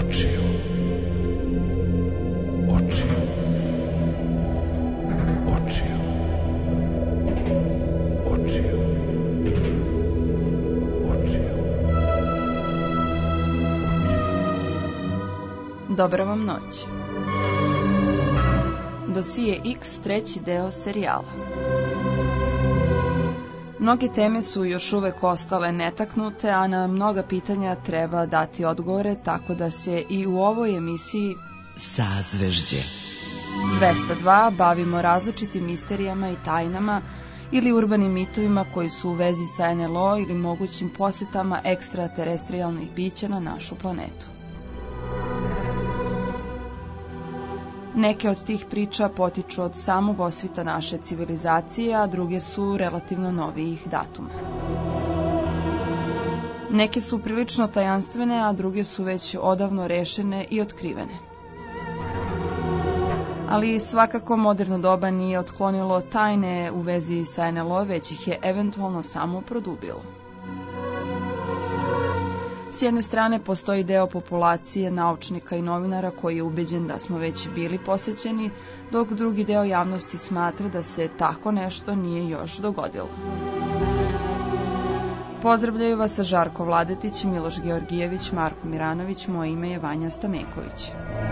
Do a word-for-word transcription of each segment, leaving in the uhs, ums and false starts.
očiju, očiju, očiju, očiju, očiju. Dobra vam noć. Dosije X, treći deo serijala. Mnoge teme su još uvek ostale netaknute, a na mnoga pitanja treba dati odgovore, tako da se i u ovoj emisiji Sazvežđe dvesta dva bavimo različitim misterijama i tajnama ili urbanim mitovima koji su u vezi sa en el o ili mogućim posetama ekstraterestrijalnih bića na našu planetu. Neke od tih priča potiču od samog osvita naše civilizacije, a druge su relativno novijih datuma. Neke su prilično tajanstvene, a druge su već odavno rešene i otkrivene. Ali svakako moderno doba nije otklonilo tajne u vezi sa en el o, već ih je eventualno samo produbilo. S jedne strane postoji deo populacije naučnika i novinara koji je ubeđen da smo već bili posećeni, dok drugi deo javnosti smatra da se tako nešto nije još dogodilo. Pozdravljaju vas Žarko Vladetić, Miloš Georgijević, Marko Miranović, moje ime je Vanja Stamenković.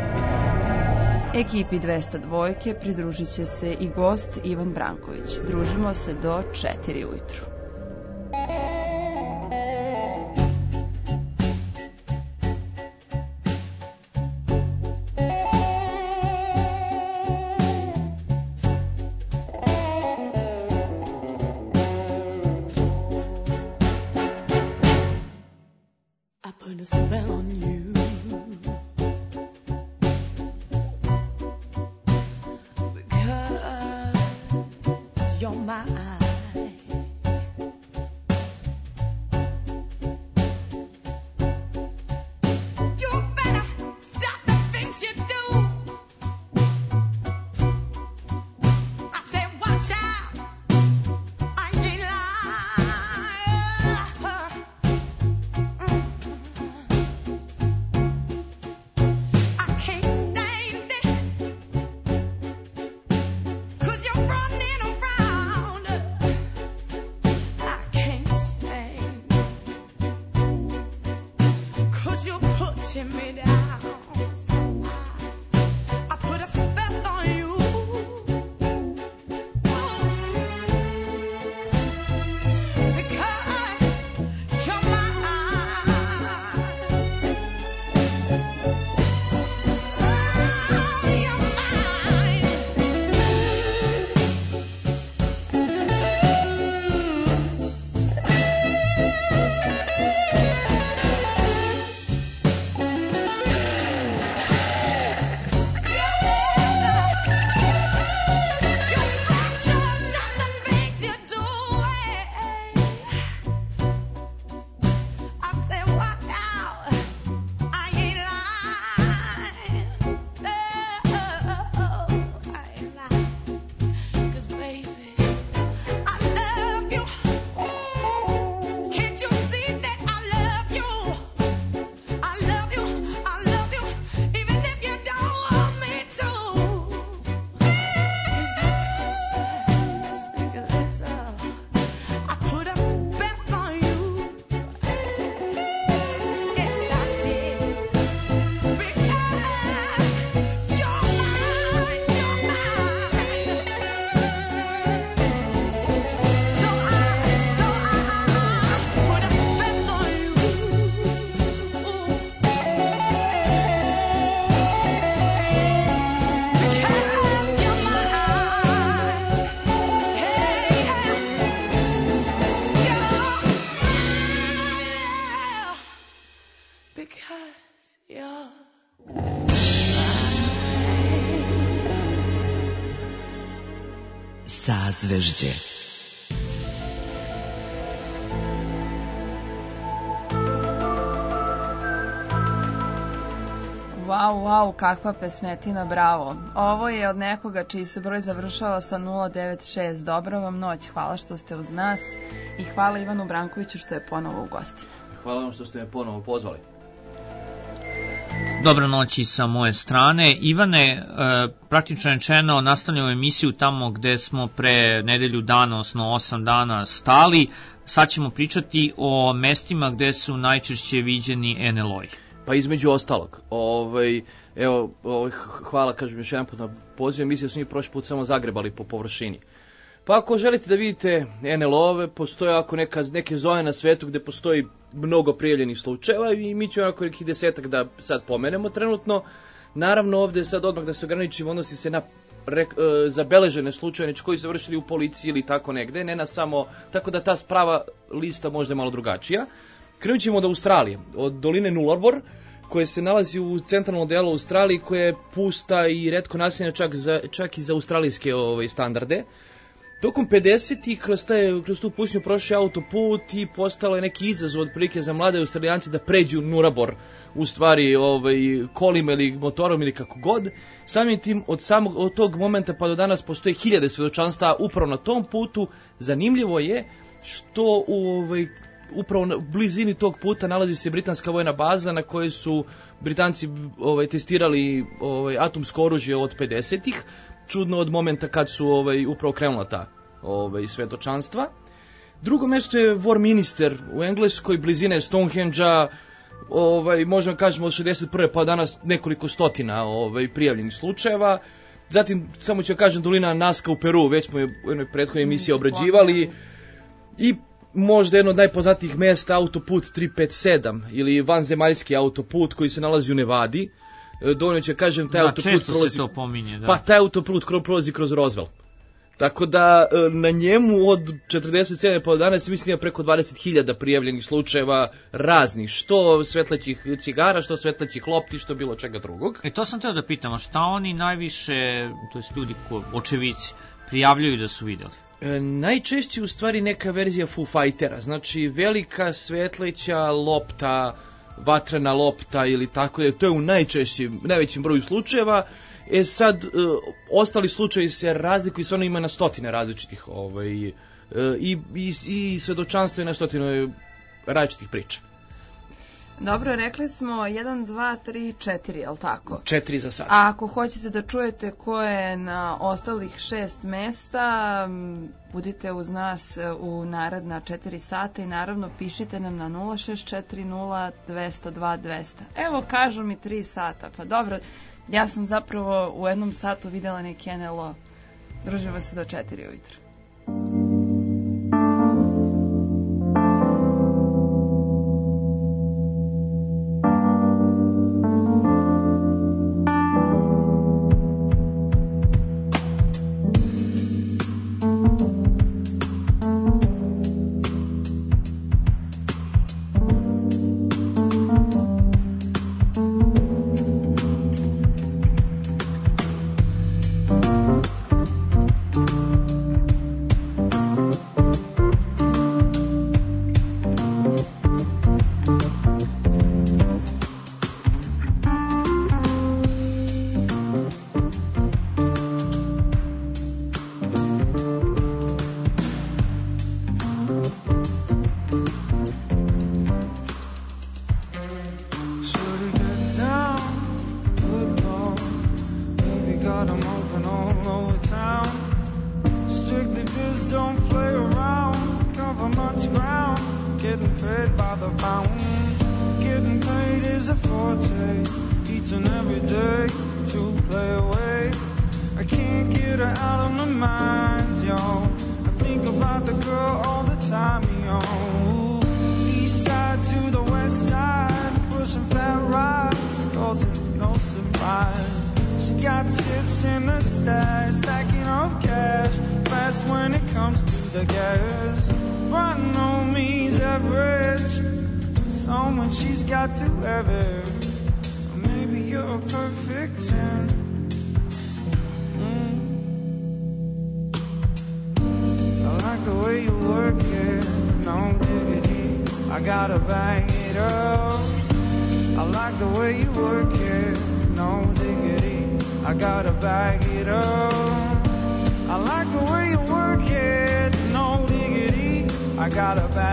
Ekipi dvesta dva pridružit će se i gost Ivan Branković. Družimo se do četiri ujutru. Sazvežđe. Wow, wow, kakva pesmetina, bravo. Ovo je od nekoga čiji se broj završava sa nula devet šest. Dobro vam noć, hvala što ste uz nas i hvala Ivanu Brankoviću što je ponovo u gostima. Hvala vam što ste me ponovo pozvali. Dobro noći sa moje strane. Ivane, e, praktično rečeno nastavljamo emisiju tamo gde smo pre nedelju dana, odnosno osam dana stali. Sad ćemo pričati o mestima gde su najčešće viđeni en el o-i. Pa između ostalog, ovaj, evo, ovaj, hvala, kažem još jedan put na pozivu, mislim da smo mi prošli put samo zagrebali po površini. Pa ako želite da vidite en el o-ove, postoje ako neka, neke zone na svetu gde postoji mnogo prijavljenih slučajeva i mi ćemo ako nekih desetak da sad pomenemo trenutno. Naravno ovde sad odmah da se ograničimo, odnosi se na re, e, zabeležene slučaje, znači koji su završili u policiji ili tako negde, ne na samo, tako da ta sprava lista možda je malo drugačija. Krenut ćemo od Australije, od doline Nullarbor, koja se nalazi u centralnom delu Australije, koja je pusta i retko naseljena čak, za, čak i za australijske ovaj, standarde. Tokom pedesetih kroz, taj, kroz tu pustinju prošao autoput i postalo je neki izazov otprilike za mlade Australijanci da pređu Nullarbor, u stvari ovaj, kolima ili motorom ili kako god. Samim tim od samog od tog momenta pa do danas postoje hiljade svedočanstva upravo na tom putu. Zanimljivo je što ovaj, upravo u blizini tog puta nalazi se britanska vojna baza na kojoj su Britanci ovaj, testirali ovaj, atomsko oružje od pedesetih. Čudno od momenta kad su ovaj, upravo krenula ta ovaj, svedočanstva. Drugo mesto je Warminster u Engleskoj, blizine Stonehenge-a, ovaj, možemo kažemo od šezdeset prve pa danas nekoliko stotina ovaj, prijavljenih slučajeva. Zatim, samo ću kažem, dolina Nazca u Peru, već smo je u jednoj prethodnoj emisiji obrađivali. I možda jedno od najpoznatijih mesta, autoput tri pet sedam ili vanzemaljski autoput koji se nalazi u Nevadi. Dovoljno će kažem, taj da, autoput često prolazi, se to pominje, da. Pa taj autoput prolazi kroz Roswell. Tako da na njemu od četrdeset sedme pa do danas mislim ima preko dvadeset hiljada prijavljenih slučajeva raznih, što svetlećih cigara, što svetlećih lopti, što bilo čega drugog. E to sam teo da pitam, a šta oni najviše, to jest ljudi ko, očevici, prijavljuju da su videli? E, najčešće u stvari neka verzija Foo Fightera, znači velika svetleća lopta, vatrena lopta ili tako je, to je u najčešćim, najvećim broju slučajeva. E sad, e, ostali slučajevi se razlikuju, stvarno ima na stotine različitih ovaj, e, i, i, i svedočanstva i na stotine različitih priča. Dobro, rekli smo jedan, dva, tri, četiri, je li tako? četiri za sad. A ako hoćete da čujete ko je na ostalih šest mesta, budite uz nas u naredna četiri sata i naravno pišite nam na nula šest četiri nula dva zero dva dva zero zero. Evo, kažu mi tri sata, pa dobro, ja sam zapravo u jednom satu videla neki en el o. Družimo se do četiri ujutro.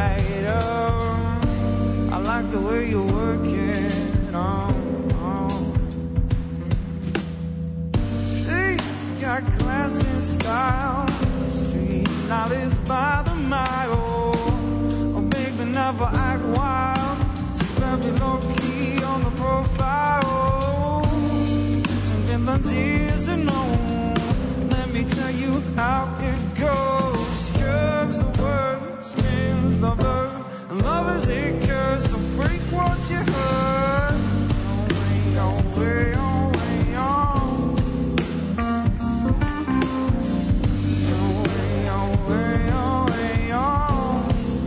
I like the way you work it, oh, oh. everyone's ears are known. Let me tell you how it goes. Curves the word, spins the verb, and lovers it curse. So freak what you heard. Way on, way on, way on. Way on, way on, way on.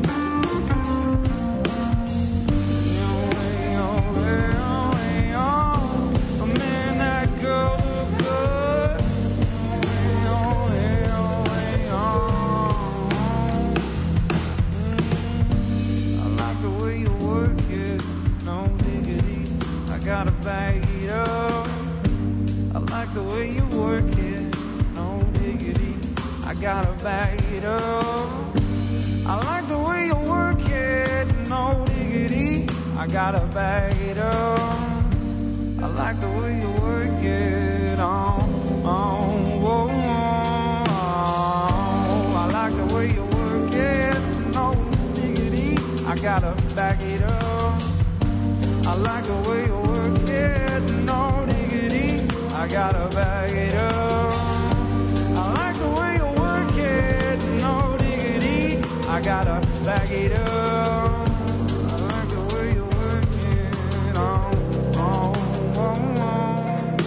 Way on, way on, way on. Oh man, that girl look good. Way on, way on, way on. Mm, I like the way you work it, no diggity. I gotta bag it up. I like the way you work it, no diggity. I gotta bag it up. I like the way you work it, no diggity. I gotta bag it up. I like the way you work it, on, on, whoa, oh. I like the way you work it, no diggity. I gotta bag it up. I like the way you work it, no diggity. I gotta bag it up. I like the way you work it, no diggity. I gotta bag it up. I like the way you work it, oh, oh, oh, oh.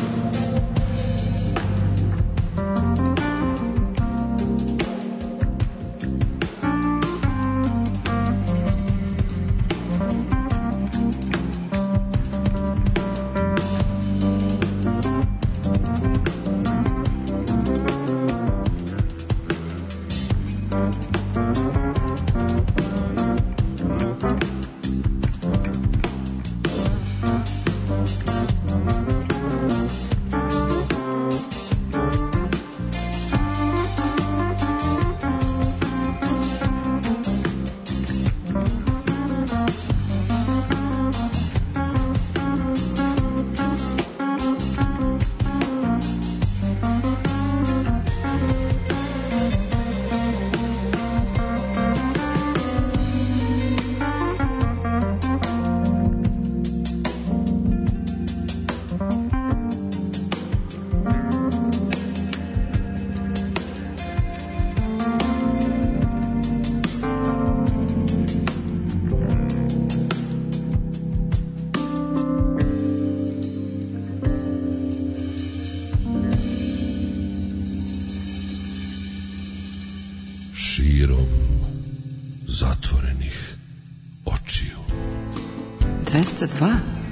Širom zatvorenih očiju. dvesta dva.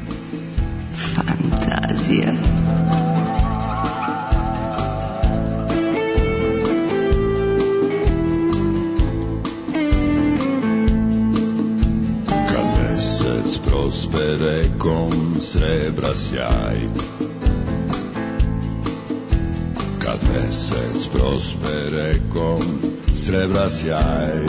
Fantazija. Kad mesec prospere kom srebra sjaj, kad mesec prospere kom srebra sjaj,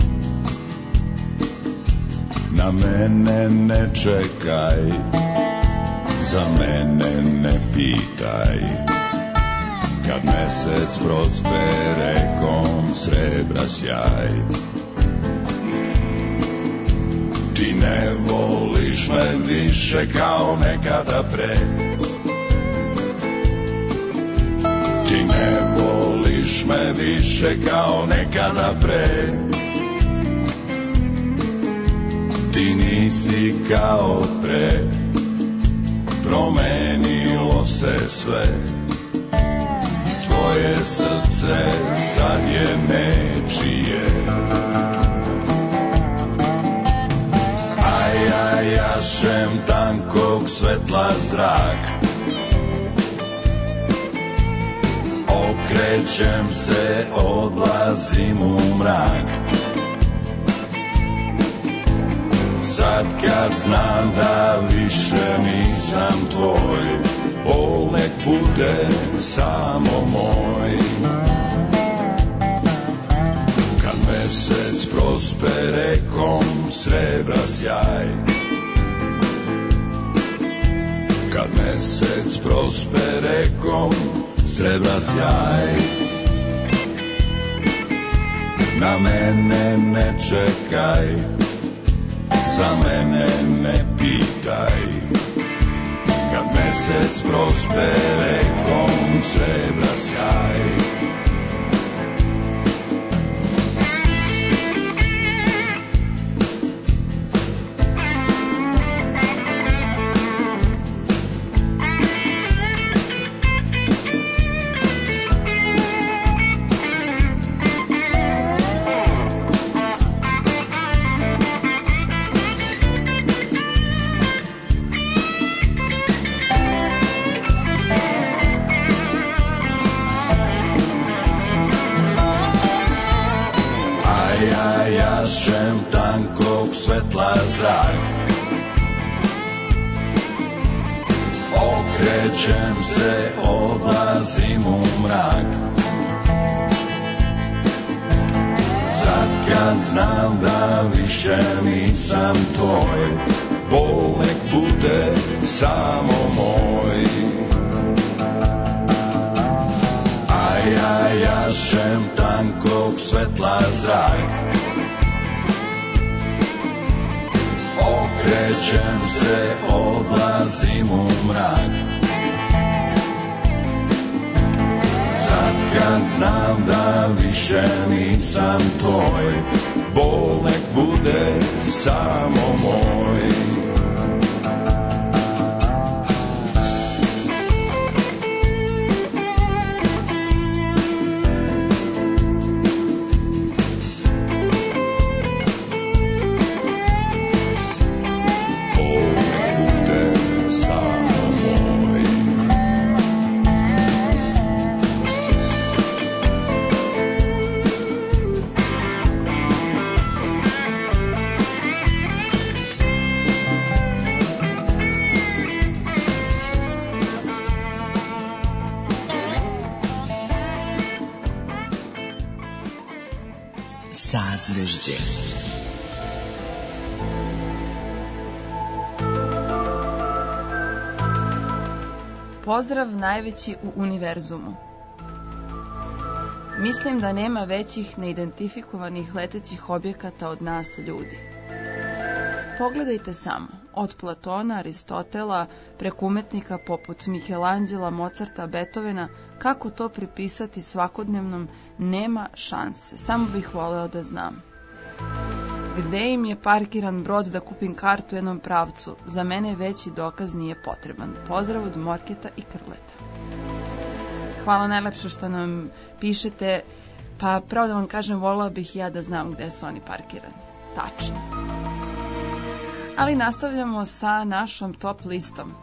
na mene ne čekaj, za mene ne pitaj. Kad mesec prospere kom srebra sjaj, ti ne voliš me više kao nekada pre, ti ne voliš me više kao nekada pre. Ti nisi kao pre, promenilo se sve. Tvoje srce sad je nečije. A ja jašem tankog svetla zrak, okrećem se, odlazim u mrak. Sad kad znam da više nisam tvoj, bol nek bude samo moj. Kad mesec prospere kom srebra sjaj, kad mesec prospere kom srebra sjaj, na mene ne čekaj, za mene ne pitaj. Kad me mesec prospere kom srebra sjaj. Jašem tankog svetla zrak, okrećem se, odlazim u mrak. Sad kad znam da više nisam tvoj, bol nek bude samo moj. A ja jašem tankog svetla zrak, okrećem se, odlazim u mrak. Sad kad znam da više nisam tvoj, bol nek bude samo moj. Sazvežđe. Pozdrav najveći u univerzumu. Mislim da nema većih neidentifikovanih letećih objekata od nas ljudi. Pogledajte samo, od Platona, Aristotela, preko umetnika poput Michelangela, Mozarta, Beethovena, kako to pripisati svakodnevnom, nema šanse. Samo bih voleo da znam. Gde im je parkiran brod da kupim kartu u jednom pravcu? Za mene veći dokaz nije potreban. Pozdrav od Morketa i Krleta. Hvala najlepše što nam pišete. Pa pravo da vam kažem, volila bih ja da znam gde su oni parkirani. Tačno. Ali nastavljamo sa našom top listom.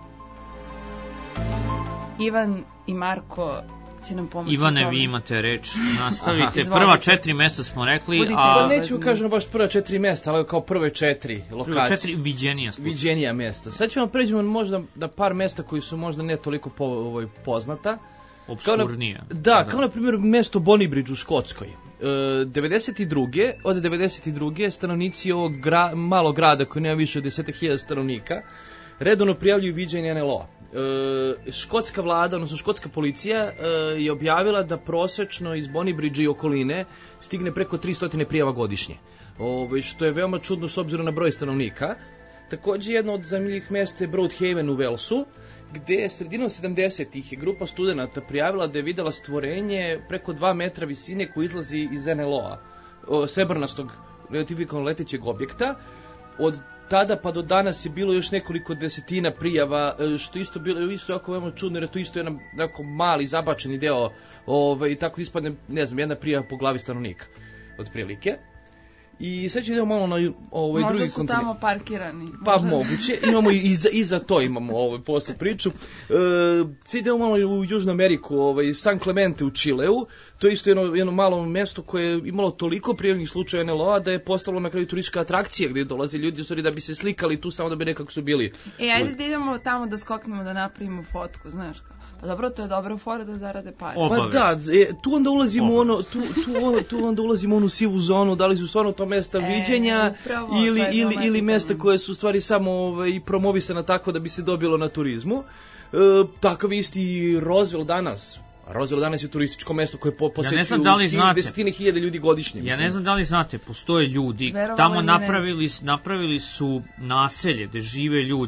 Ivan i Marko će nam pomoći. Ivane, vi imate reč, nastavite. Prva četiri mesta smo rekli. Budite Pa a... neću kažem baš prva četiri mesta, ali kao prve četiri lokacije. Prva četiri viđenija. Viđenija mesta. Sad ćemo pređemo možda na par mesta koji su možda ne toliko po, ovoj, poznata. Obskurnija. Da, da, kao na primjer mesto Bonnybridge u Škotskoj. E, devedeset druge od devedeset druge stanovnici ovog gra, malog grada koji nema više od deset hiljada stanovnika redovno prijavljuju viđenje N L O. E, škotska vlada, odnosno škotska policija e, je objavila da prosečno iz Bonnybridge i okoline stigne preko tristo prijava godišnje. Ove, što je veoma čudno s obzirom na broj stanovnika. Također jedno od zanimljivih mesta je Broadhaven u Walesu, gde je sredinom sedamdesetih je grupa studenta prijavila da je videla stvorenje preko dva metra visine koji izlazi iz N L O-a, srebrnastog identifikovanog letećeg objekta. Od tada pa do danas je bilo još nekoliko desetina prijava, što isto bilo isto jako veoma čudno, jer je to isto jedan jako mali zabačeni deo, ovaj, tako ispadne, ne znam, jedna prijava po glavi stanovnika, otprilike. I sad ću idemo malo na ovaj možda drugi su kontinent. tamo parkirani. Možda. Pa moguće, imamo i za, i za to imamo ovaj posle priču. E, sad idemo malo u Južnu Ameriku, ovaj, San Clemente u Čileu, to je isto jedno, jedno malo mesto koje je imalo toliko prijavljenih slučaja N L O-a da je postalo na kraju turistička atrakcija gdje dolaze ljudi u stvari da bi se slikali tu samo da bi nekako su bili. E, ajde da idemo tamo da skoknemo da napravimo fotku, znaš kao. Pa dobro, to je dobra fora da zarade pare. Pa da, e, tu onda ulazimo u ono, tu, tu, tu onda ulazimo u onu sivu zonu, da li su stvarno to mesta e, viđenja ili, ili, ili mesta koje su stvari samo ovaj, promovisana tako da bi se dobilo na turizmu. E, takav isti Roswell danas. Roswell danas je turističko mesto koje po, posjećuju da desetine hiljade ljudi godišnje. Mislim. Ja ne znam da li znate, postoje ljudi, Verovali tamo napravili, napravili su naselje gde žive ljudi,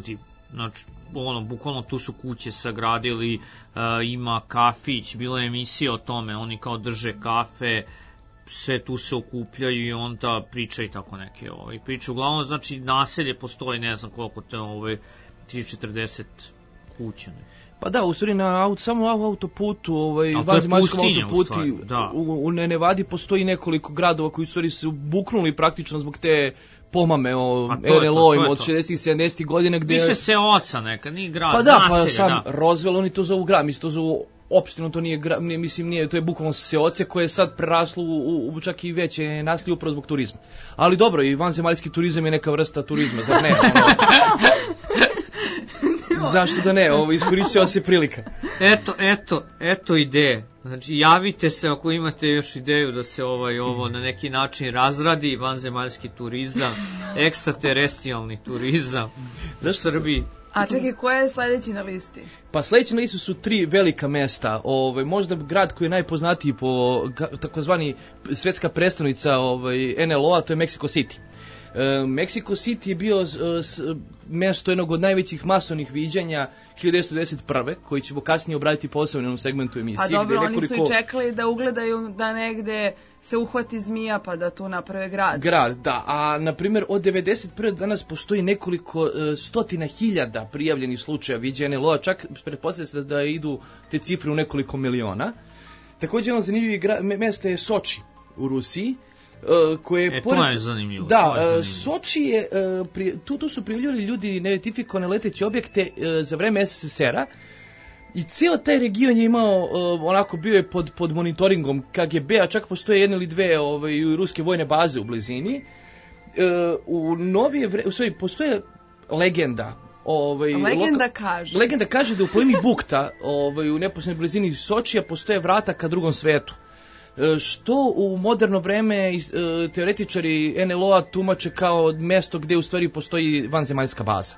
znači, ono, bukvalno tu su kuće sagradili, uh, ima kafić, bila je emisija o tome, oni kao drže kafe, sve tu se okupljaju i onda pričaju tako neke ovaj, priče. Uglavnom, znači, naselje postoji, ne znam koliko te, ovaj, tristo četrdeset kuća. Ne. Pa da, u stvari na aut, samo autoputu, ovaj, vanzemaljskom autoputu u, u Nevadi postoji nekoliko gradova koji su, stvari, su buknuli praktično zbog te pomame o en el o-ima od šezdesetih sedamdesetih godina. Gde... Više se oca neka, nije grad, pa da, naselje, pa sam da. Roswell, oni to zovu grad, mislim, to zovu opštinu, to nije grad, nije, mislim, nije, to je bukvalno seoce koje je sad preraslo u, u čak i veće naselje upravo zbog turizma. Ali dobro, i vanzemaljski turizam je neka vrsta turizma, zar ne? Ono... Zašto da ne, ovo iskoristila se prilika. Eto, eto, eto ideje. Znači, javite se ako imate još ideju da se ovaj ovo na neki način razradi, vanzemaljski turizam, ekstraterestrijalni turizam u Srbiji. A čekaj, ko je sledeći na listi? Pa sledeći na listi su tri velika mesta. Ovaj, možda grad koji je najpoznatiji po takozvani svetska prestonica ovaj, en el o-a, to je Mexico City. Uh, Mexico City je bio uh, s, mesto jednog od najvećih masovnih viđanja hiljadu devetsto devedeset prve koji ćemo kasnije obraditi posebno u segmentu emisije. A dobro, nekoliko... oni su i čekali da ugledaju da negde se uhvati zmija pa da tu naprave grad. Grad, da. A, na primjer, od devedeset prve do danas postoji nekoliko uh, stotina hiljada prijavljenih slučaja viđanja en el o-a, čak pretpostavlja se da, da idu te cifre u nekoliko miliona. Također, jedno zanimljivo mesto je Soči u Rusiji. Uh, koje e, pored... to je zanimljivo. Da, to je zanimljivo. Soči je, uh, pri... tu, tu su prijavljivali ljudi neidentifikovane leteće objekte uh, za vreme es es es er-a i cijel taj region je imao, uh, onako bio je pod, pod monitoringom ka ge be-a, čak postoje jedne ili dve ovaj, ruske vojne baze u blizini. Uh, u novije vreme, u stvari, postoje legenda, Ovaj, legenda loka... kaže. Legenda kaže da u planini Bukta, ovaj, u neposrednoj blizini Sočija, postoje vrata ka drugom svetu. Što u moderno vreme teoretičari en el o-a tumače kao mesto gde u stvari postoji vanzemaljska baza.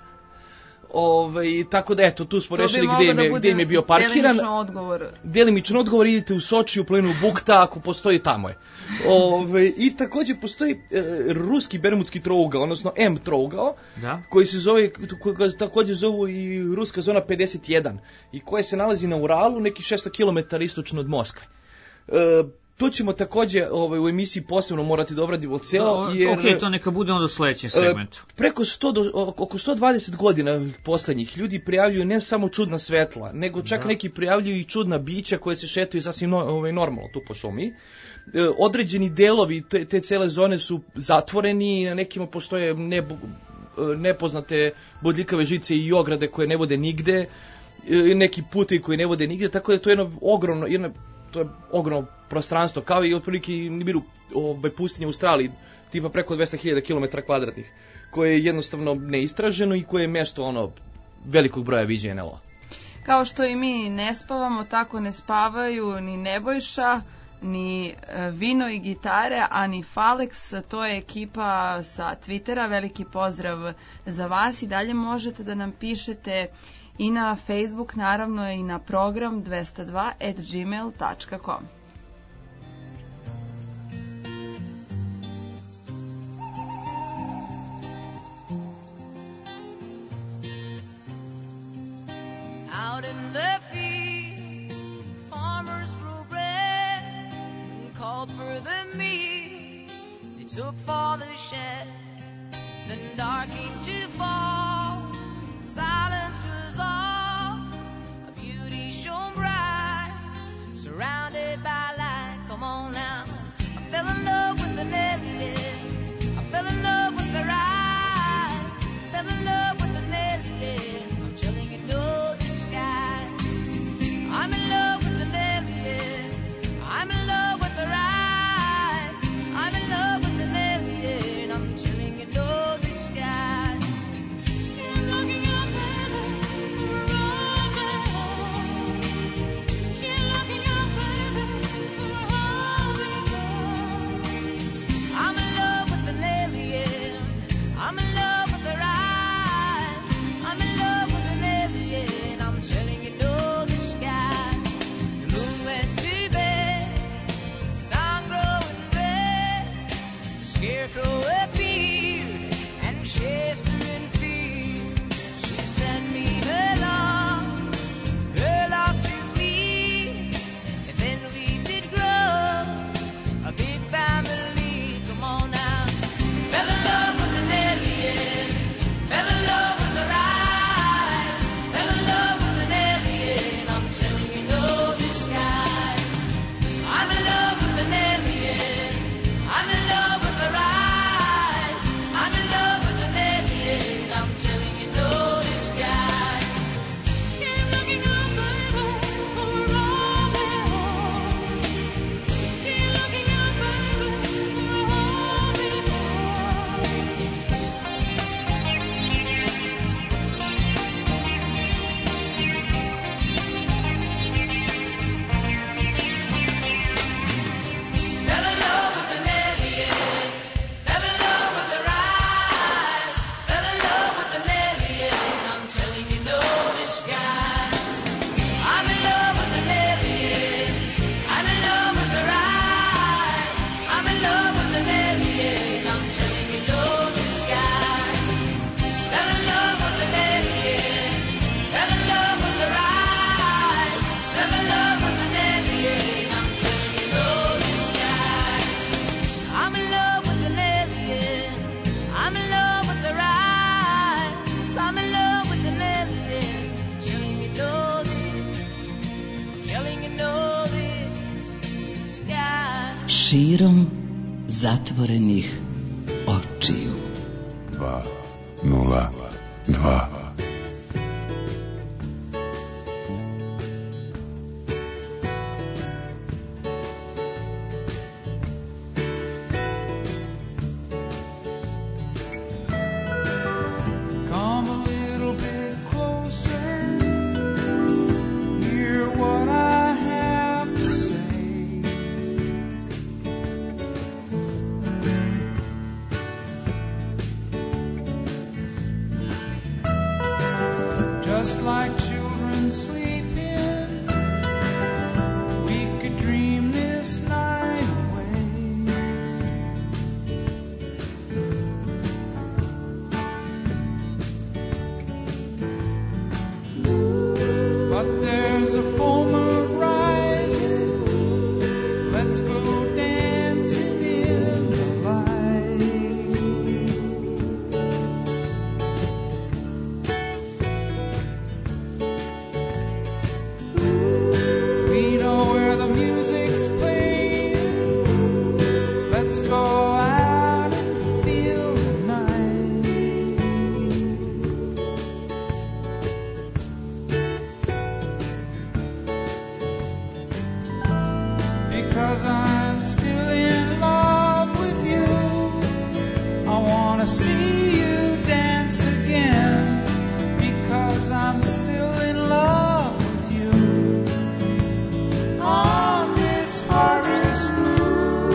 Ove, tako da eto, tu smo to rešili gde im, je, gde im je bio parkiran. Delimičan odgovor. Delimičan odgovor, idete u Soči, u planinu Bukta, ako postoji, tamo je. Ove, I također postoji e, ruski bermudski trougao, odnosno M trougao, da? koji se zove, koji ga također zovu i ruska zona pedeset jedan i koja se nalazi na Uralu, neki šesto kilometara istočno od Moskve. E, To ćemo također ovaj, u emisiji posebno morati da obradimo celo. Jer, ok, to neka bude onda sledeći segment. Preko sto do, oko sto dvadeset godina poslednjih ljudi prijavljuju ne samo čudna svetla, nego čak da. Neki prijavljuju i čudna bića koje se šetaju sasvim no, ovaj, normalno tu po šumi. E, određeni delovi te, te cele zone su zatvoreni, na nekima postoje nebo, nepoznate bodljikave žice i ograde koje ne vode nigde, e, neki putevi koji ne vode nigde, tako da to je jedno ogromno, jedno to je ogromno prostranstvo, kao i otprilike Nibiru ovaj, pustinje u Australiji, tipa preko dvesta hiljada kilometara kvadratnih, koje je jednostavno neistraženo i koje je mesto ono velikog broja viđenja en el o-a. Kao što i mi ne spavamo, tako ne spavaju ni Nebojša, ni Vino i gitare, a ni Falex, to je ekipa sa Twittera. Veliki pozdrav za vas i dalje možete da nam pišete i na Facebook, naravno i na program dvesta dva at gmail dot com. Out in the field, farmers grew bread and called for the meat. They took for the shed, then dark came to fall. Silence was all, a beauty shone bright, surrounded by light. Come on now, I fell in love with the lily, I fell in love with her eyes, fell in love with the lily. I'm telling you no disguise. I'm in love with the lily, I'm in love with her eyes, I'm in love with the lily. I'm telling you no disguise. I'm looking up. širom zatvorenih očiju. Dva, nula, dva. Come a little bit closer, hear what I have to say. Just like children sleeping, we could dream this night away. But there's a full moon rising, let's go dancing in the light. We know where the music's playing, let's go out and feel the night. Because I'm still in love with you, I wanna see you dance again. Because I'm still in love with you, on this harvest moon.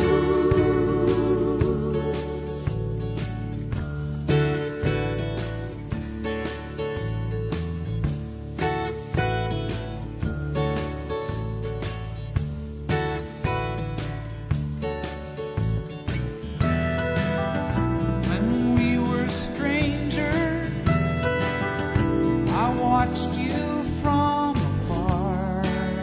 When we were strangers, I watched you from afar.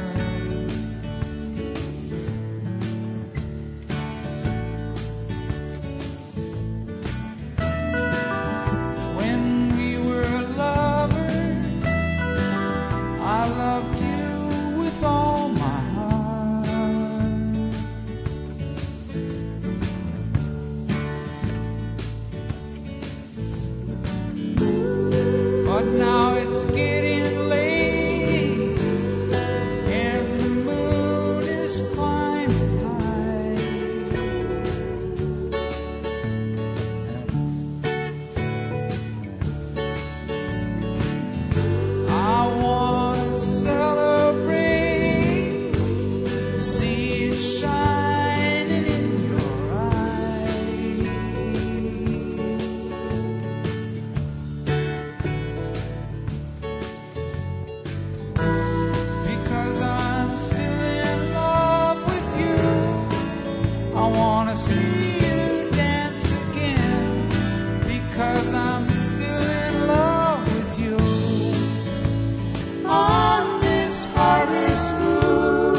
When we were lovers, I loved you with all my heart. But now it's getting late, and the moon is climbing high. I wanna celebrate, see it shining in your eyes. Because I'm still in love with you, I wanna see you dance again. Because I'm still in love with you, on this harvest moon.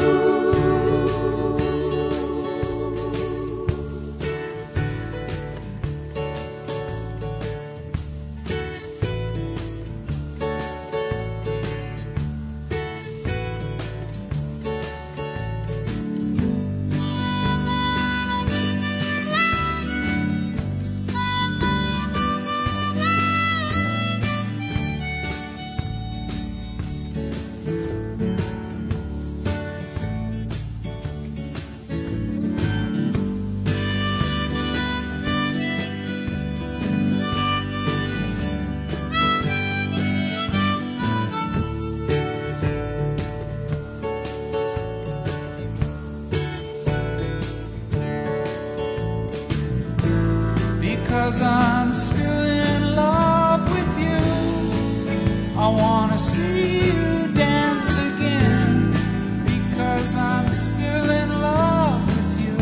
Because I'm still in love with you, I wanna see you dance again. Because I'm still in love with you,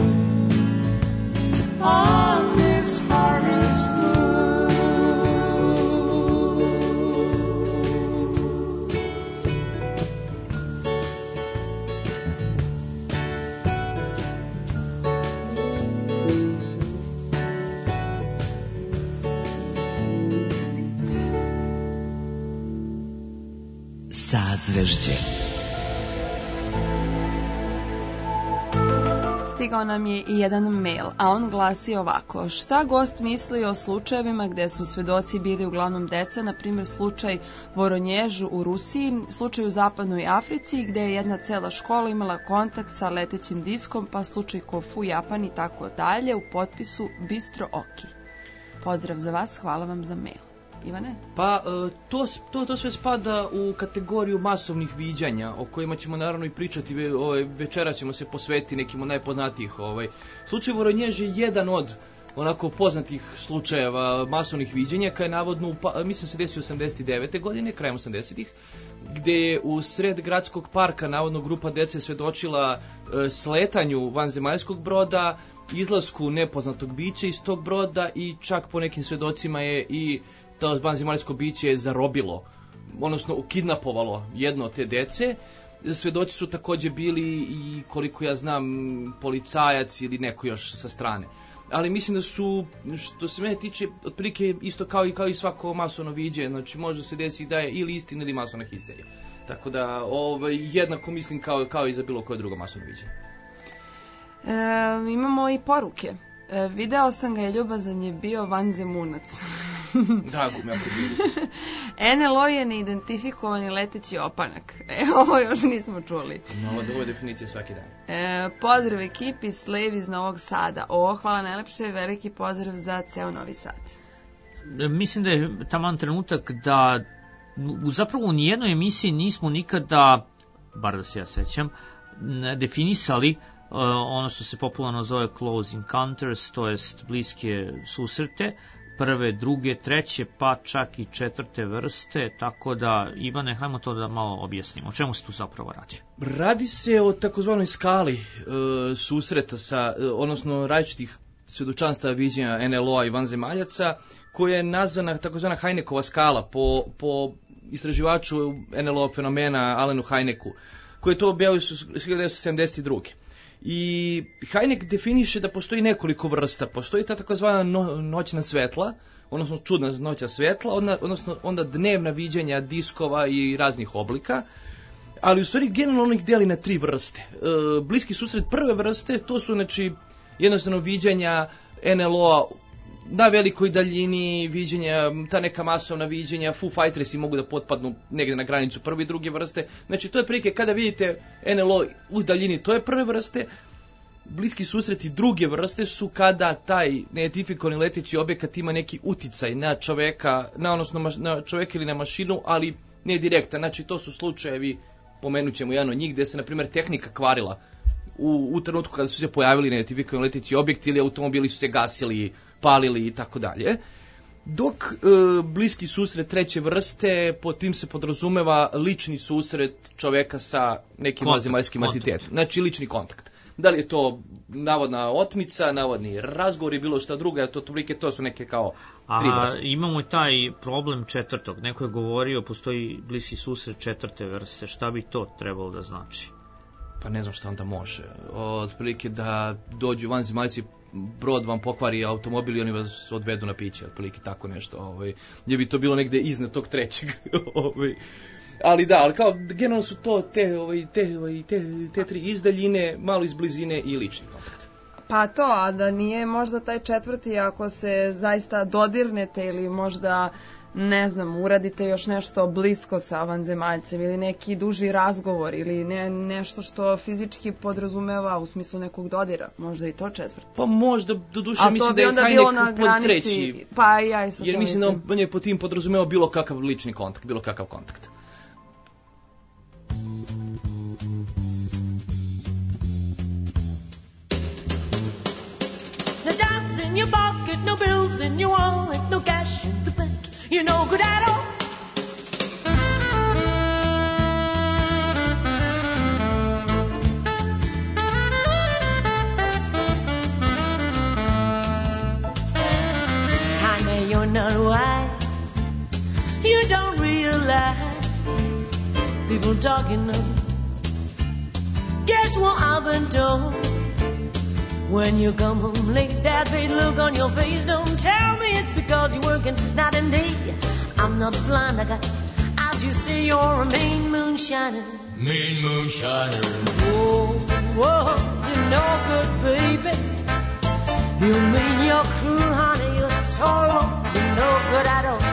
on this harvest moon. Sazvežđe. stigao nam je i jedan mail, a on glasi ovako. Šta gost misli o slučajevima gde su svedoci bili uglavnom deca, na primjer slučaj Voronježu u Rusiji, slučaj u Zapadnoj Africi gde je jedna cela škola imala kontakt sa letećim diskom, pa slučaj Kofu u Japan i tako dalje, u potpisu Bistro Oki. Pozdrav za vas, hvala vam za mail. Ivane? Pa to, to, to sve spada u kategoriju masovnih viđanja, o kojima ćemo naravno i pričati, ovaj, večera ćemo se posvetiti nekim od najpoznatijih. Ovaj. Slučaj Voronjež je jedan od onako poznatih slučajeva masovnih viđenja, kada je navodno, mislim se desio osamdeset devete godine, krajem osamdesetih, gde je u sred gradskog parka navodno grupa dece svedočila e, sletanju vanzemaljskog broda, izlasku nepoznatog bića iz tog broda i čak po nekim svedocima je i to vanzemaljsko biće je zarobilo, odnosno ukidnapovalo jedno od te dece. Svedoci su takođe bili i, koliko ja znam, policajac ili neko još sa strane. Ali mislim da su, što se mene tiče, otprilike isto kao i kao i svako masovno viđenje, znači može se desiti da je ili istina ili masovna histerija. Tako da ovaj, jednako mislim kao, kao i za bilo koje drugo masovno viđenje. E, imamo i poruke. E, video sam ga je ljubazan je bio vanzemunac. Drago mi ako vidim. en el o je neidentifikovani leteći opanak. E, ovo još nismo čuli. Nova, nova definicija svaki dan. E, pozdrav ekipi Slave iz Novog Sada. O, hvala najlepše, veliki pozdrav za ceo Novi Sad. Mislim da je taman trenutak da u zapravo u nijednoj emisiji nismo nikada, bar da se ja sećam, definisali Uh, ono što se popularno zove close encounters, to jest bliske susrete, prve, druge, treće, pa čak i četvrte vrste, tako da, Ivane, hajmo to da malo objasnimo. O čemu se tu zapravo radi? Radi se o takozvanoj skali uh, susreta sa, uh, odnosno različitih svedočanstava viđenja en el o-a i vanzemaljaca, koja je nazvana takozvana Heinekova skala po, po istraživaču en el o fenomena Alenu Heineku, koji je to objavio hiljadu devetsto sedamdeset druge. I Heinek definiše da postoji nekoliko vrsta. Postoji ta takozvana no, noćna svetla, odnosno čudna noćna svetla, onda, odnosno onda dnevna viđenja diskova i raznih oblika, ali u stvari generalno ih deli na tri vrste. E, bliski susret prve vrste, to su znači jednostavno viđenja en el o-a na velikoj daljini, viđenja, ta neka masovna viđenja, Foo Fightersi mogu da potpadnu negde na granicu prve i druge vrste. Znači to je prilike kada vidite en el o u daljini, to je prve vrste. Bliski susreti druge vrste su kada taj neidentifikovani leteći objekat ima neki uticaj na čoveka, na odnosno na čoveka ili na mašinu, ali ne direktan. Znači to su slučajevi, pomenut ćemo jedan od njih, gde se na primjer tehnika kvarila u, u trenutku kada su se pojavili neidentifikovani leteći objekti ili automobili su se gasili, palili i tako dalje. Dok e, bliski susret treće vrste, po tim se podrazumeva lični susret čoveka sa nekim vanzemaljskim entitetom. Znači lični kontakt. Da li je to navodna otmica, navodni razgovor i bilo šta druga, to, to, to su neke kao tri vrste. A imamo i taj problem četvrtog. Neko je govorio, postoji bliski susret četvrte vrste. Šta bi to trebalo da znači? Pa ne znam šta onda može. Otprilike da dođu vanzemaljci, brod vam pokvari automobil i oni vas odvedu na piće, otprilike tako nešto, ovaj, gdje bi to bilo negde iznad tog trećeg. ovaj. Ali da, ali kao generalno su to te, ovaj, te, ovaj, te, te tri iz daljine, malo iz blizine i lični kontakt. Pa to, a da nije možda taj četvrti ako se zaista dodirnete ili možda, ne znam, uradite još nešto blisko sa vanzemaljcem ili neki duži razgovor ili ne, nešto što fizički podrazumeva u smislu nekog dodira, možda i to četvrti. Pa možda, do duše, mislim da je Heinek pod treći. Pa i ja isto jer mislim da on, on je po tim podrazumeva bilo kakav lični kontakt, bilo kakav kontakt. No dimes in your pocket, no bills in your wallet, no cash in the bank, you're no good at all. Honey, you're not wise, you don't realize people talking of. Guess what I've been told? When you come home late, that big look on your face. Don't tell me it's because you're working night and day. I'm not blind, I got eyes, you see you're a mean moonshiner. Mean moonshiner. Oh, whoa, you're no good, baby. You mean you're cruel, honey, you're so wrong, you're no good at all.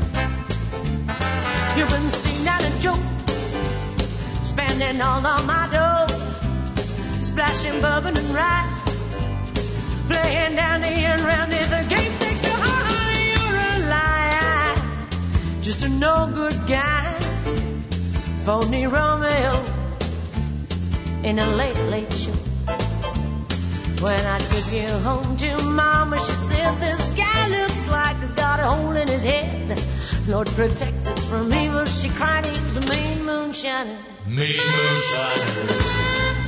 You've been seen at a joke, spending all of my dough, splashing bourbon and rye, playing down the end round if the game stakes so high, honey, you're a liar, just a no good guy, phony Romeo in a late, late show. When I took you home to Mama, she said, this guy looks like he's got a hole in his head. Lord protect us from evil, she cried, he was a mean moonshiner. Mean moonshiner.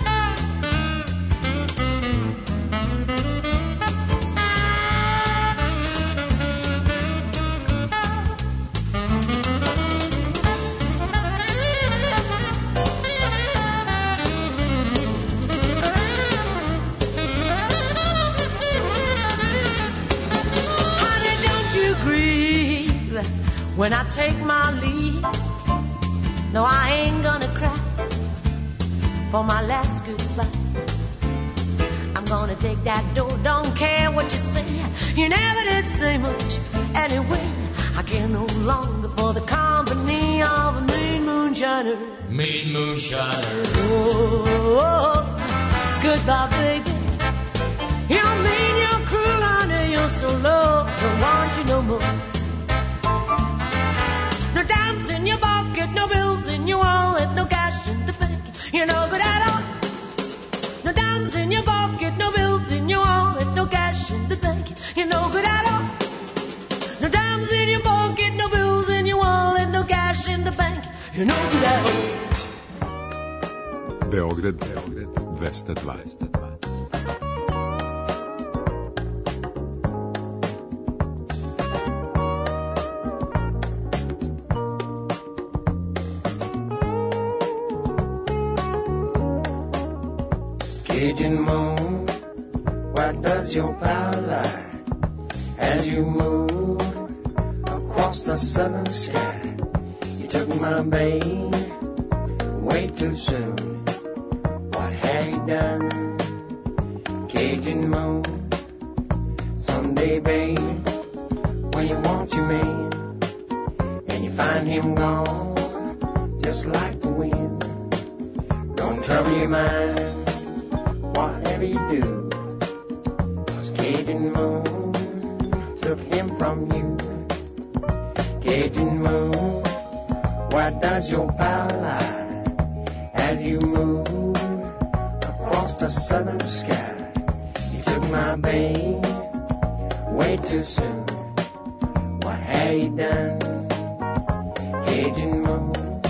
When I take my leave, no, I ain't gonna cry for my last goodbye. I'm gonna take that door, don't care what you say. You never did say much anyway. I care no longer for the company of a mean moonshiner. Mean moonshiner. Oh, oh, goodbye, baby. You're mean, you're cruel, honey, you're so low. Don't want you no more. No dimes in your pocket, no bills in your wallet, no cash in the bank. You're no good at all. No dimes in your pocket, no bills in your wallet, no cash in the bank. You're no good at all. No dimes in your pocket, no bills in your wallet, no cash in the bank. You're no good at all. Beograd, Beograd, dvesta dva. Cajun moon, where does your power lie? As you move across the southern sky, you took my babe way too soon. What have you done? Cajun moon, someday, babe, when you want your man and you find him gone, just like the wind, don't trouble your mind. Whatever you do, 'cause Cajun moon took him from you. Cajun moon, where does your power lie? As you move across the southern sky, you took my babe way too soon. What have you done, Cajun moon?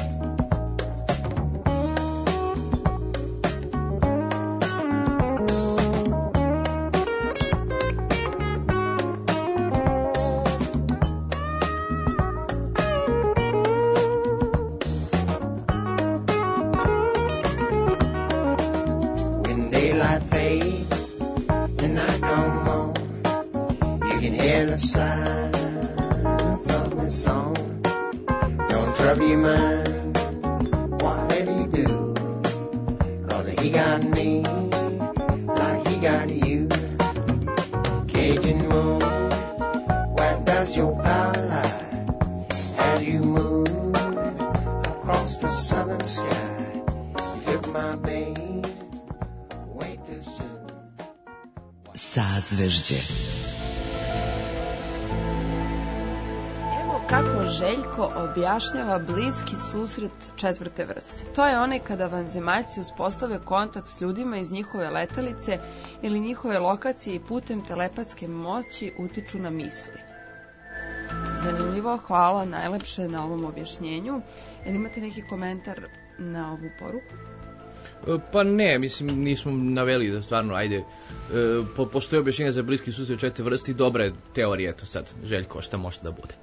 Sazvežđe. Evo kako Željko objašnjava bliski susret četvrte vrste. To je onaj kada vanzemaljci uspostave kontakt s ljudima iz njihove letelice ili njihove lokacije i putem telepatske moći utiču na misli. Zanimljivo, hvala najlepše na ovom objašnjenju. Jel imate neki komentar na ovu poruku? Pa ne, mislim, nismo naveli da stvarno, ajde, po, postoje objašnjenja za bliski susret četiri vrsti, dobra je teorija, eto sad, Željko, šta može da bude?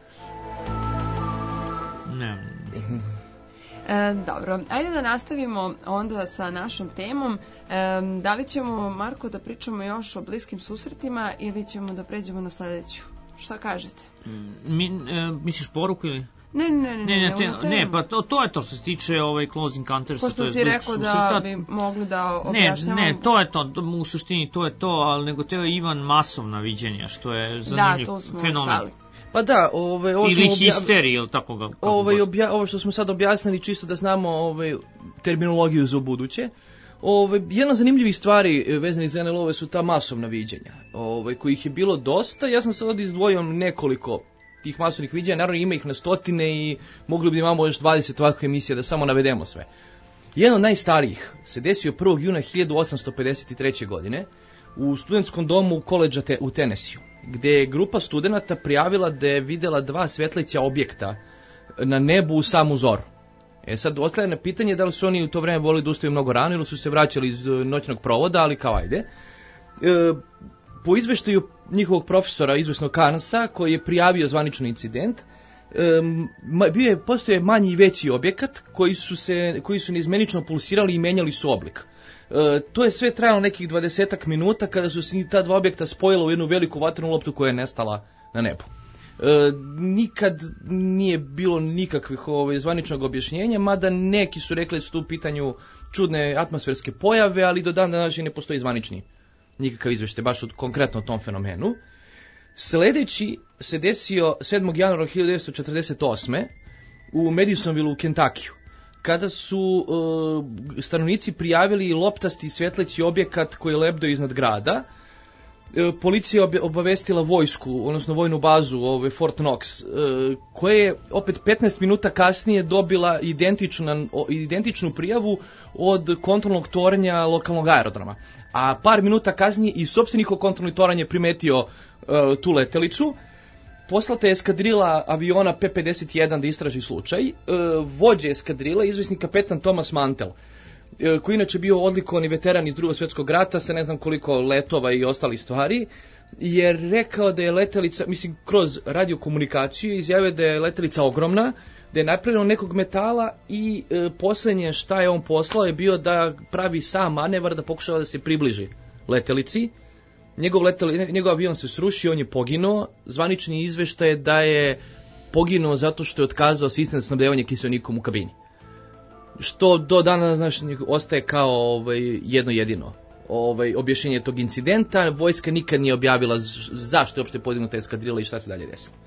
Ne. E, dobro, ajde da nastavimo onda sa našom temom. E, da li ćemo, Marko, da pričamo još o bliskim susretima ili ćemo da pređemo na sledeću? Šta kažete? Mi, e, misliš poruku ili? Ne, ne, ne, Ne, ne, ne, te, ne, pa to, to je to što se tiče ovaj Close Encounters. Pošto si rekao da bi mogli da objašnjamo... Ne, ne, to je to, u suštini to je to, ali nego to je Ivan masovna viđenja, što je zanimljiv da, to smo fenomen. ostali. Pa da, ovaj, ovo ili obja... histerija, ili tako ga... Ovaj, obja... Ovo što smo sad objasnili, čisto da znamo ovaj, terminologiju za buduće. Ovaj, jedna od zanimljivih stvari vezanih za en el o su ta masovna viđenja, ovaj, kojih je bilo dosta. Ja sam sad ovdje izdvojio nekoliko tih masovnih viđenja, naravno ima ih na stotine i mogli bi imamo još dvadeset ovakvih emisija da samo navedemo sve. Jedan od najstarijih se desio prvog juna hiljadu osamsto pedeset treće. godine u studentskom domu koledža te, u Tennesseeu, gde je grupa studenata prijavila da je videla dva svetleća objekta na nebu u samu zoru. E sad, ostaje na pitanje da li su oni u to vreme volili da ustaju mnogo rano ili su se vraćali iz noćnog provoda, ali kao ajde. E, po izveštaju njihovog profesora, izvesnog Karnsa, koji je prijavio zvanični incident, e, bio je, postoje manji i veći objekat koji su, se, koji su neizmenično pulsirali i menjali su oblik. E, to je sve trajalo nekih dvadesetak minuta kada su se ta dva objekta spojila u jednu veliku vatrenu loptu koja je nestala na nebu. E, nikad nije bilo nikakvih ovaj, zvaničnog objašnjenja, mada neki su rekli da su tu u pitanju čudne atmosferske pojave, ali do dana današnjeg ne postoji zvanični nikakav izveštaj baš od, konkretno o tom fenomenu. Sledeći se desio sedmog januara hiljadu devetsto četrdeset osme. u Madisonville u Kentakiju, kada su e, stanovnici prijavili loptasti svetleći objekat koji je lebdeo iznad grada. Policija je obavestila vojsku, odnosno vojnu bazu ove Fort Knox, koja je opet petnaest minuta kasnije dobila identičnu, identičnu prijavu od kontrolnog torenja lokalnog aerodroma. A par minuta kasnije i sopstvenik kontrolnog toranja je primetio uh, tu letelicu. Poslata je eskadrila aviona P pedeset jedan da istraži slučaj. Uh, vođe eskadrila, izvesni kapetan Thomas Mantel, koji inače bio odlikovani veteran iz Drugog svjetskog rata sa ne znam koliko letova i ostalih stvari, je rekao da je letelica, mislim kroz radiokomunikaciju izjavio da je letelica ogromna, da je napravljeno nekog metala i e, poslednje šta je on poslao je bio da pravi sam manevar da pokušava da se približi letelici. Njegov, leteli, njegov avion se srušio, on je poginuo. Zvanični izveštaj je da je poginuo zato što je otkazao sistem snabdevanja kiseonikom u kabini. Što do dana znaš, ostaje kao ovaj, jedno jedino ovaj, objašnjenje tog incidenta. Vojska nikad nije objavila zašto je uopšte podignuta eskadrila i šta se dalje desilo.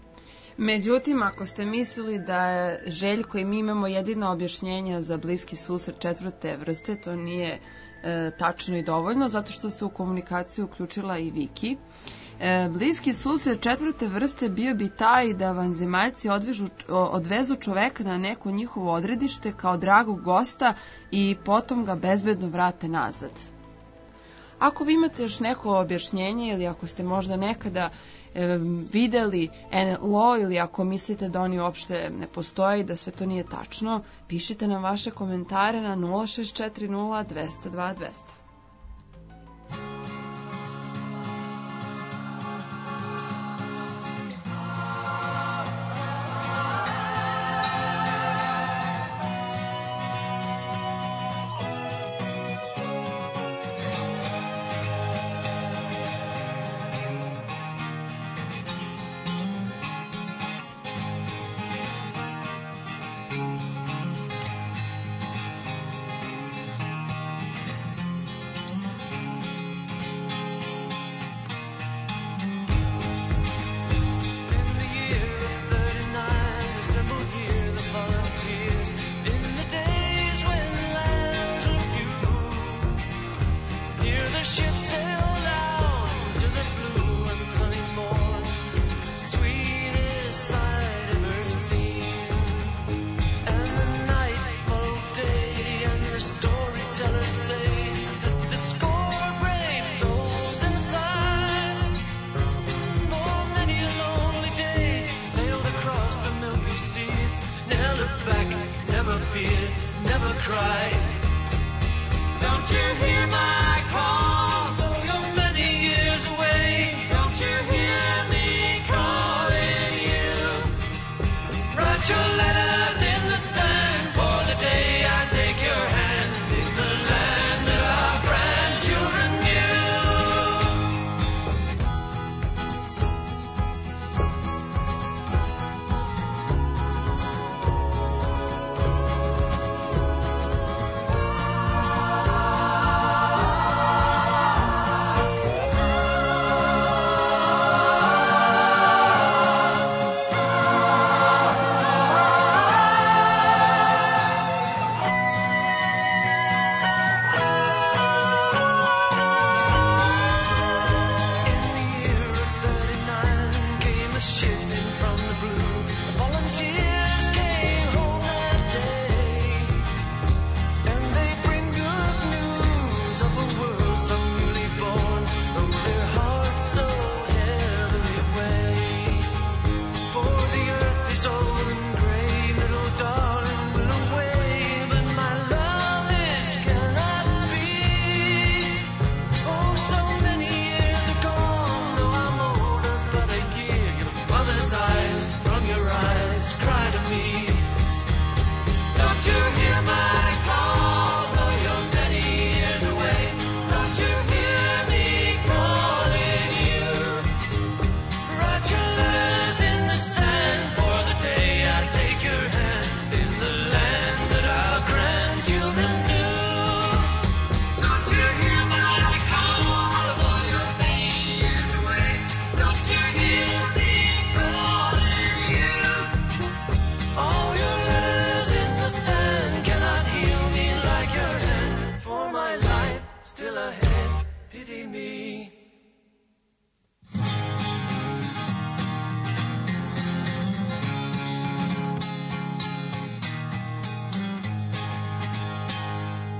Međutim, ako ste mislili da je Željko i mi imamo jedino objašnjenja za bliski susret četvrte vrste, to nije e, tačno i dovoljno, zato što se u komunikaciju uključila i Viki. E, bliski susret četvrte vrste bio bi taj da vanzemaljci odvežu, odvezu čoveka na neko njihovo odredište kao dragog gosta i potom ga bezbedno vrate nazad. Ako vi imate još neko objašnjenje ili ako ste možda nekada e, videli en el o ili ako mislite da oni uopšte ne postoje i da sve to nije tačno, pišite nam vaše komentare na nula šest četiri nula dva zero dva dva zero.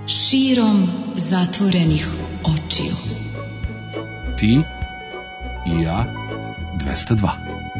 širom zatvorenih očiju. Ti i ja dvesta dva.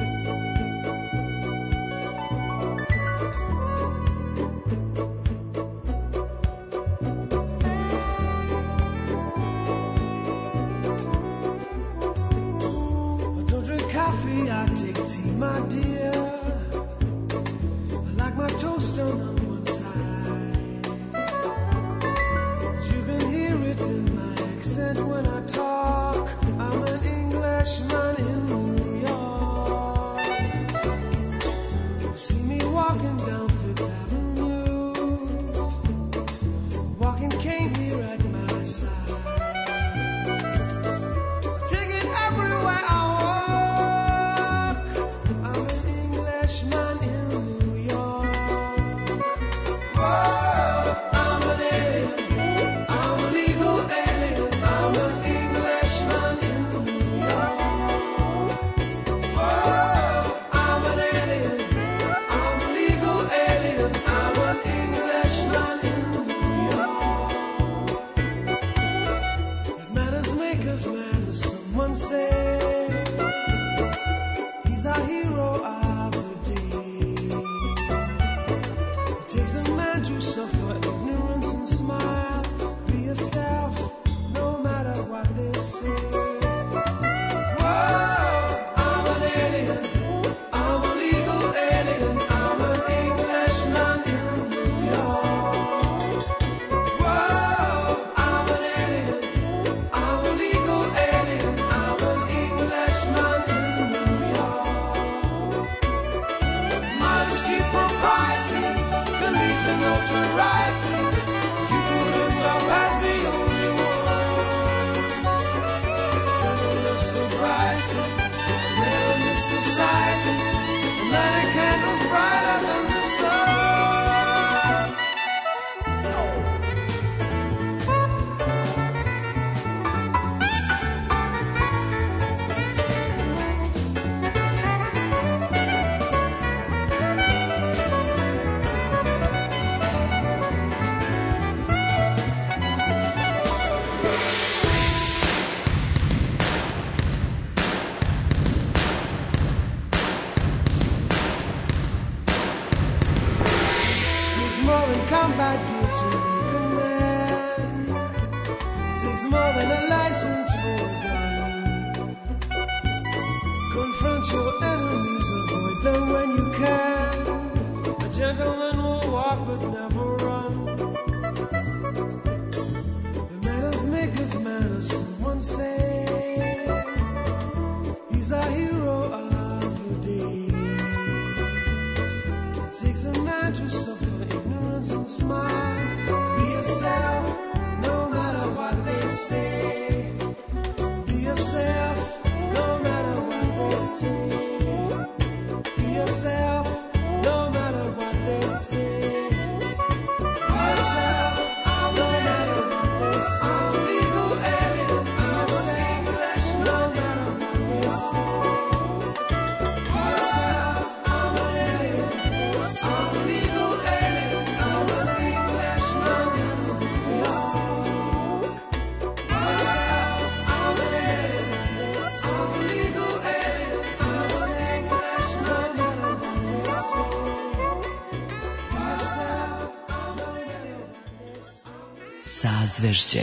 Sazvežđe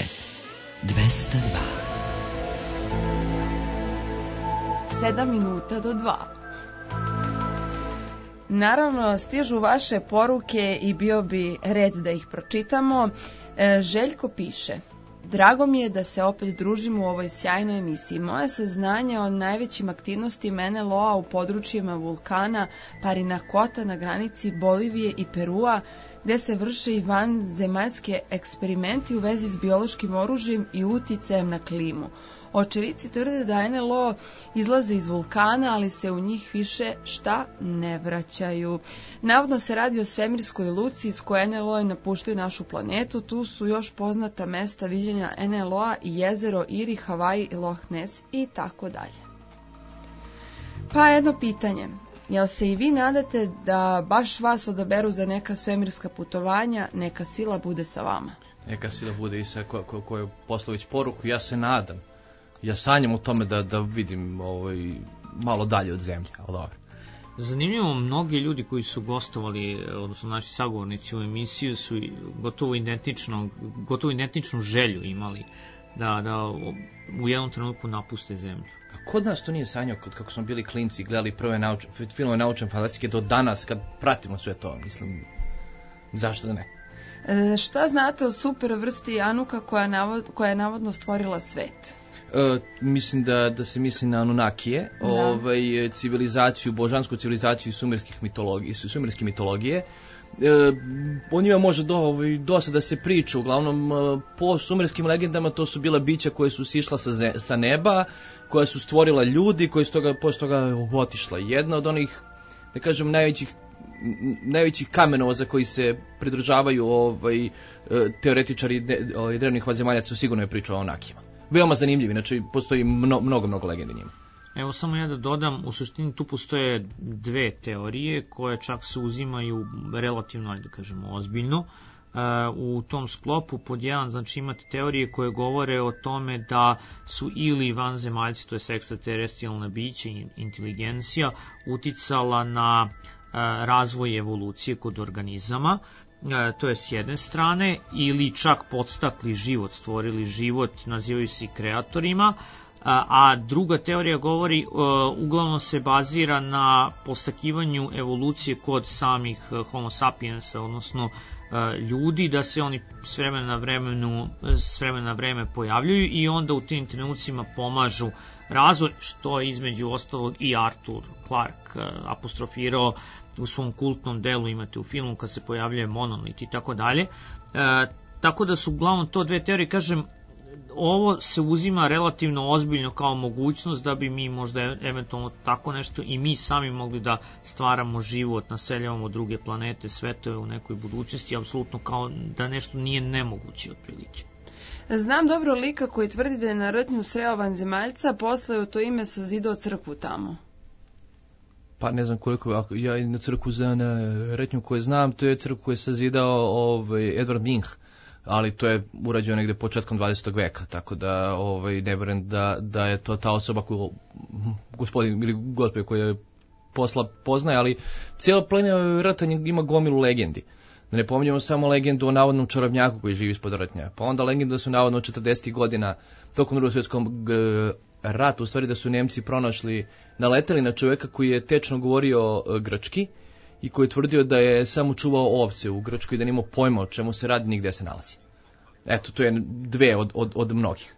dvesta dva. Sedam minuta do dva. Naravno, stižu vaše poruke i bio bi red da ih pročitamo. E, Željko piše: Drago mi je da se opet družimo u ovoj sjajnoj emisiji. Moje saznanje o najvećim aktivnostima en el o-a u područjima vulkana Parinacota na granici Bolivije i Perua, gde se vrše i vanzemaljske eksperimenti u vezi s biološkim oružjem i uticajem na klimu. Očevici tvrde da en el o izlaze iz vulkana, ali se u njih više šta ne vraćaju. Navodno se radi o svemirskoj luci iz koje en el o napuštaju našu planetu. Tu su još poznata mesta viđenja en el o i jezero Iri, Havaji, Loch Ness i tako dalje. Pa jedno pitanje. Jel se i vi nadate da baš vas odaberu za neka svemirska putovanja, neka sila bude sa vama? Neka sila bude i sa ko, ko, ko je poslao već poruku. Ja se nadam, ja sanjam u tome da, da vidim ovaj, malo dalje od zemlje, ali dobro. Zanimljivo, mnogi ljudi koji su gostovali, odnosno naši sagovornici u emisiju su gotovo identično, gotovo identičnu želju imali da, da u jednom trenutku napuste zemlju. A kod nas to nije sanjao, kako smo bili klinci, gledali prve nauč, filmove naučne fantastike do danas, kad pratimo sve to, mislim, zašto da ne? E, šta znate o super vrsti Anuka koja, navod, koja je navodno stvorila svet? E, mislim da, da se misli na Anunnakije, da. ovaj, civilizaciju, božansku civilizaciju sumerskih mitologije, sumerske mitologije. E, o njima može do, ovaj, dosta da se priča, uglavnom po sumerskim legendama to su bila bića koje su sišla sa, ze, sa neba, koja su stvorila ljudi, koji su toga, posle toga otišla. Jedna od onih, da kažem, najvećih najvećih kamenova za koji se pridržavaju ovaj, teoretičari ovaj, drevnih vanzemaljaca su sigurno je priča o Anunnakima. Veoma zanimljivi, znači postoji mno, mnogo, mnogo legendi njima. Evo samo ja da dodam, u suštini tu postoje dve teorije koje čak se uzimaju relativno, ajde da kažemo, ozbiljno. U tom sklopu pod jedan, znači imate teorije koje govore o tome da su ili vanzemaljci, to je ekstraterestrijalna bića i inteligencija, uticala na razvoj evolucije kod organizama, to je s jedne strane, ili čak podstakli život, stvorili život, nazivaju se kreatorima, a druga teorija govori, uglavnom se bazira na postakivanju evolucije kod samih homo sapiensa, odnosno ljudi, da se oni s vremena na vremenu, s vremena na vreme pojavljuju i onda u tim trenucima pomažu razvoj, što je između ostalog i Arthur Clarke apostrofirao u svom kultnom delu, imate u filmu kad se pojavljuje monolit i tako dalje. Tako da su uglavnom to dve teorije, kažem, ovo se uzima relativno ozbiljno kao mogućnost da bi mi možda eventualno tako nešto i mi sami mogli da stvaramo život, naseljavamo druge planete, svetove u nekoj budućnosti, apsolutno kao da nešto nije nemoguće otprilike. Znam dobro lika koji tvrdi da je na rtnju sreo vanzemaljca, posle u to ime sazidao crkvu tamo. Pa ne znam koliko, ja na crkvu za na rtnju koju znam, to je crkvu koju je sazidao ovaj, Edward Munch, ali to je urađeno negde početkom dvadesetog veka, tako da ovaj, ne verujem da, da je to ta osoba koju gospodin ili gospođa koja je posla poznaje, ali cijela planina rtanja ima gomilu legendi. Da ne pominjamo samo legendu o navodnom čarobnjaku koji živi ispod rtnja, pa onda legendu da su navodno četrdesetih godina tokom Drugog svjetskog rata, u stvari da su Nemci pronašli, naleteli na čovjeka koji je tečno govorio grčki i koji je tvrdio da je samo čuvao ovce u Grčkoj i da nije imao pojma o čemu se radi ni gde se nalazi. Eto, to je dve od, od, od mnogih.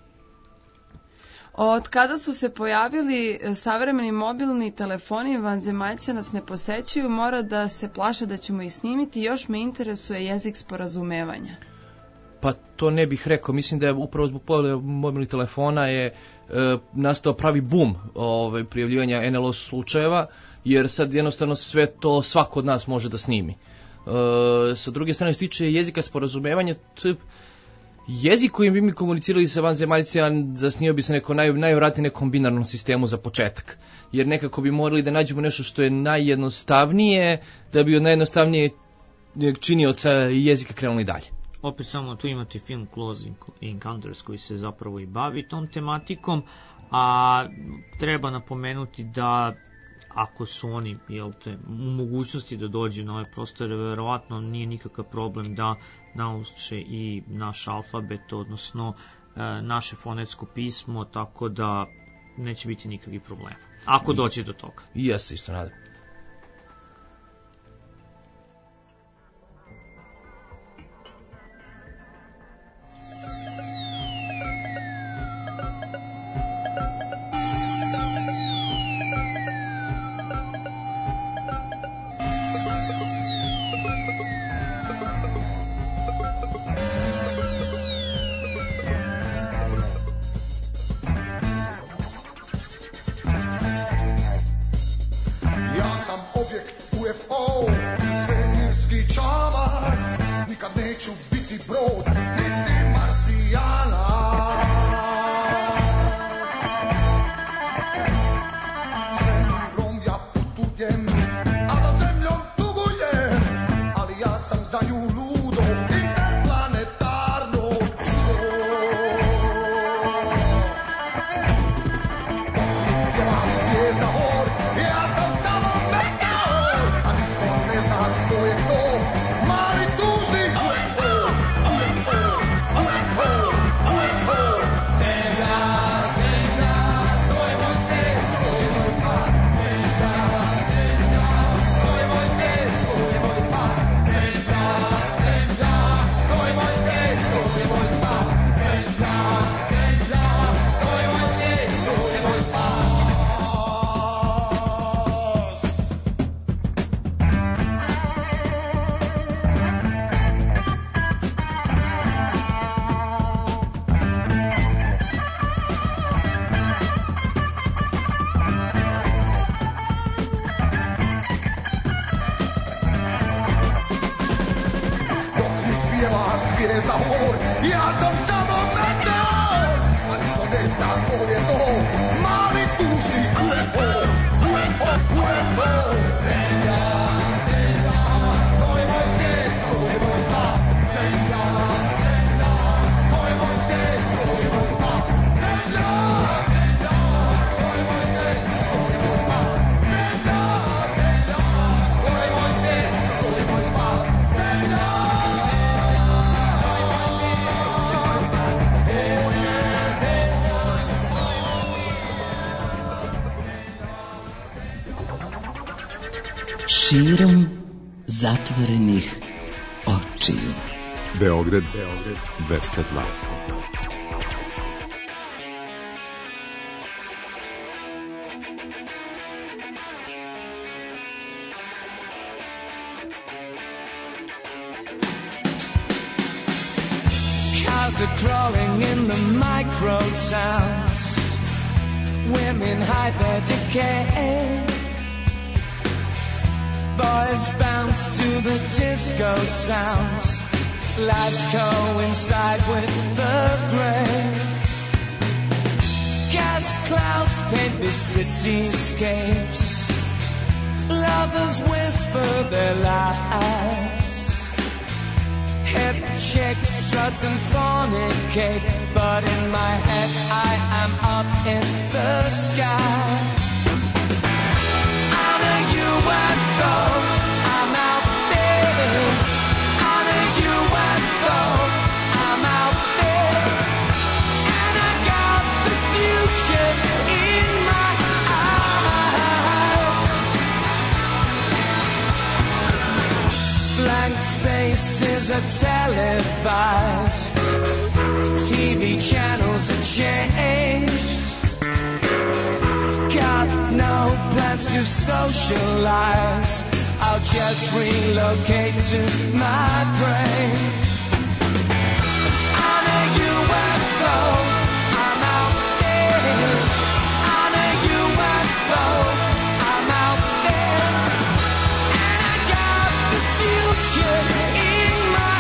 Od kada su se pojavili savremeni mobilni telefoni, vanzemaljci nas ne posećuju, mora da se plaše da ćemo ih snimiti, još me interesuje jezik sporazumevanja. Pa to ne bih rekao, mislim da je upravo zbog pojave mobilnih telefona je e, nastao pravi bum ovaj, prijavljivanja en el o slučajeva, jer sad jednostavno sve to svako od nas može da snimi. E, sa druge strane, što tiče jezika sporazumevanja, t, jezik kojim bi mi komunicirali sa vanzemaljcima zasnio bi se neko naj, najvratnije nekom binarnom sistemu za početak, jer nekako bi morali da nađemo nešto što je najjednostavnije, da bi od najjednostavnije činioca jezika krenuli dalje. Opet samo tu imate film Close Encounters koji se zapravo i bavi tom tematikom, a treba napomenuti da ako su oni, jel te, u mogućnosti da dođu na ovaj prostor, verovatno nije nikakav problem da nauče i naš alfabet, odnosno e, naše fonetsko pismo, tako da neće biti nikakvih problema. Ako dođe do toga. I ja se isto nadam. You're je za humor, ja sam samo meteor, a niko ne zna ko je to, mali tužni U F O, U F O, U F O. Zemlja, zemlja, to je moj svijet, to je moj spas. Zemlja, zemlja, to je moj svijet, to je moj spas. Zemlja, zemlja, to je moj svijet, to je moj spas. Zemlja, zemlja, to je moj svijet, to je moj spas. Zemlja. Širom zatvorenih očiju. Beograd, Beograd dvesta dva. Cows are crawling in the micro towns. Women hide their decay. Boys bounce to the disco sounds. Lights coincide with the gray. Gas clouds paint the cityscapes. Lovers whisper their lies. Hip chicks strut and fornicate, but in my head I am up in the sky. On a U F O, I'm out there. On a U F O, I'm out there. And I got the future in my eyes. Blank faces are televised. T V channels are changed. Got no plans to socialize. I'll just relocate to my brain. On a U F O, I'm out there. On a U F O, I'm out there. And I got the future in my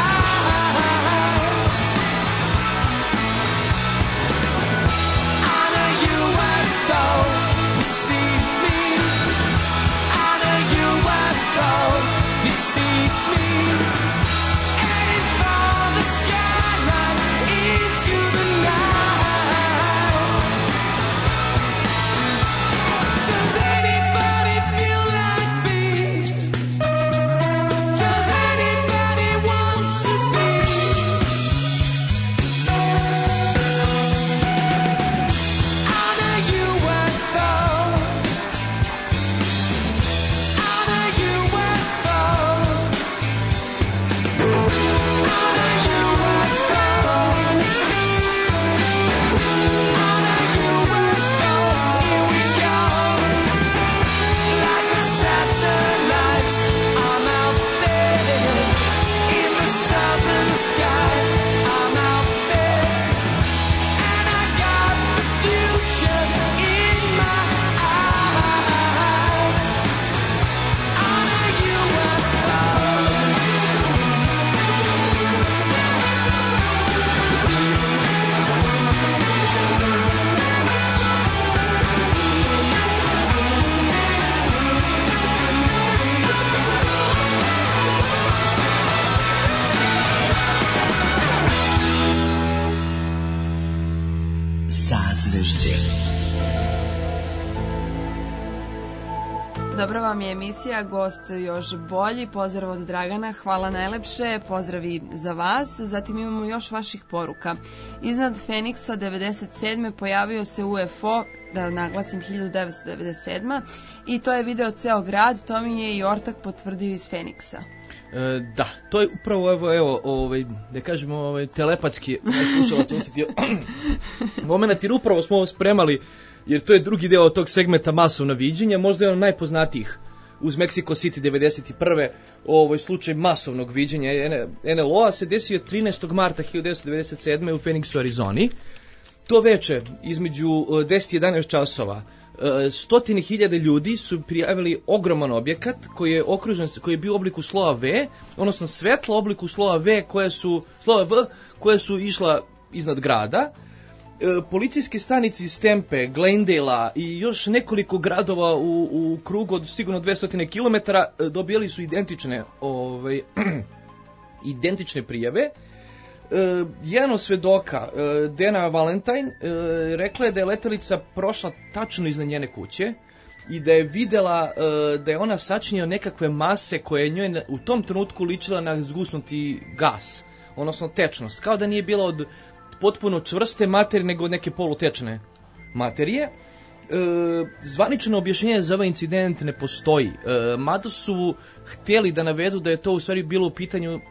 eyes. On a U F O, you see me. On a U F O, you see me. Heading for the skyline into the night. Does anybody feel like me? Does anybody want to see? On a U F O. On a U F O. On a U F O. On a U F O. Here we go. Like a satellite, I'm out there. In the southern sky, I'm out there. And I got the future in my eyes. On a U F O. Sazvežđe. Dobra vam je emisija, gost još bolji, pozdrav od Dragana, hvala najlepše, pozdravi za vas, zatim imamo još vaših poruka. Iznad Feniksa devedeset sedme pojavio se U F O, da naglasim hiljadu devetsto devedeset sedma i to je video ceo grad, to mi je i ortak potvrdio iz Feniksa. E, da, to je upravo evo, evo ovaj, da kažemo ovaj, telepatski slušalac osjetio moment, jer upravo smo ovo spremali, jer to je drugi deo tog segmenta masovna viđenja, možda je on najpoznatijih uz Mexico City devedeset prve ovaj slučaj masovnog viđenja N L O-a se desio trinaestog marta hiljadu devetsto devedeset sedme u Phoenixu, Arizoni. To veče između deset i jedanaest časova stotine hiljade ljudi su prijavili ogroman objekat koji je okružen, koji je bio u obliku slova V, odnosno svetla u obliku slova V koje su, slova V koje su išla iznad grada. E, policijske stanice iz Tempe, Glendale-a i još nekoliko gradova u, u krugu od sigurno dvesta kilometara dobijali su identične, ovaj, identične prijave. E, jedan od svedoka, e, Dana Valentine, e, rekla je da je letelica prošla tačno iznad njene kuće i da je videla e, da je ona sačinila nekakve mase koje je njoj u tom trenutku ličila na zgusnuti gas, odnosno tečnost, kao da nije bila od potpuno čvrste materije nego od neke polutečne materije. E, zvanično objašnjenje za ovaj incident ne postoji, e, mada su htjeli da navedu da je to u stvari bilo u pitanju e,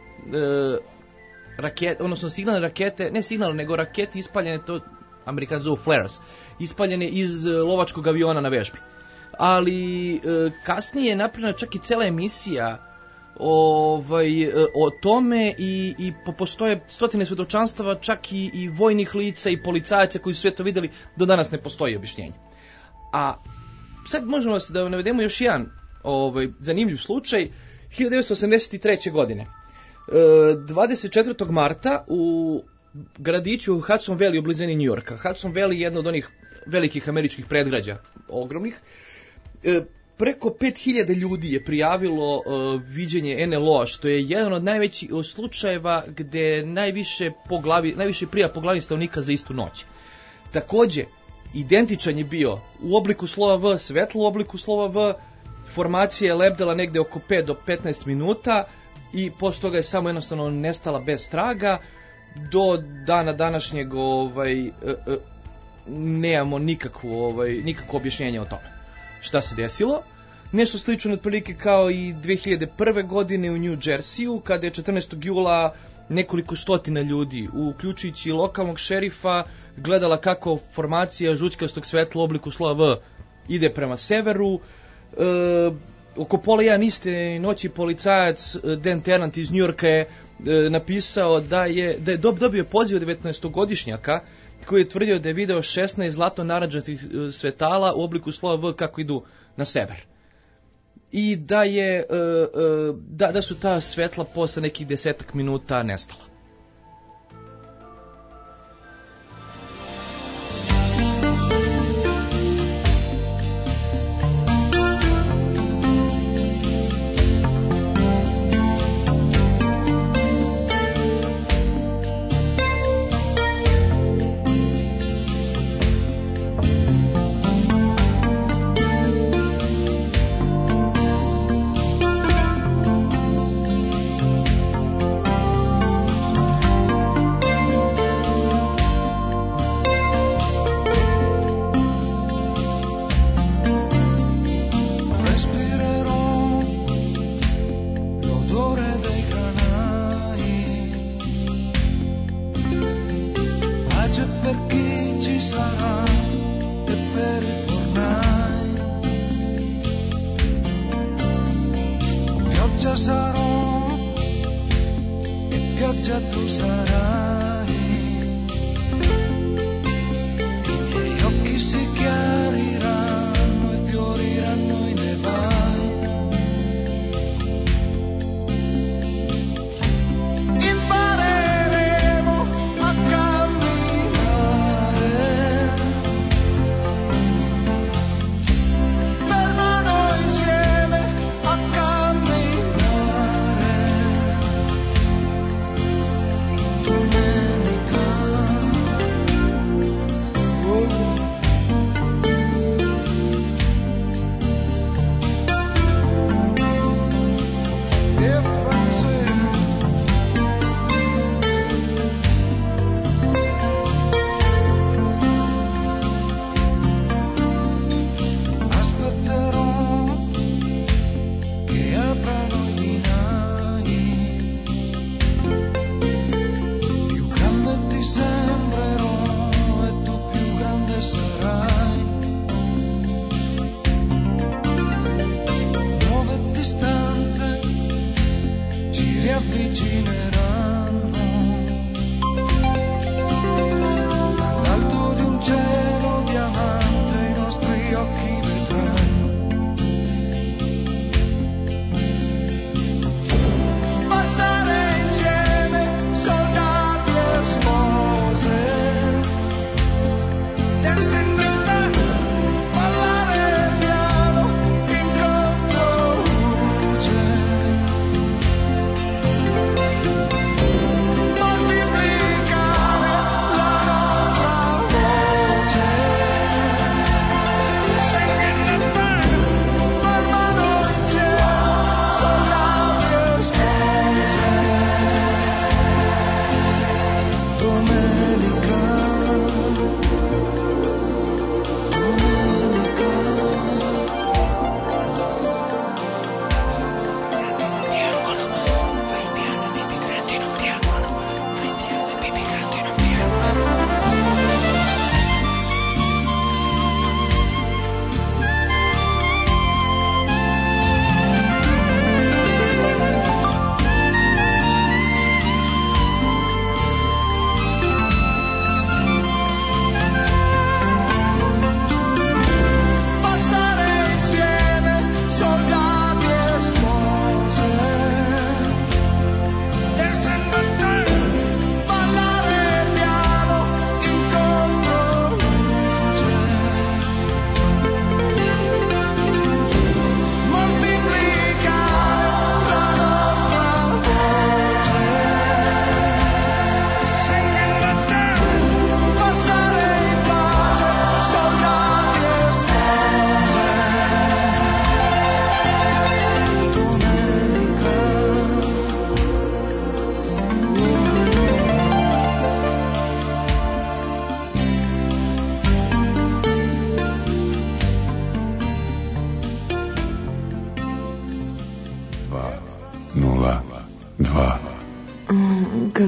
rakete, odnosno signalne rakete, ne signalne, nego rakete ispaljene, to Amerikanci zovu flares, ispaljene iz lovačkog aviona na vežbi. Ali e, kasnije je napravljena čak i cela emisija ovaj, e, o tome i, i postoje stotine svedočanstava, čak i, i vojnih lica i policajaca koji su sve to vidjeli, do danas ne postoji objašnjenje. A sad možemo da navedemo još jedan ovaj, zanimljiv slučaj. hiljadu devetsto osamdeset treće. godine dvadeset četvrtog marta u gradiću Hudson Valley u blizini New Yorka. Hudson Valley je jedno od onih velikih američkih predgrađa, ogromnih. E, preko pet hiljada ljudi je prijavilo e, viđenje en el o, što je jedan od najvećih slučajeva gde najviše, po glavi, najviše prija po glavi stanovnika za istu noć. Takođe, identičan je bio u obliku slova V, svetlo u obliku slova V, formacija je lebdela negde oko pet do petnaest minuta, i posle toga je samo jednostavno nestala bez traga. Do dana današnjeg ovaj, e, e, nemamo nikakvo, ovaj, nikakvo objašnjenje o tome šta se desilo. Nešto slično otprilike kao i dve hiljade prve. godine u New Jerseyu, kada je četrnaestog jula nekoliko stotina ljudi, uključujući lokalnog šerifa, gledala kako formacija žućkastog svetla u obliku slova V ide prema severu. E, Oko pola jedan iste noći policajac Dan Ternant iz Njujorka je e, napisao da je, da je dobio poziv od devetnaestogodišnjaka koji je tvrdio da je video šesnaest zlatno narandžastih svetala u obliku slova V kako idu na sever. I da je e, e, da, da su ta svetla posle nekih desetak minuta nestala. Thank you.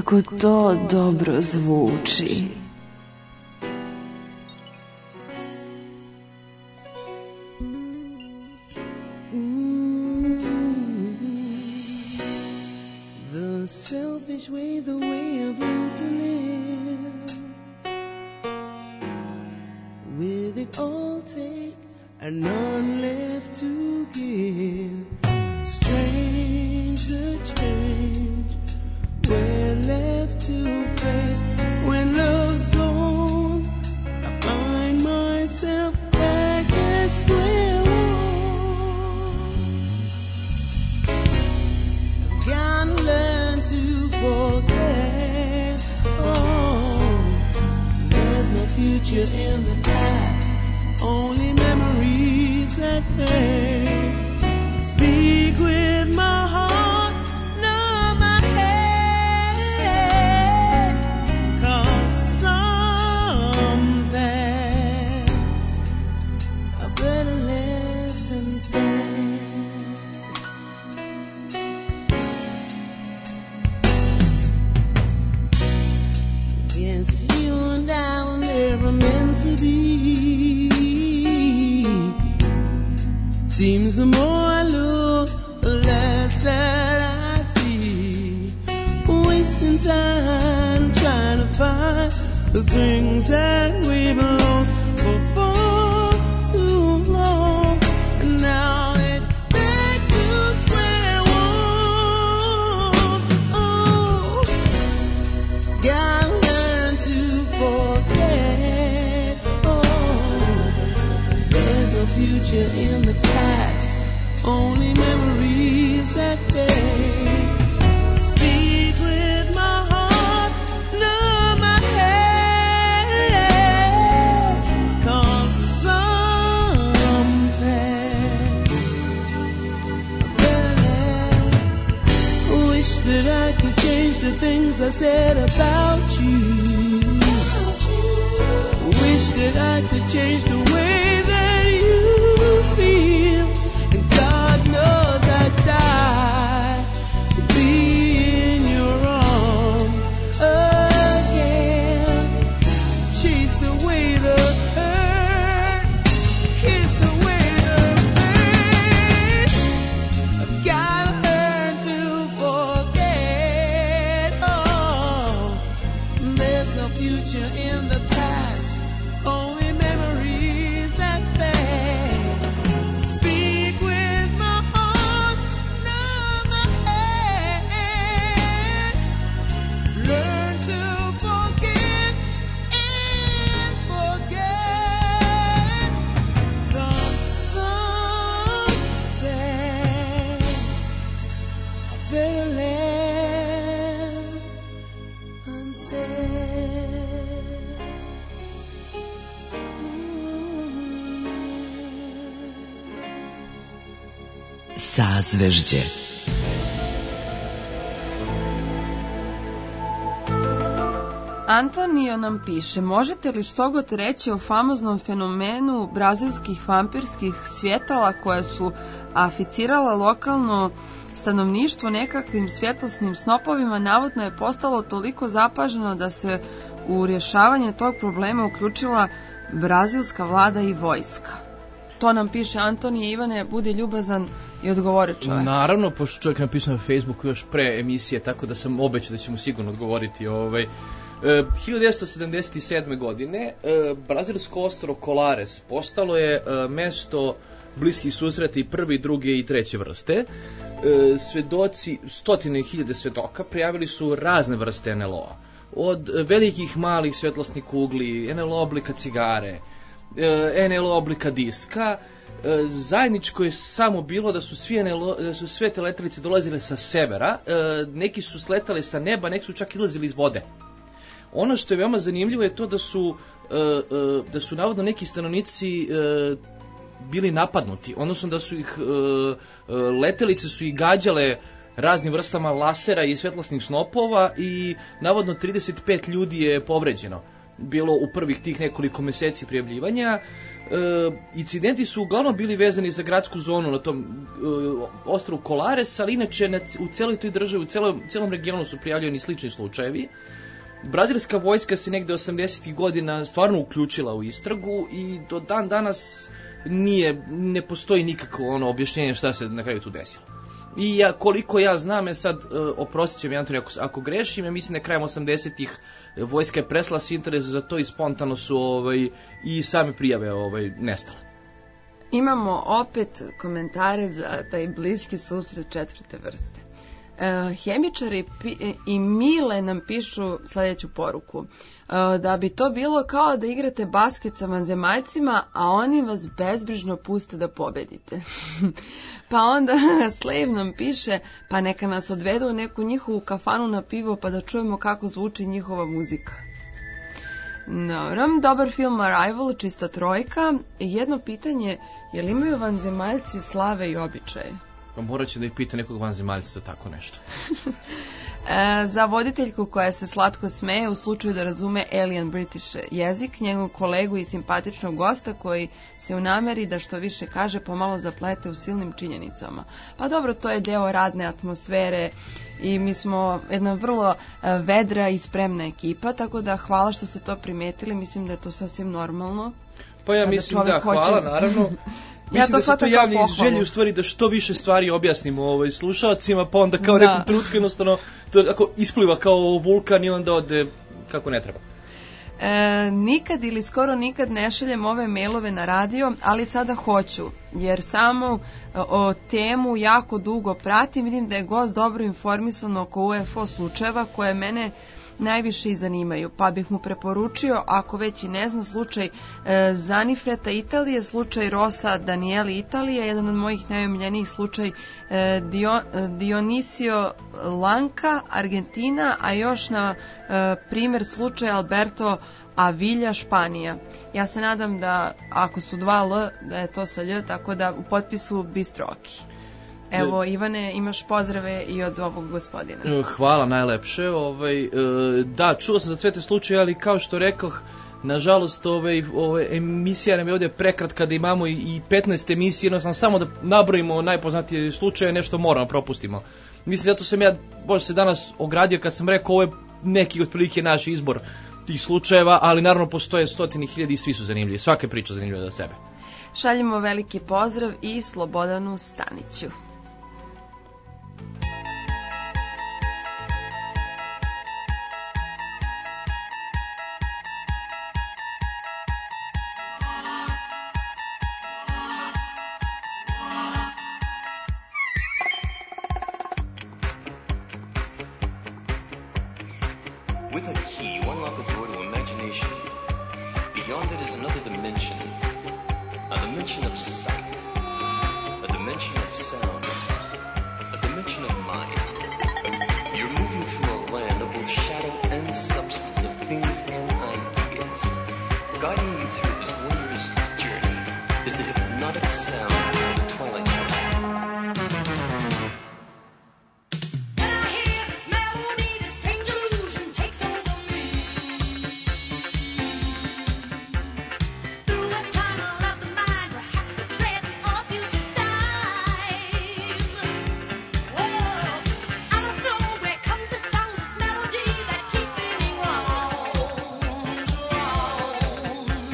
kako to dobro zvuči. The selfish way, the way I've learned to live. With it all take and none left to give. Strange the change we're left to face. When love's gone, I find myself back at square one. Gotta learn to forget. Oh, there's no future in the past, only memories that fade. Speak with my heart, not my head. 'Cause some things are better left unsaid. Yes, you and I were never meant to be. Seems the more I look, the less that I see. Wasting time trying to find the things that we've lost for far too long. And now it's back to square one. Oh, gotta learn to forget. Oh, there's no future in the past, only memories that fade. Speak with my heart, not my head. 'Cause something better. Wish that I could change the things I said about you. Wish that I could change the way that you feel. And God knows I'd die to be in your arms again. Chase away the hurt, kiss away the pain. I've gotta learn to forget. Oh, there's no future in the past, only memories that fade. Speak with my heart, not my head. Learn to forgive and forget. 'Cause something I better left unsaid. Sazvežđe. Antonio nam piše, možete li što god reći o famoznom fenomenu brazilskih vampirskih svjetala koja su aficirala lokalno stanovništvo nekakvim svjetlosnim snopovima? Navodno je postalo toliko zapaženo da se u rješavanje tog problema uključila brazilska vlada i vojska. To nam piše Antonije. Ivane, budi ljubazan i odgovori čovjek. Naravno, pošto čovjek napisao na Facebooku još pre emisije, tako da sam obećao da ćemo sigurno odgovoriti. Ovaj. E, hiljadu devetsto sedamdeset sedme. godine e, brazilsko ostrvo Colares postalo je e, mesto bliskih susreta i prve, i druge i treće vrste. E, svedoci, stotine i hiljade svedoka prijavili su razne vrste en el o-a. Od velikih malih svetlosnih kugli, en el o oblika cigare, en el o oblika diska. Zajedničko je samo bilo da su, svi en el o, da su sve te letelice dolazile sa severa, neki su sletali sa neba, neki su čak izlazili iz vode. Ono što je veoma zanimljivo je to da su, da su navodno neki stanovnici bili napadnuti, odnosno da su ih letelice su ih gađale raznim vrstama lasera i svetlosnih snopova i navodno trideset pet ljudi je povređeno. bilo u prvih tih nekoliko meseci prijavljivanja. E, incidenti su uglavnom bili vezani za gradsku zonu na tom e, ostrvu Kolares, ali inače na, u celoj toj državi, u celom, celom regionu su prijavljeni slični slučajevi. Brazilska vojska se negde osamdesetih godina stvarno uključila u istragu i do dan danas nije, ne postoji nikakvo ono objašnjenje šta se na kraju tu desilo. I ja, koliko ja znam, je sad, uh, oprostit će mi Antoni ako, ako grešim, ja mislim da krajem osamdesetih vojska je presla s interes za to i spontano su ovaj, i same prijave ovaj, nestale. Imamo opet komentare za taj bliski susret četvrte vrste. Uh, hemičari pi- i Mile nam pišu sljedeću poruku. Uh, da bi to bilo kao da igrate basket sa vanzemaljcima, a oni vas bezbrižno puste da pobedite. Pa onda Slave nam piše, pa neka nas odvedu u neku njihovu kafanu na pivo pa da čujemo kako zvuči njihova muzika. Dobro, dobar film Arrival, čista trojka. Jedno pitanje, je li imaju vanzemaljci slave i običaje? Pa morat će da ih pita nekog vanzemaljca za tako nešto. E, za voditeljku koja se slatko smeje u slučaju da razume alien British jezik, njegovog kolegu i simpatičnog gosta koji se u nameri da što više kaže pomalo zaplete u silnim činjenicama. Pa dobro, to je deo radne atmosfere i mi smo jedna vrlo vedra i spremna ekipa, tako da hvala što ste to primetili, mislim da je to sasvim normalno. Pa ja mislim da, hvala, hoće... naravno. Mislim ja to da se to javlja iz želje u stvari da što više stvari objasnimo ovaj, slušalcima, pa onda kao da. Nekom trenutku jednostavno to ako ispliva kao vulkan i onda ode kako ne treba. E, nikad ili skoro nikad ne šaljem ove mailove na radio, ali sada hoću, jer samo o temu jako dugo pratim, vidim da je gost dobro informisan oko U F O slučajeva koje mene najviše i zanimaju, pa bih mu preporučio, ako već i ne zna, slučaj e, Zanifreta Italije, slučaj Rosa Danieli Italije, jedan od mojih najomiljenijih slučaj e, Dio, Dionisio Lanka, Argentina, a još na e, primjer slučaj Alberto Avilja, Španija. Ja se nadam da ako su dva L, da je to sa Lj, tako da u potpisu Bistroki. Evo, Ivane, imaš pozdrave i od ovog gospodina. Hvala, najlepše. Ovaj, da, čuo sam za sve te slučaje, ali kao što rekoh, nažalost, ovaj, ovaj, emisija nam je ovdje prekratka da imamo i, i petnaest emisije, jednostavno samo da nabrojimo najpoznatije slučaje, nešto moramo propustimo. Mislim, zato sam ja, možda se danas ogradio kad sam rekao, ovo je neki otprilike naš izbor tih slučajeva, ali naravno postoje stotini hiljadi i svi su zanimljivi. Svaka priča zanimljiva za sebe. Šaljimo veliki pozdrav i Slobodanu Staniću. With a key, you unlock a door to imagination. Beyond it is another dimension. A dimension of sight. A dimension of sound. A dimension of mind. You're moving through a land of both shadow and substance, of things and ideas. Guiding you through this wondrous journey is the hypnotic sound of the Twilight Zone. Melody that keeps spinning round, round.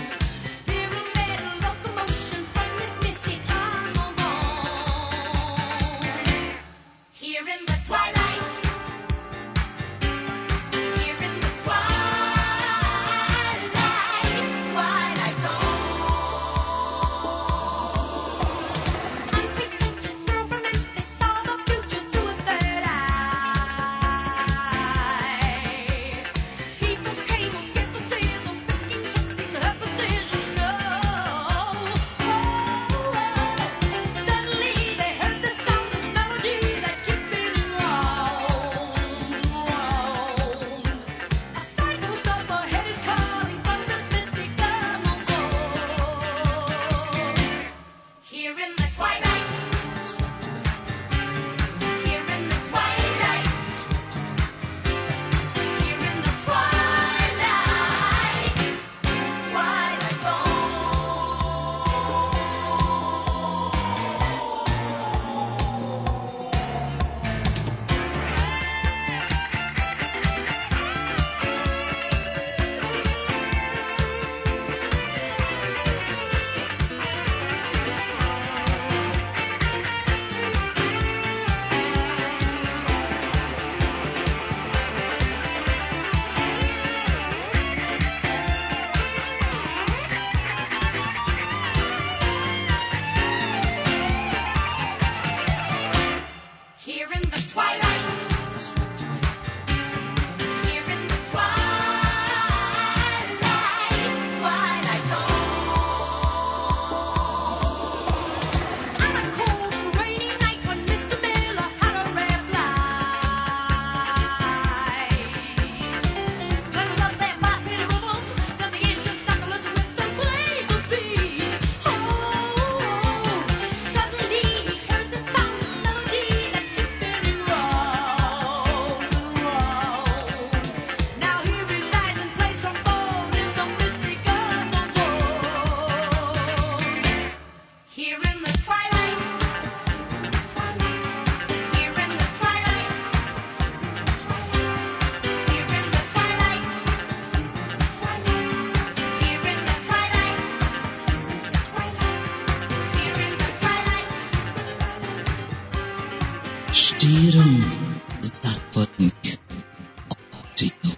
širom zatvorenih očiju.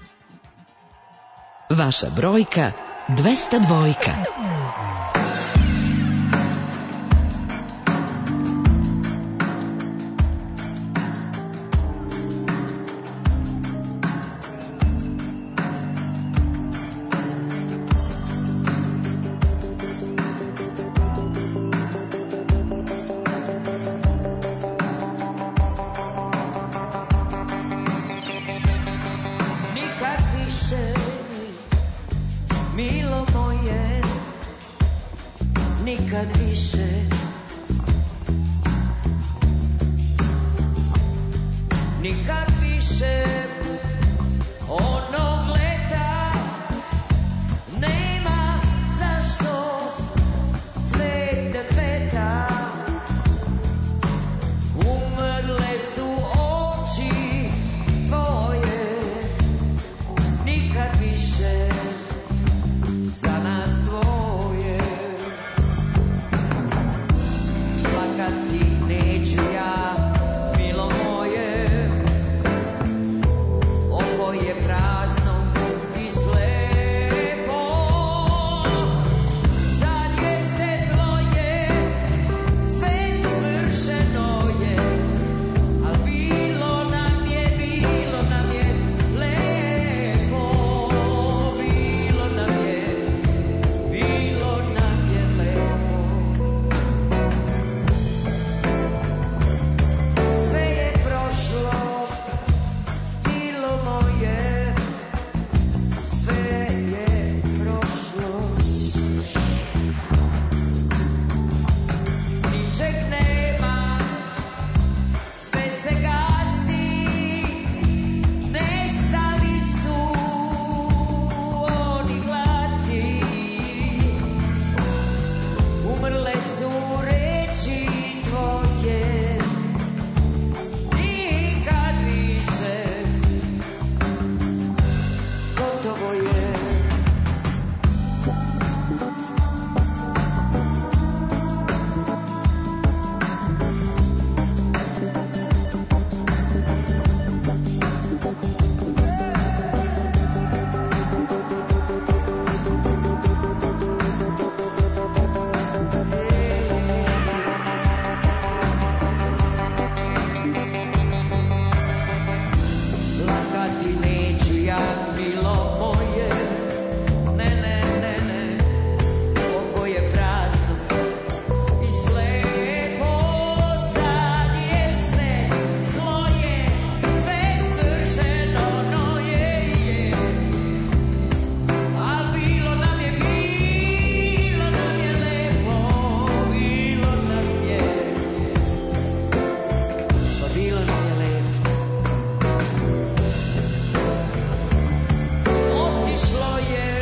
Vaša brojka dvesta dvojka. Nikad više, milo moje, nikad više. Nikad više onog leta nema zašto cvet da cveta. Umrle su oči tvoje, nikad više za nas dvoje. Plakati neću ja, milo moje, ovo je prazno i slepo. Sad je svetlo je, sve svršeno je, al bilo nam je, bilo nam je lepo. Bilo nam je, bilo nam je lepo. Sve je prošlo, bilo moje, sve je prošlo. Ničeg nema, sve se gasi, nestali su oni glasi. Umrle su reči tvoje, nikad više, gotovo je. Plakati neću ja, milo moje, ne, ne, ne, ne, ovo je prazno i slepo. Sad je sve tvoje, sve svršeno, no je, je. Al bilo nam je, bilo nam je lepo, bilo nam je, pa bilo nam je lepo. Otišlo je,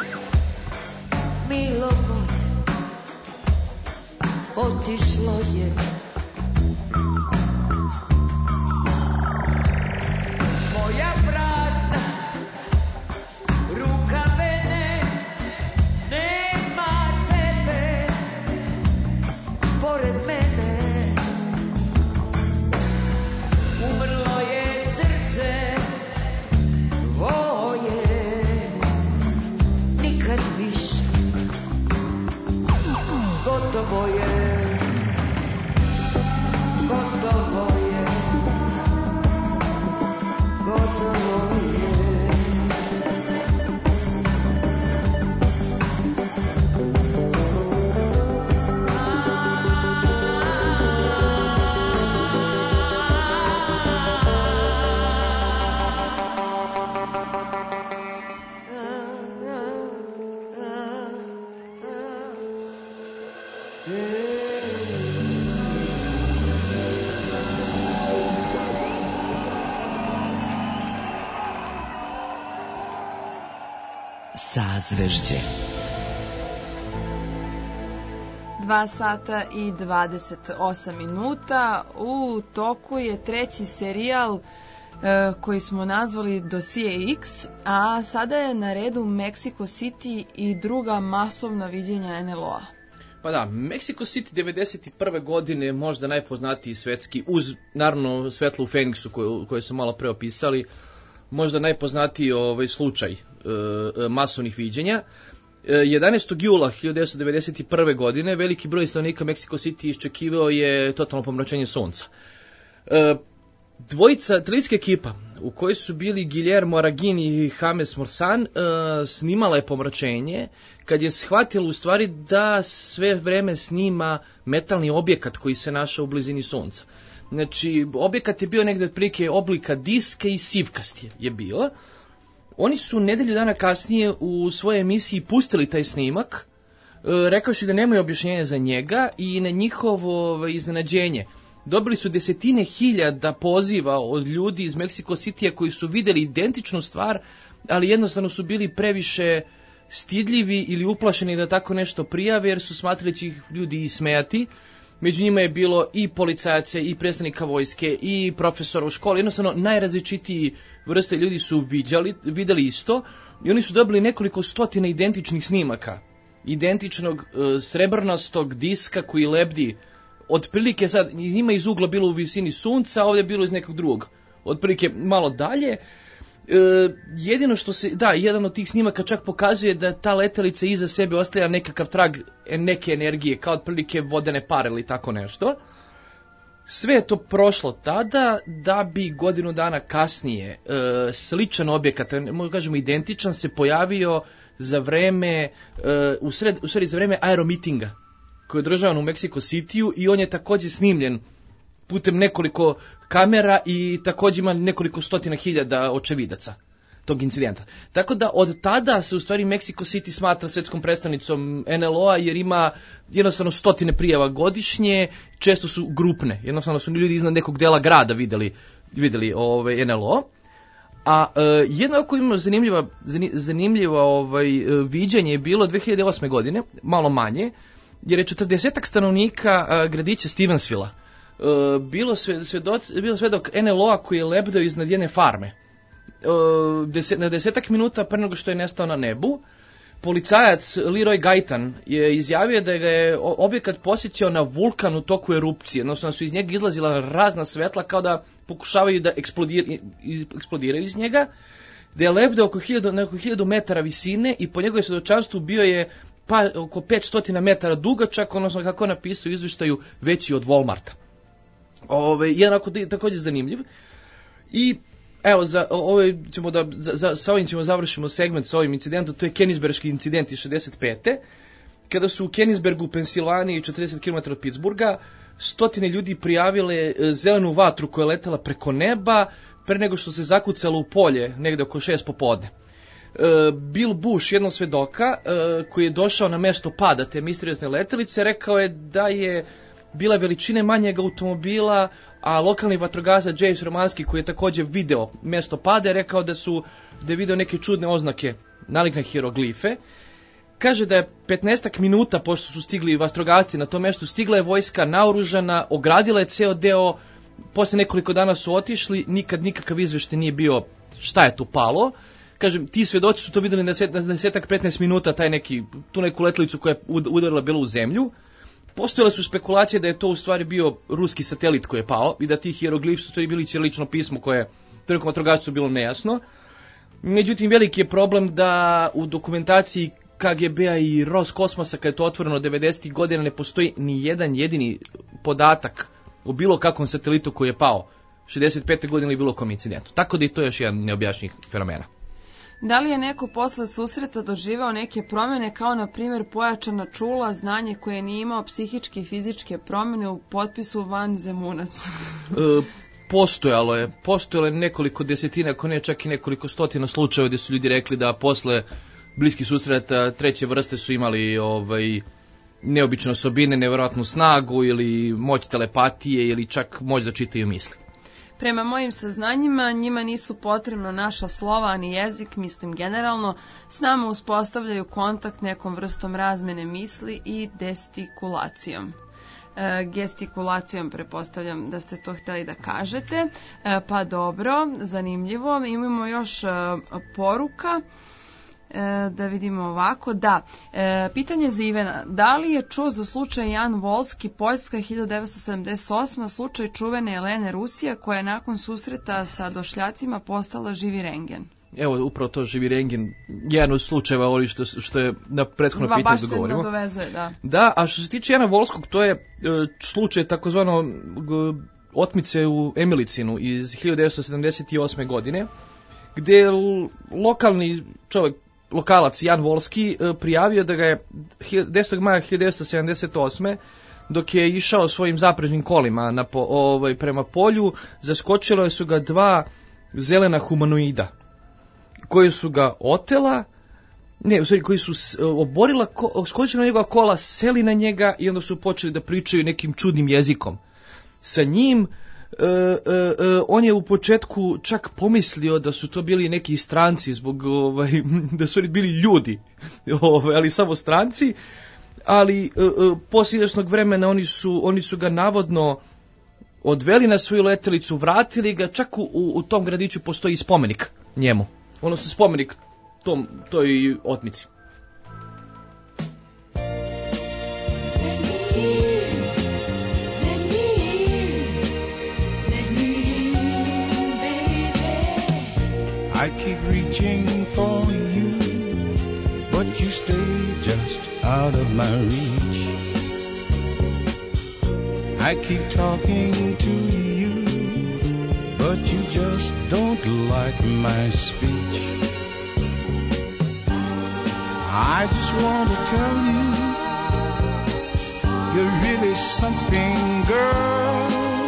milo moje, otišlo je. Moja prazna ruka mene, nema tebe pored mene. Umrlo je srce tvoje, nikad više, gotovo je, gotovo je, gotovo je. Sazvežđe. Dva sata i dvadeset osam minuta. U toku je treći serijal e, koji smo nazvali Dosije X, a sada je na redu Mexico City i druga masovna viđenja en el o-a. Pa da, Mexico City devedeset prve godine možda najpoznatiji svetski, uz naravno svetlo u Feniksu koje, koje su malo pre opisali, možda najpoznatiji ovaj slučaj e, masovnih viđenja. E, jedanaestog jula hiljadu devetsto devedeset prve godine veliki broj stanovnika Mexico City iščekivao je totalno pomračenje sunca. E, dvojica, televizijska ekipa u kojoj su bili Guillermo Aragin i James Morsan e, snimala je pomračenje kad je shvatila u stvari da sve vreme snima metalni objekat koji se našao u blizini sunca. Znači, objekat je bio negde otprilike oblika diska i sivkasti je bio. Oni su nedelju dana kasnije u svojoj emisiji pustili taj snimak, e, rekavši da nemaju objašnjenja za njega i na njihovo iznenađenje dobili su desetine hiljada poziva od ljudi iz Mexico Citya koji su videli identičnu stvar, ali jednostavno su bili previše stidljivi ili uplašeni da tako nešto prijave jer su smatrali da će ih ljudi ismejati. Među njima je bilo i policajaca i predstavnika vojske i profesora u školi. Jednostavno najrazličitiji vrste ljudi su viđali, videli isto i oni su dobili nekoliko stotina identičnih snimaka. Identičnog e, srebrnastog diska koji lebdi otprilike sad, njima iz ugla bilo u visini sunca, ovdje je bilo iz nekog drugog. Otprilike malo dalje. E, jedino što se, da, jedan od tih snimaka čak pokazuje da ta letelica iza sebe ostavlja nekakav trag neke energije, kao otprilike vodene pare ili tako nešto. Sve je to prošlo tada, da bi godinu dana kasnije e, sličan objekat, možemo kažemo identičan, se pojavio za vreme, e, u, sred, u sred za vreme aeromitinga koji je održavan u Mexico Cityu i on je također snimljen putem nekoliko kamera i također ima nekoliko stotina hiljada očevidaca tog incidenta. Tako da od tada se u stvari Mexico City smatra svetskom predstavnicom en el o-a jer ima jednostavno stotine prijava godišnje, često su grupne, jednostavno su ljudi iznad nekog dela grada vidjeli, vidjeli ovaj en el o. A uh, jedno ako ima zanimljiva, zanimljiva ovaj, viđenje je bilo dve hiljade osme godine, malo manje, jer je četrdesetak stanovnika uh, gradića Stevensvilla uh, bilo, sve, svedoc, bilo svedok en el o-a koji je lebdeo iznad jedne farme. Uh, deset, na desetak minuta pre nego što je nestao na nebu, policajac Leroy Gaitan je izjavio da ga je objekat posjećao na vulkan u toku erupcije, odnosno su iz njega izlazila razna svetla kao da pokušavaju da eksplodir, eksplodiraju iz njega, da je lebdeo oko hiljadu, oko hiljadu metara visine i po njegovoj svjedočanstvu bio je pa oko petsto metara dugačak, odnosno kako napisao u izveštaju veći od Walmarta. Ove, jedan ako također zanimljiv. I evo, za, ovaj ćemo da, za, sa ovim ćemo završimo segment sa ovim incidentom, to je Kenisberški incident iz šezdeset pete kada su u Kenisbergu u Pensilvaniji, četrdeset kilometara od Pittsburgha, stotine ljudi prijavile zelenu vatru koja je letala preko neba pre nego što se zakucalo u polje negde oko šest popodne. Bill Bush, jednog svedoka koji je došao na mesto pada te misteriozne letelice, rekao je da je bila veličine manjeg automobila, a lokalni vatrogasac James Romanski, koji je također video mesto pada, je rekao da su da je video neke čudne oznake, nalik na hieroglife. Kaže da je petnaestak minuta pošto su stigli vatrogasci na to mesto, stigla je vojska naoružana, ogradila je ceo deo, posle nekoliko dana su otišli, nikad nikakav izveštaj nije bio šta je tu palo. Kažem, ti svedoci su to videli na desetak petnaest minuta, taj neki, tu neku letelicu koja je udarila bilo u zemlju. Postojale su spekulacije da je to u stvari bio ruski satelit koji je pao i da ti hieroglifi su stvari bili ćirilično pismo koje trenutno vatrogascu bilo nejasno. Međutim, veliki je problem da u dokumentaciji ka ge be-a i Roskosmosa, kada je to otvoreno devedesetih godina, ne postoji ni jedan jedini podatak o bilo kakvom satelitu koji je pao šezdeset pete godine ili bilo kom incidentu. Tako da i to je još jedan neobjašnjih fenomena. Da li je neko posle susreta doživao neke promjene, kao na primjer pojačana čula, znanje koje nije imao, psihičke i fizičke promjene u potpisu vanzemunac? e, postojalo je, postojalo je nekoliko desetina, ako ne čak i nekoliko stotina slučajeva gdje su ljudi rekli da posle bliskih susreta treće vrste su imali ovaj, neobične osobine, nevjerojatnu snagu ili moć telepatije ili čak moć da čitaju misli. Prema mojim saznanjima, njima nisu potrebna naša slova ni jezik, mislim generalno, s nama uspostavljaju kontakt nekom vrstom razmene misli i gestikulacijom. E, gestikulacijom pretpostavljam da ste to htjeli da kažete. E, pa dobro, zanimljivo. Imamo još e, poruka. E, da vidimo ovako, da. E, pitanje za Ivana. Da li je čuo za slučaj Jan Volski, Poljska hiljadu devetsto sedamdeset osma, slučaj čuvene Jelene Rusija, koja je nakon susreta sa došljacima postala živi rengen? Evo, upravo to živi rengen, jedan od slučajeva ovih što, što je na prethodno Va, pitanje baš da govorimo. se nadovezuje, da. Da, a što se tiče Jana Volskog, to je e, slučaj takozvano e, otmice u Emilicinu iz hiljadu devetsto sedamdeset osme godine, gde je lokalni čovjek, lokalac Jan Volski e, prijavio da ga je desetog maja hiljadu devetsto sedamdeset osme dok je išao svojim zaprežnim kolima na po, ovaj, prema polju, zaskočilo su ga dva zelena humanoida koji su ga otela, ne, u stvari koji su oborila, skočili na njegova kola, seli na njega i onda su počeli da pričaju nekim čudnim jezikom sa njim. E, e, e, on je u početku čak pomislio da su to bili neki stranci, zbog ovaj, da su oni bili ljudi, ovaj, ali samo stranci, ali e, e, poslije izvjesnog vremena oni su, oni su ga navodno odveli na svoju letelicu, vratili ga, čak u, u tom gradiću postoji spomenik njemu, odnosno spomenik tom, toj otmici. I keep reaching for you, but you stay just out of my reach. I keep talking to you, but you just don't like my speech. I just want to tell you, you're really something, girl,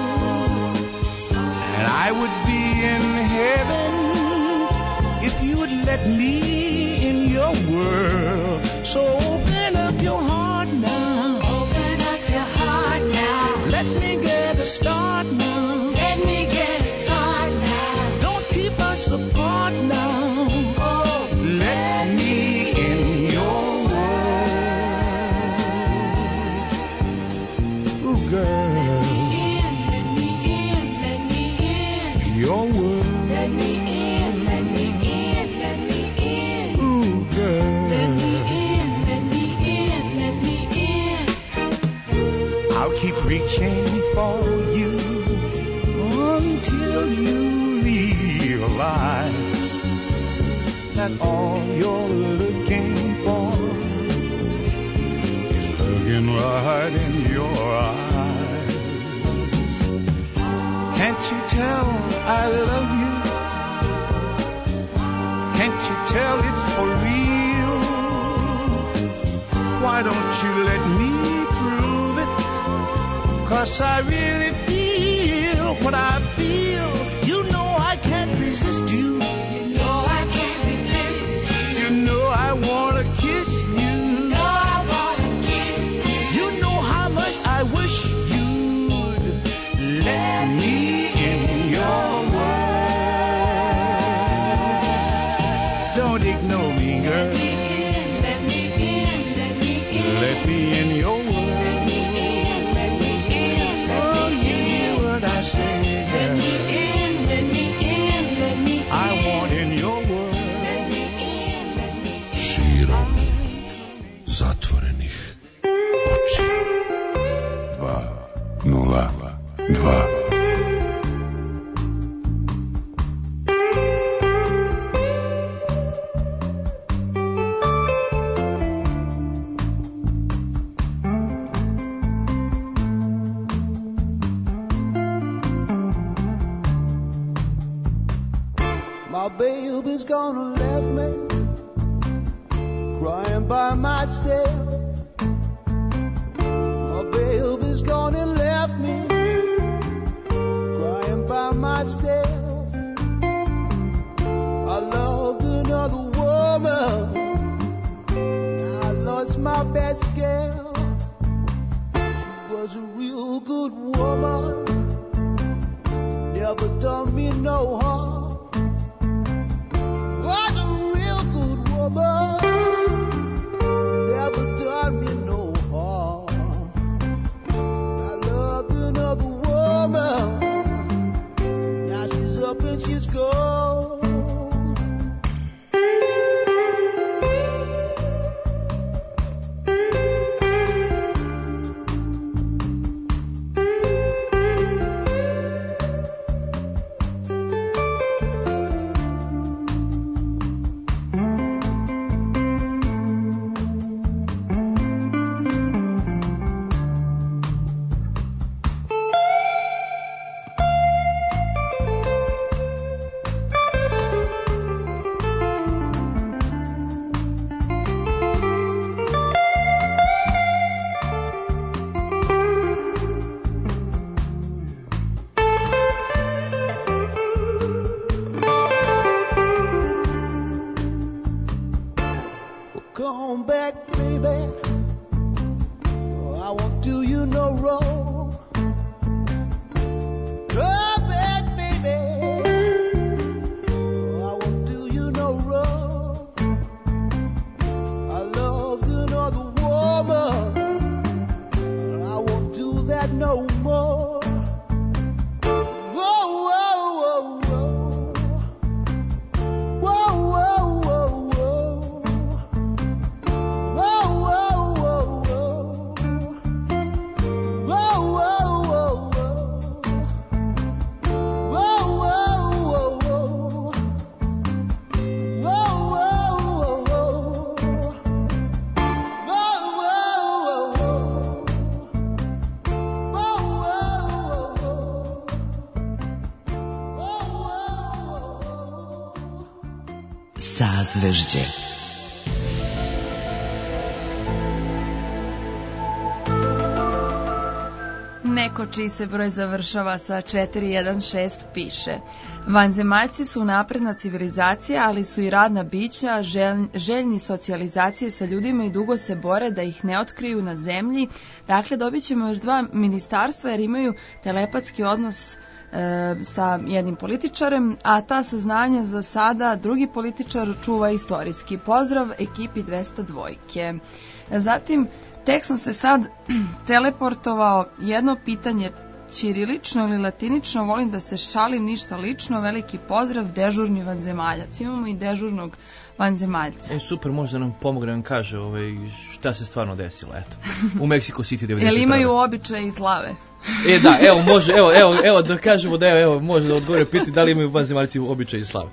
and I would be in heaven if you would let me in your world. So open up your heart now. Open up your heart now. Let me get a start now. Let me get a start now. Don't keep us apart now. Oh, let me in your world. Ooh, girl. Let me in, let me in, let me in. Your world. Let me in, let me in. I'll keep reaching for you until you realize that all you're looking for is looking right in your eyes. Can't you tell I love you? Can't you tell it's for real? Why don't you let me prove it? 'Cause I really feel what I feel. You know I can't resist you. You know I can't resist you. You know I wanna kiss you. You know I wanna kiss you. You know how much I wish you'd let me in your world. Don't ignore me, girl. Let me in, let me in, let me in. Let me in your world. Zatvorenih očiju. Dva, nula, dva. My baby's gonna leave me crying by myself. My baby's gone and left me crying by myself. I loved another woman, I lost my best girl. She was a real good woman, never done me no harm. Was a real good woman, never done me no harm. I loved another woman, now she's up and she's gone. Come back, baby. I won't do you no wrong. Come back, baby. I won't do you no wrong. I loved another woman. I won't do that no more. Whoa, whoa, whoa, whoa. Whoa, whoa, whoa, whoa. Whoa, whoa, whoa, whoa. Whoa, whoa, whoa, whoa. Whoa, whoa, whoa, whoa. Whoa, whoa, whoa, whoa. Whoa, whoa, whoa, whoa. Sazvežđe. Neko čiji se broj završava sa četiri jedan šest piše: vanzemaljci su napredna civilizacija, ali su i radna bića, želj, željni socijalizacije sa ljudima i dugo se bore da ih ne otkriju na zemlji. Dakle, dobit ćemo još dva ministarstva jer imaju telepatski odnos e, sa jednim političarem, a ta saznanja za sada drugi političar čuva istorijski. Pozdrav ekipi dvesta dvojke. Zatim, tek sam se sad teleportovao, jedno pitanje ćirilično ili latinično, volim da se šalim, ništa lično, veliki pozdrav, dežurni vanzemaljac. Imamo i dežurnog vanzemaljca. E, super, možda nam pomogne, nam kaže ovaj, šta se stvarno desilo, eto. U Mexico City devedeset Jel imaju običaje i slave? E, da, evo, može, evo, evo, evo, da kažemo da, evo, može da odgovore piti da li imaju vanzemaljci običaje i slave.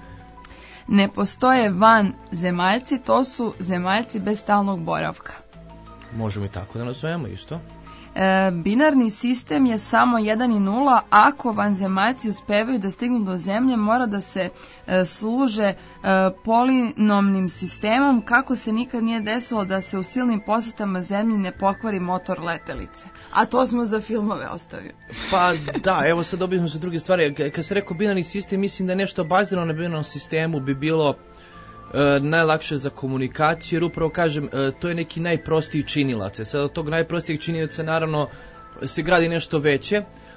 Ne postoje vanzemaljci, to su zemaljci bez stalnog boravka. Možemo i tako da nazovemo isto. E, binarni sistem je samo jedan i nula. Ako vanzemaljci uspevaju da stignu do zemlje, mora da se e, služe e, polinomnim sistemom, kako se nikad nije desilo da se u silnim posetama zemlji ne pokvari motor letelice. A to smo za filmove ostavili. Pa da, evo sad dobijemo sa druge stvari. Kad se rekao binarni sistem, mislim da nešto bazirano na binarnom sistemu bi bilo E, najlakše za komunikaciju, jer upravo kažem, e, to je neki najprostiji činilac. Sad od tog najprostijeg činilaca naravno se gradi nešto veće,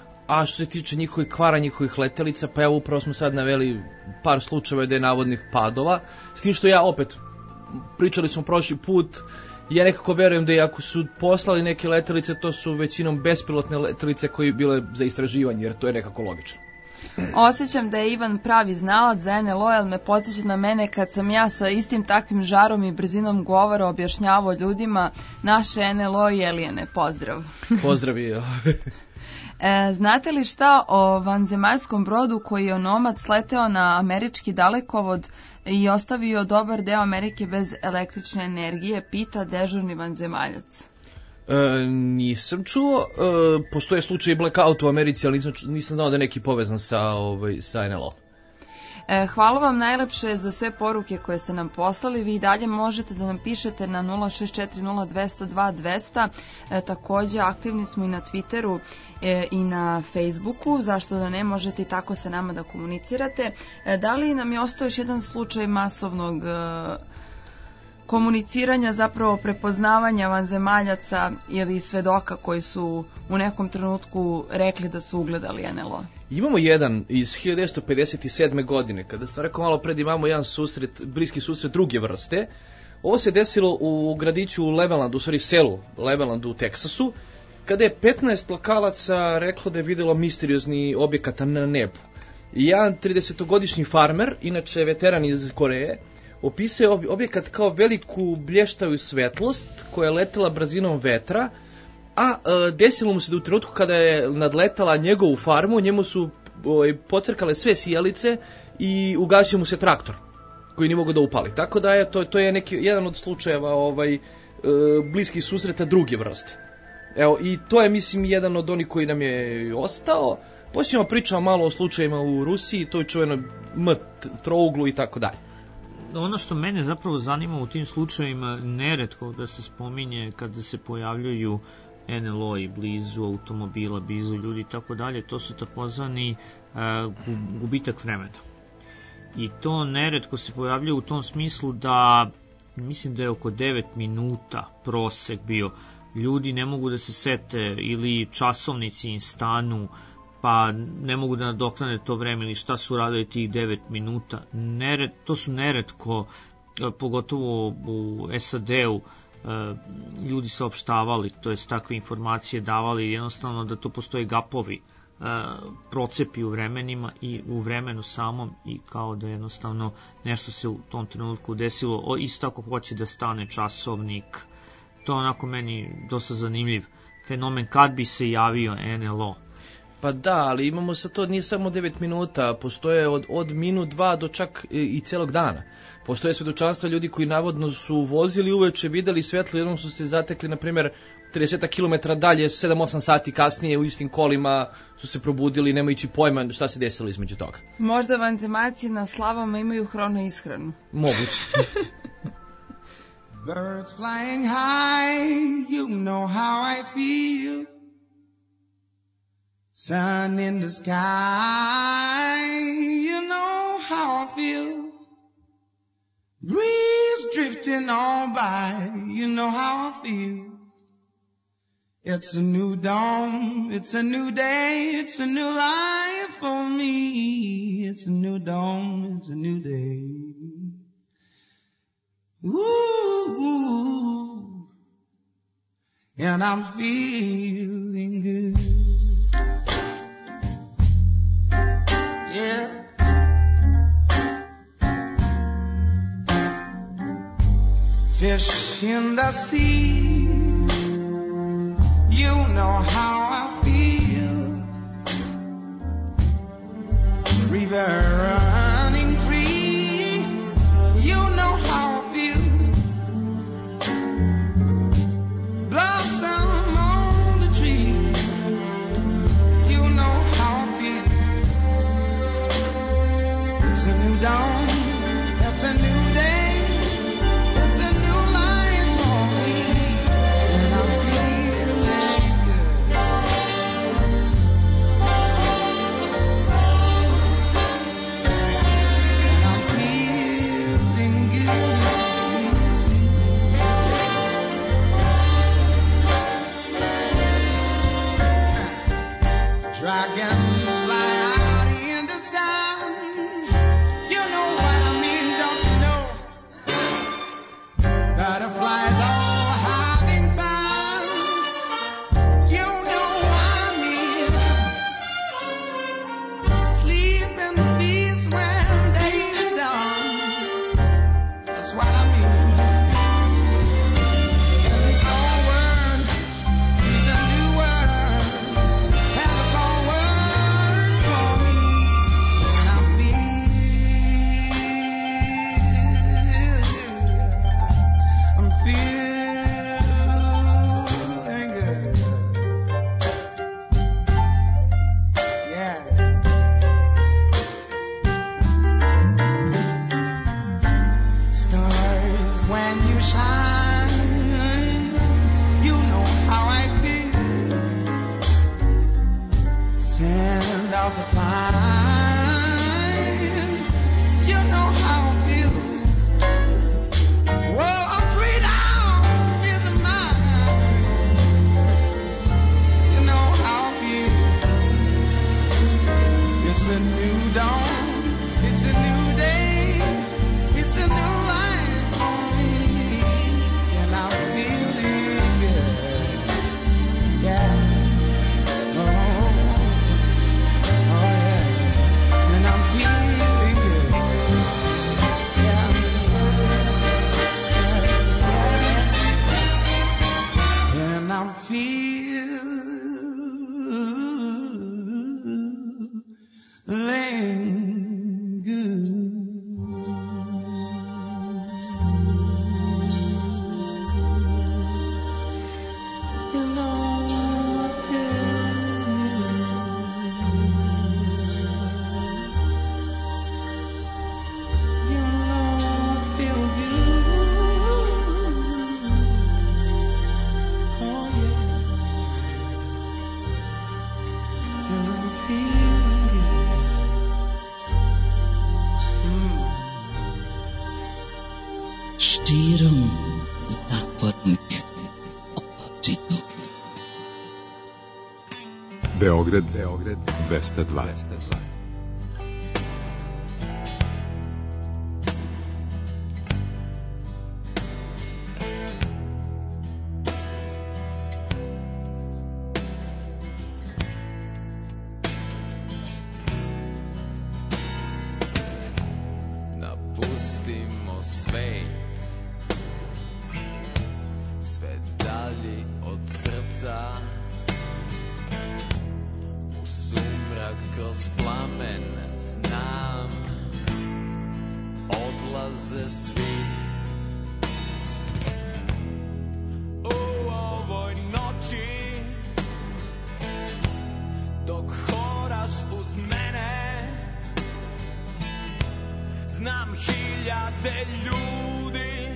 a što se tiče njihovih kvara, njihovih letelica, pa evo upravo smo sad naveli par slučajeva da je navodnih padova, s tim što ja opet, pričali smo prošli put, ja nekako verujem da i ako su poslali neke letelice, to su većinom bespilotne letelice koje bile za istraživanje, jer to je nekako logično. Osjećam da je Ivan pravi znalac za en el o, jer me podsjeća na mene kad sam ja sa istim takvim žarom i brzinom govora objašnjavao ljudima naše en el o i Elijene. Pozdrav. Pozdravi. E, znate li šta o vanzemaljskom brodu koji je onomad sleteo na američki dalekovod i ostavio dobar deo Amerike bez električne energije, pita dežurni vanzemaljac. E, nisam čuo, e, postoje slučaj blackout u Americi, ali nisam, nisam znao da je neki povezan sa, ovaj, sa en el o. E, hvala vam najlepše za sve poruke koje ste nam poslali. Vi i dalje možete da nam pišete na nula šest četiri nula dva zero dva dvesta. E, takođe aktivni smo i na Twitteru e, i na Facebooku. Zašto da ne, možete i tako sa nama da komunicirate. E, da li nam je ostao još jedan slučaj masovnog e, komuniciranja, zapravo prepoznavanja vanzemaljaca ili svedoka koji su u nekom trenutku rekli da su ugledali en el o? Imamo jedan iz hiljadu devetsto pedeset sedme. godine, kada sam rekao malo pred, imamo jedan susret, bliski susret druge vrste. Ovo se desilo u gradiću Levelandu, u stvari selu Levelandu u Teksasu, kada je petnaest lokalaca reklo da je videlo misteriozni objekat na nebu. I jedan tridesetogodišnji farmer, inače veteran iz Koreje, opisuje objekat kao veliku blještavu svetlost koja je letela brzinom vetra, a e, desilo mu se da u trenutku kada je nadletala njegovu farmu, njemu su o, pocrkale sve sijalice i ugasio mu se traktor koji nije mogao da upali. Tako da je to, to je neki, jedan od slučajeva ovaj, e, bliskih susreta druge vrste. Evo, i to je, mislim, jedan od onih koji nam je ostao. Posljedno pričamo malo o slučajima u Rusiji, to je čuveno M trouglu i tako dalje. Ono što mene zapravo zanima u tim slučajima, neretko da se spominje kada se pojavljuju en el o i blizu automobila, blizu ljudi i tako dalje, to su takozvani uh, gubitak vremena. I to neretko se pojavljuje u tom smislu da mislim da je oko devet minuta prosek bio. Ljudi ne mogu da se sete ili časovnici im stanu, pa ne mogu da nadoknade to vreme ili šta su radili tih devet minuta. Nered, to su neretko, pogotovo u S A D-u, ljudi saopštavali, to jest takve informacije davali, jednostavno da to postoje gapovi, procepi u vremenima i u vremenu samom, i kao da jednostavno nešto se u tom trenutku desilo. O, isto tako hoće da stane časovnik. To je onako meni dosta zanimljiv fenomen, kad bi se javio N L O. Pa da, ali imamo sad to, nije samo devet minuta, postoje od, od minut dva do čak i, i celog dana. Postoje svedočanstva ljudi koji navodno su vozili uveče, videli svetlo, jednom su se zatekli, na primjer, trideset kilometara dalje, sedam osam sati kasnije u istim kolima su se probudili, nemajući pojma šta se desilo između toga. Možda vanzemaljci na slavama imaju hrono ishranu. Moguće. Birds flying high, you know how I feel. Sun in the sky, you know how I feel. Breeze drifting on by, you know how I feel. It's a new dawn, it's a new day, it's a new life for me. It's a new dawn, it's a new day. Ooh, and I'm feeling good. Yeah. Fish in the sea, you know how I feel. River running free, you know how I feel. Blossom on the tree, you know how I feel. It's a new dawn, it's a new day. Oh, oh yeah. zatvorenih očiju. Beograd, Beograd, dvesta dva. Napustimo svet, sve dalje od srca, u sumrak kroz plamen znam, odlaze svi. U ovoj noći, dok horaš uz mene, znam hiljade ljudi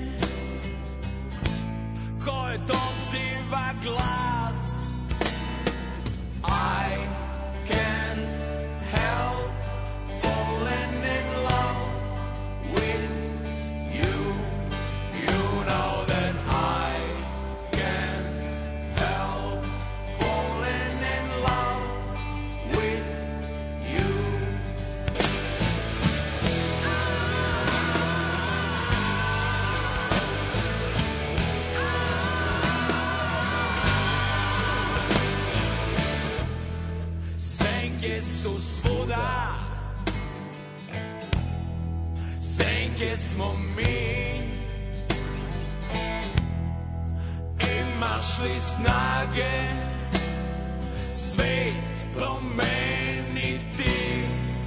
koje doziva glas. I can't help falling in love with you. You know that I can't help falling in love with you. Senke su svuda, senke smo mi. Imaš li snage svet promeniti?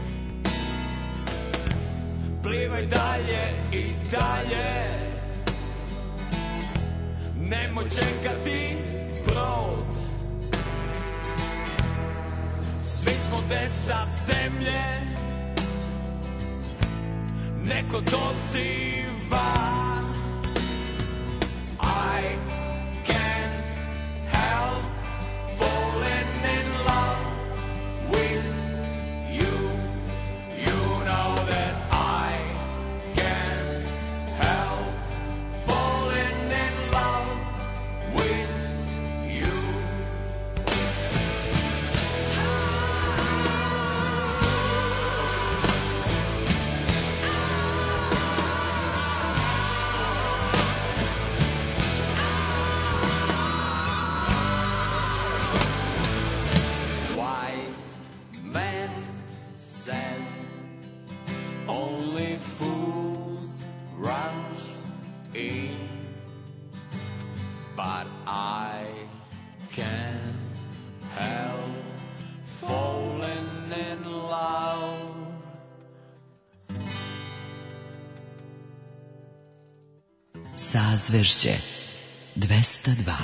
Plivaj dalje i dalje, nemoj čekati brod. Svi smo deca zemlje, neko doziva. I can't help falling in love with you. You know that I can't help falling in love with you. Wise men said only fools rush in, but I can't help falling in love. Sazvežđe dvesta dva.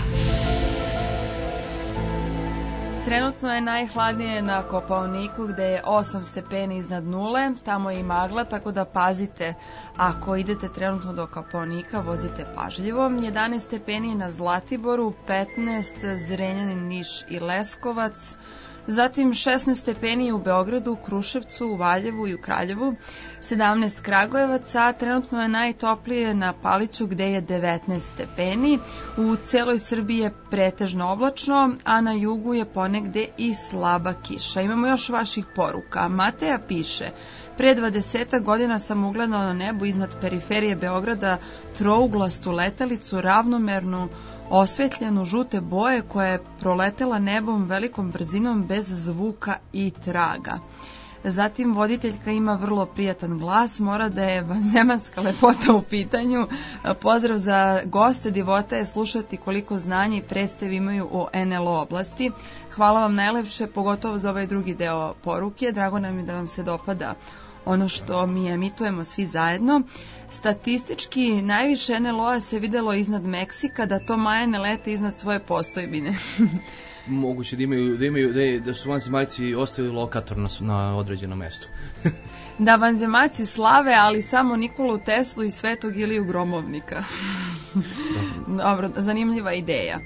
Trenutno je najhladnije na Kopaoniku gde je osam stepeni iznad nule, tamo je i magla, tako da pazite ako idete trenutno do Kopaonika, vozite pažljivo. jedanaest stepeni na Zlatiboru, petnaest Zrenjanin, Niš i Leskovac, zatim šesnaest stepeni u Beogradu, Kruševcu, u Valjevu i u Kraljevu, sedamnaest Kragujevac, a trenutno je najtoplije na Paliću gde je devetnaest stepeni. U celoj Srbiji je pretežno oblačno, a na jugu je ponegde i slaba kiša. Imamo još vaših poruka. Mateja piše: pre dvadesetak godina sam ugledala na nebu iznad periferije Beograda trouglastu letelicu ravnomernu, osvetljenu žute boje koja je proletela nebom velikom brzinom bez zvuka i traga. Zatim voditeljka ima vrlo prijatan glas, mora da je vanzemaljska lepota u pitanju. Pozdrav za goste, divota je slušati koliko znanja i predstav imaju o en el o oblasti. Hvala vam najlepše, pogotovo za ovaj drugi deo poruke. Drago nam je da vam se dopada ono što mi emitujemo svi zajedno. Statistički najviše en el o-a se videlo iznad Meksika, da to Maja ne lete iznad svoje postojbine. Moguće da imaju, da imaju, da, je, da su vanzemaljci ostavili lokator na, na određenom mestu. Da vanzemaljci slave, ali samo Nikolu Teslu i Svetog Iliju Gromovnika. Dobro, zanimljiva ideja.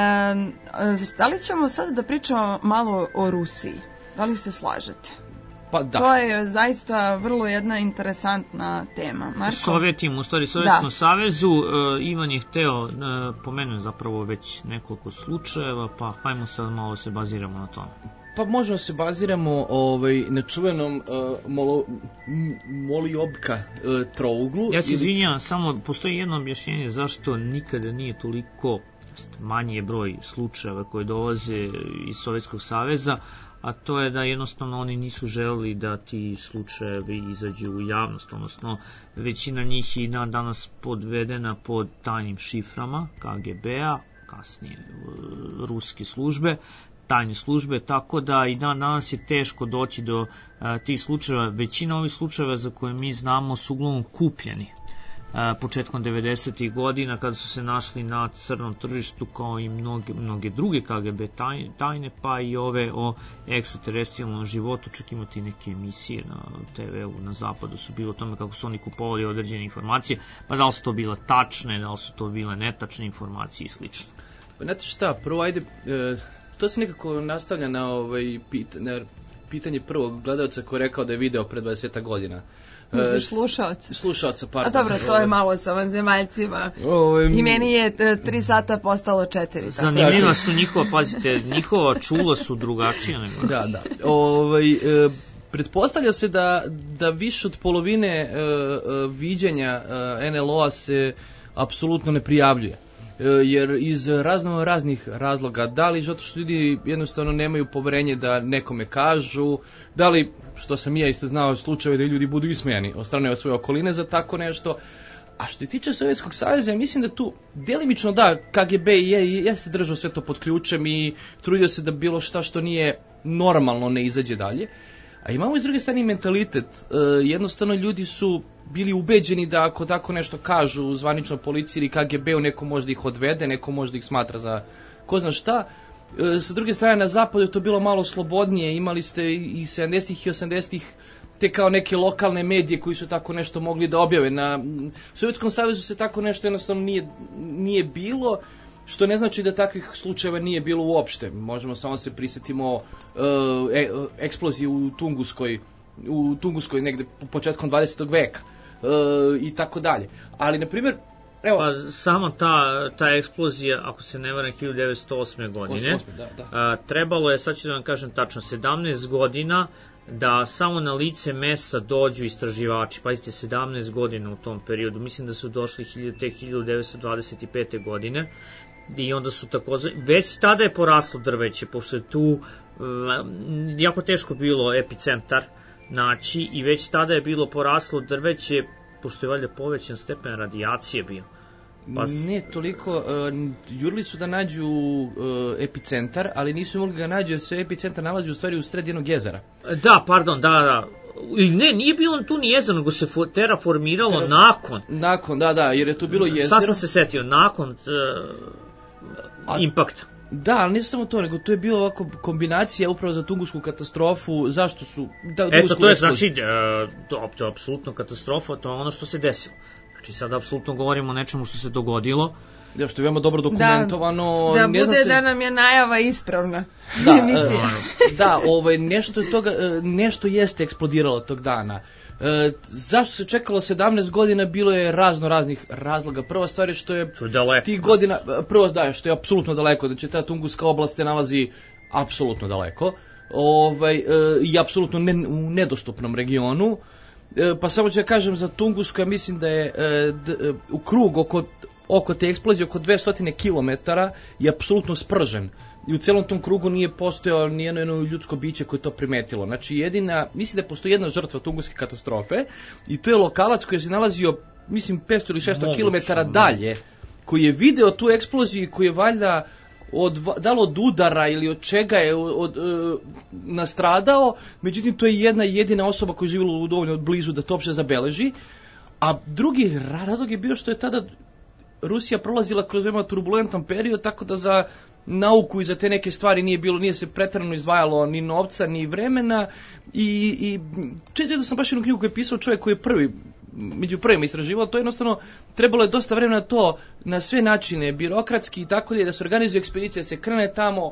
E, da li ćemo sad da pričamo malo o Rusiji? Da li se slažete? Pa da. To je zaista vrlo jedna interesantna tema. Marko? Sovjetima, u stvari Sovjetskom Da. savezu, uh, Ivan je hteo, uh, pomenuo zapravo već nekoliko slučajeva, pa hajmo sad malo se baziramo na tome. Pa možemo se baziramo ovaj, na čuvenom uh, molo, m, moliobka uh, trouglu. Ja se ili- izvinjavam, samo postoji jedno objašnjenje zašto nikada nije toliko, manji je broj slučajeva koji dolaze iz Sovjetskog saveza, a to je da jednostavno oni nisu želeli da ti slučajevi izađu u javnost, odnosno većina njih je dan danas podvedena pod tajnim šiframa K G B-a, kasnije e, ruske službe, tajne službe, tako da i dan danas je teško doći do a, tih slučajeva. Većina ovih slučajeva za koje mi znamo su uglavnom kupljeni a, početkom devedesetih godina kada su se našli na crnom tržištu kao i mnoge, mnoge druge K G B taj, tajne, pa i ove o ekstraterestrijalnom životu. Čak imate neke emisije na te ve-u na zapadu su bilo o tome kako su oni kupovali određene informacije, pa da li su to bile tačne, da li su to bile netačne informacije i slično. Pa znate šta, prvo ajde, e, to se nekako nastavlja na, ovaj, pit, na pitanje prvog gledalca koji je rekao da je video pre dvadeset godina. Misliš slušaoca? Slušaoca, A pardon. dobro, to je malo sa vanzemaljcima. Ovaj, I meni je e, tri sata postalo četiri. tako. Zanimljiva su njihova, pazite, njihova čula su drugačija nego... Da, da. Ovaj, e, pretpostavlja se da, da više od polovine e, e, viđenja e, en el o-a se apsolutno ne prijavljuje. E, jer iz razno raznih razloga, da li zato što ljudi jednostavno nemaju poverenje da nekome kažu, da li, što sam ja isto znao slučajeve da ljudi budu ismejani od strane svoje okoline za tako nešto. A što se tiče Sovjetskog saveza, mislim da tu delimično da, K G B je, jeste držao sve to pod ključem i trudio se da bilo šta što nije normalno ne izađe dalje. A imamo iz druge strane mentalitet, e, jednostavno ljudi su bili ubeđeni da ako tako nešto kažu u zvaničnoj policiji ili K G B-u, neko možda ih odvede, neko možda ih smatra za ko zna šta. E, sa druge strane na zapadu je to bilo malo slobodnije, imali ste i sedamdesetih i osamdesetih te kao neke lokalne medije koji su tako nešto mogli da objave. Na Sovjetskom savezu se tako nešto jednostavno nije, nije bilo, što ne znači da takvih slučajeva nije bilo uopšte. Možemo samo se prisjetimo uh, e, eksplozije u Tunguskoj, u Tunguskoj negde početkom dvadesetog veka uh, i tako dalje. Ali, na primjer, evo... Pa samo ta, ta eksplozija, ako se ne varam, hiljadu devetsto osme godine, osme, da, da. A, trebalo je, sad ću da vam kažem tačno, sedamnaest godina da samo na lice mesta dođu istraživači. Pazite, sedamnaest godina u tom periodu. Mislim da su došli te hiljadu devetsto dvadeset pete godine i onda su takozvani, već tada je poraslo drveće, pošto je tu um, jako teško bilo epicentar naći i već tada je bilo poraslo drveće, pošto je valjda povećan stepen radijacije bio. Pa... Ne toliko, uh, jurili su da nađu uh, epicentar, ali nisu mogli ga nađu jer se epicentar nalazi u stvari u sred jednog jezera. Da, pardon, da, da. Ne, nije bilo tu ni jezero, nego se terraformiralo Terra... nakon. Nakon, da, da, jer je tu bilo jezero. Sad sam se setio, nakon uh, A... impakta. Da, ali nije samo to, nego to je bilo ovako kombinacija upravo za Tungusku katastrofu, zašto su... Da, Eto, to je znači, uh, to, to je apsolutno katastrofa, to je ono što se desilo. Znači sad apsolutno govorimo o nečemu što se dogodilo. Ja, što je veoma dobro dokumentovano. Da, da ne bude se... da nam je najava ispravna. Da, emisija. Da, ovaj, nešto, toga, nešto jeste eksplodiralo tog dana. E, zašto se čekalo sedamnaest godina, bilo je razno raznih razloga. Prva stvar je što je tih godina, prvo da, što je apsolutno daleko, da će ta Tunguska oblast se nalazi apsolutno daleko, ovaj, e, i apsolutno ne, u nedostupnom regionu. E, pa samo ću da kažem za Tungusku, ja mislim da je e, d, u krug oko, oko te eksplozije, oko dvesta kilometara je apsolutno spržen. I u celom tom krugu nije postojao nijedno jedno ljudsko biće koje to primetilo. Znači jedina, mislim da postoji jedna žrtva Tunguske katastrofe i to je lokalac koji se nalazio, mislim, petsto ili šesto kilometara dalje, koji je video tu eksploziju i koji je valjda od, da li od udara ili od čega je od, od, od, nastradao, međutim to je jedna jedina osoba koja je živjela u dovoljno blizu da to uopšte zabeleži. A drugi razlog je bio što je tada Rusija prolazila kroz veoma turbulentan period, tako da za nauku i za te neke stvari nije bilo, nije se preterano izdvajalo ni novca, ni vremena i, i često da sam baš jednu knjigu koju je pisao čovjek koji je prvi, među prvima istraživao, to jednostavno trebalo je dosta vremena to, na sve načine, birokratski i tako da, da se organizuje ekspedicija, se krene tamo,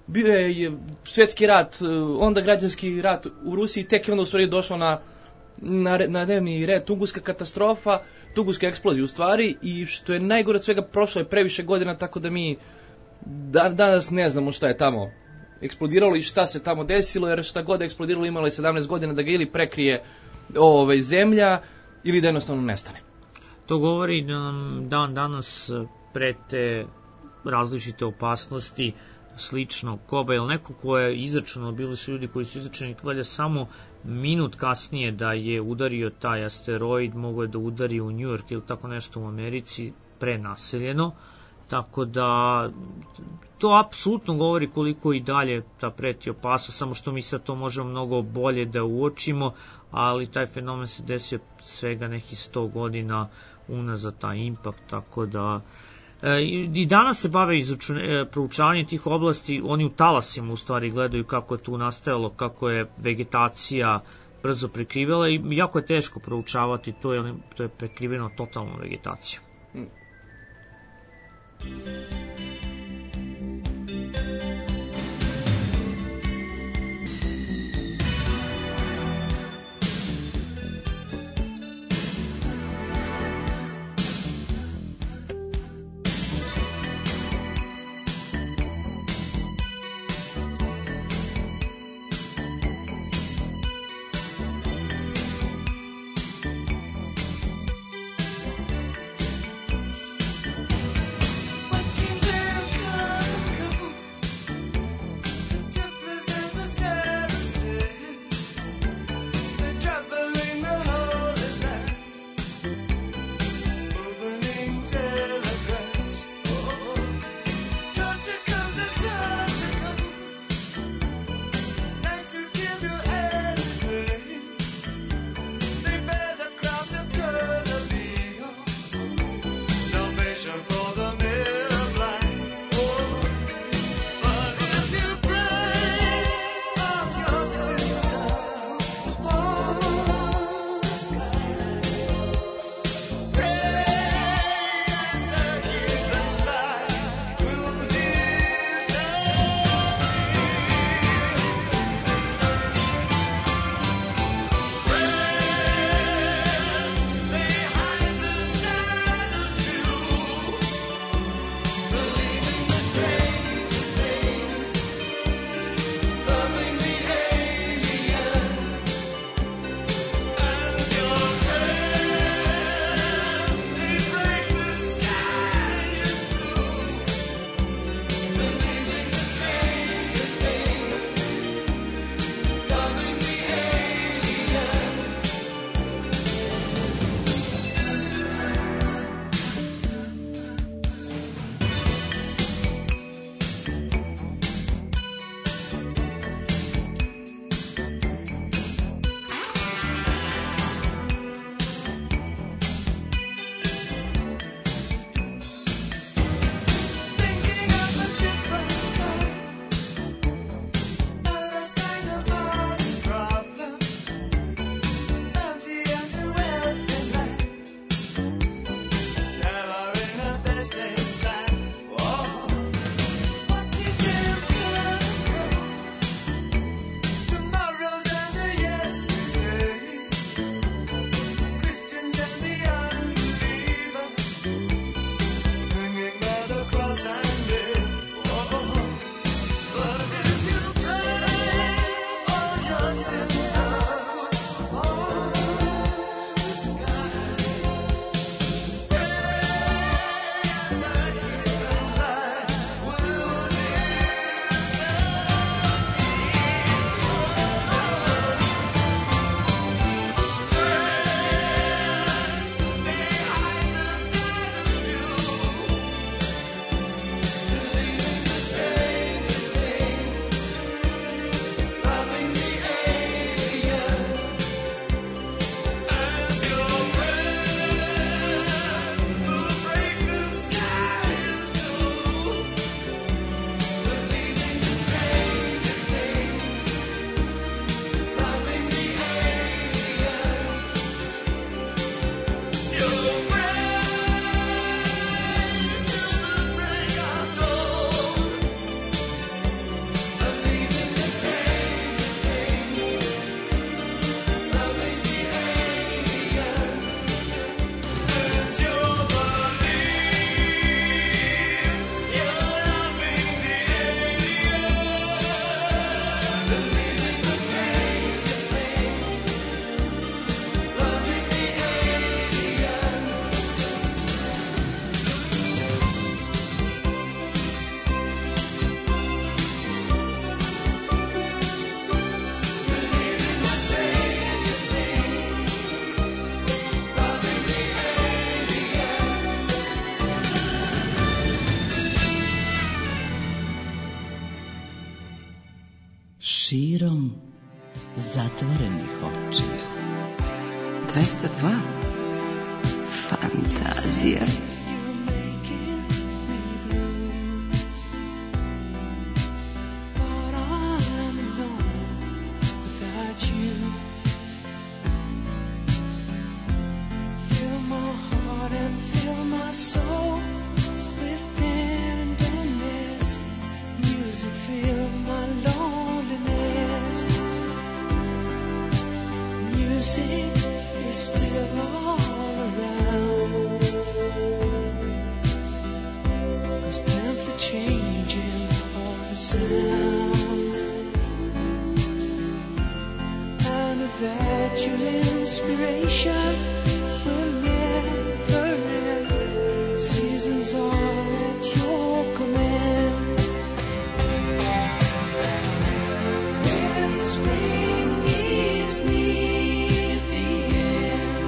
bio je svjetski rat, onda građanski rat u Rusiji, tek je onda u stvari došlo na, na, na dnevni red Tunguska katastrofa, Tunguska eksplozija u stvari, i što je najgore od svega, prošlo je previše godina, tako da mi da, danas ne znamo šta je tamo eksplodiralo i šta se tamo desilo, jer šta god je eksplodiralo imalo je sedamnaest godina da ga ili prekrije ovaj, zemlja ili da jednostavno nestane. To govori da nam dan danas prete različite opasnosti, slično Koba, ili neko ko je izračeno, bili su ljudi koji su izračeni valjda samo minut kasnije da je udario taj asteroid, mogo je da udari u New York ili tako nešto u Americi, prenaseljeno, tako da to apsolutno govori koliko i dalje ta preti opasnost, samo što mi sad to možemo mnogo bolje da uočimo, ali taj fenomen se desio svega nekih sto godina unazad, taj impakt, tako da i danas se bave proučavanjem tih oblasti, oni u talasima u stvari gledaju kako je tu nastajalo, kako je vegetacija brzo prekrivala i jako je teško proučavati to, jer to je prekriveno totalnom vegetacijom. Hmm. širom zatvorenih očiju. dvesta dva. Fantazija. Soul with tenderness, music fill my loneliness. Music is still all around, 'cause temper changing all the sounds, and that your inspiration will never end. Seasons are at your command. When spring is near the end,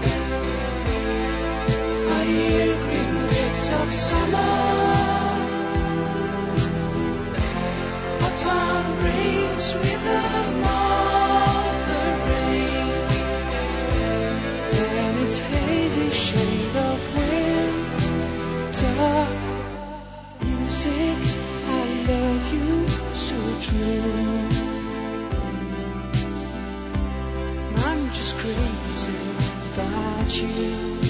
I hear green waves of summer. Autumn brings with them all the rain, and its hazy shade of wind. Music, I love you so true. I'm just crazy about you.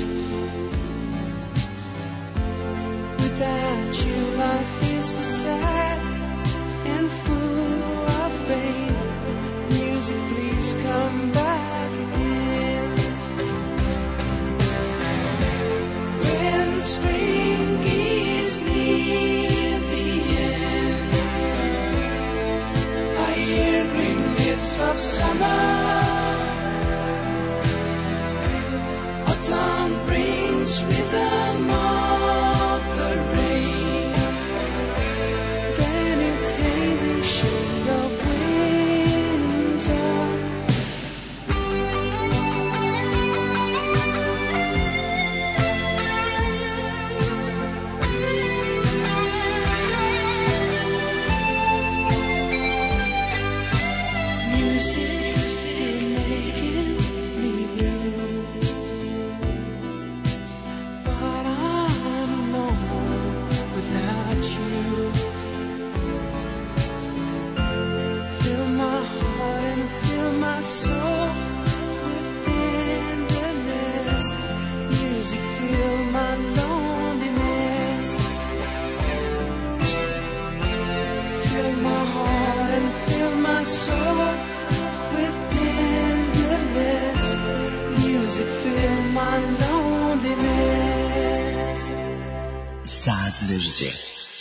Without you, life is so sad and full of pain. Music, please come back again. When spring is near the end, I hear green leaves of summer. Autumn brings with them all the rain, then it's hazy shade of winter. Soul with tenderness, music fill my loneliness. Fill my heart and fill my soul with tenderness, music fill my loneliness. Sazvežđe.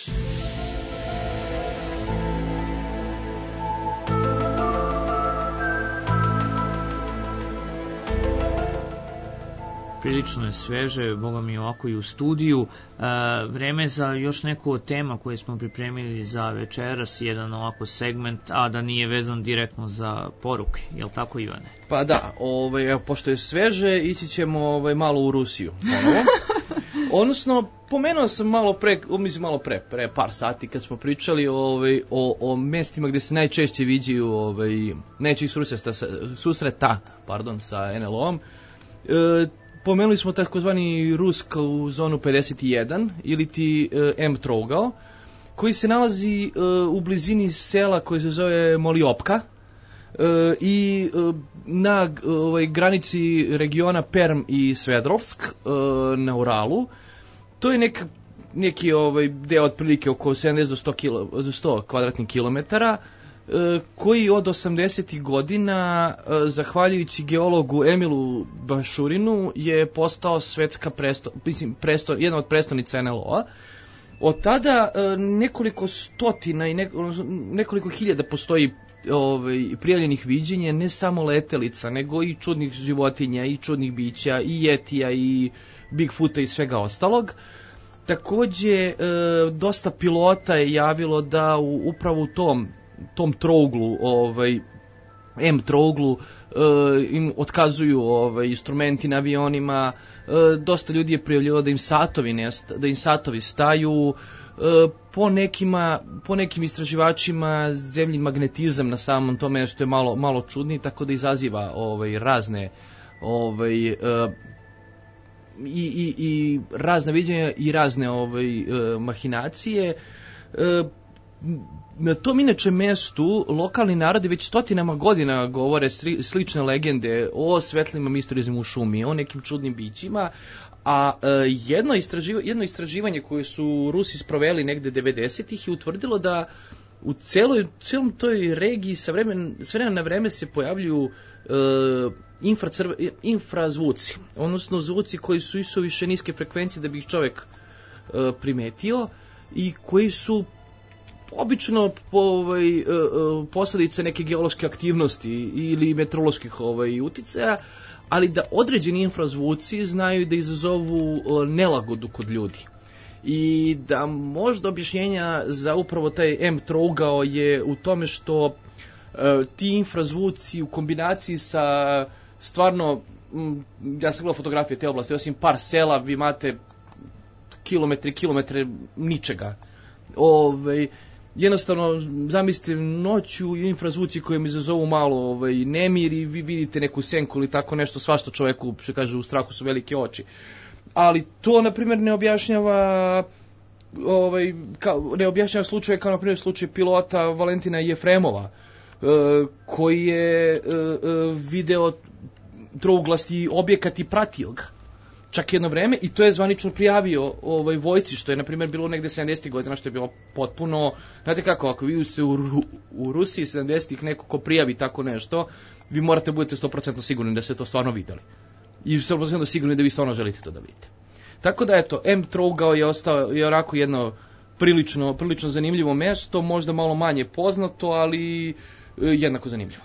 Prilično je sveže, boga mi ovako i u studiju. E, vreme za još neku od tema koje smo pripremili za večeras, jedan ovako segment, a da nije vezan direktno za poruke. Je li tako, Ivane? Pa da, ovaj, evo, pošto je sveže, ići ćemo ovaj, malo u Rusiju. Ponovo. Odnosno, pomenuo sam malo pre, mislim malo pre, pre par sati kad smo pričali ovaj, o, o mestima gde se najčešće viđaju ovaj, najčešće susreta, susreta pardon, sa en el o-om. E, Pomenuli smo takozvani rusku zonu pedeset jedan ili ti uh, M trougao, koji se nalazi uh, u blizini sela koje se zove Moliopka uh, i uh, na uh, ovaj, granici regiona Perm i Svedrovsk uh, na Uralu. To je nek, neki ovaj, deo otprilike oko sedamdeset do sto, kilo, do sto kvadratnih kilometara, koji od osamdesetih godina, zahvaljujući geologu Emilu Bašurinu, je postao svetska presto, mislim, presto, jedna od prestonica en el o-a. Od tada nekoliko stotina i nekoliko hiljada postoji ovaj, prijavljenih viđenja, ne samo letelica, nego i čudnih životinja, i čudnih bića, i jetija, i Bigfoota i svega ostalog. Takođe, dosta pilota je javilo da u, upravo u tom tom trouglu, ovaj, M trouglu, e, im otkazuju ovaj, instrumenti na avionima, e, dosta ljudi je prijavljivalo da im satovi, nest, da im satovi staju, e, po, nekima, po nekim istraživačima zemljin magnetizam na samom tom mjestu je malo, malo čudniji, tako da izaziva ovaj, razne ovaj, e, i, i, i razne viđenja i razne ovaj, e, mahinacije. E, Na tom inače mestu lokalni narodi već stotinama godina govore sli, slične legende o svetlim misterioznim u šumi, o nekim čudnim bićima, a e, jedno, istraživa, jedno istraživanje koje su Rusi sproveli negde devedesetih je utvrdilo da u celoj, celom toj regiji sa vremen, s vremena na vreme se pojavljuju e, infracrv, infrazvuci, odnosno zvuci koji su isuviše niske frekvencije da bi ih čovjek e, primetio i koji su obično po, ovaj, posljedice neke geološke aktivnosti ili meteoroloških ovaj, uticaja, ali da određeni infrazvuci znaju da izazovu nelagodu kod ljudi. I da možda objašnjenja za upravo taj M trougao je u tome što uh, ti infrazvuci u kombinaciji sa stvarno, m, ja sam gledao fotografije te oblasti, osim par sela vi imate kilometre i kilometre ničega. Ovaj, jednostavno, zamislite noću i infrazvuci koji mi izazovu malo ovaj, nemir i vi vidite neku senku ili tako nešto, svašta čovjeku, što kaže, u strahu su velike oči. Ali to, na primjer, ne objašnjava ovaj, kao, ne objašnjava slučaje kao, na primjer, slučaj pilota Valentina Jefremova, e, koji je e, e, video trouglasti objekat i pratio ga. Čak jedno vreme, i to je zvanično prijavio ovaj, vojci, što je, na primjer, bilo negde sedamdesetih godina, što je bilo potpuno, znate kako, ako vi ste u, Ru, u Rusiji sedamdesetih neko ko prijavi tako nešto, vi morate budete sto posto sigurni da ste to stvarno videli. I sto posto sigurni da vi stvarno želite to da vidite. Tako da, eto, M trougao je ostao je onako jedno prilično, prilično zanimljivo mesto, možda malo manje poznato, ali e, jednako zanimljivo.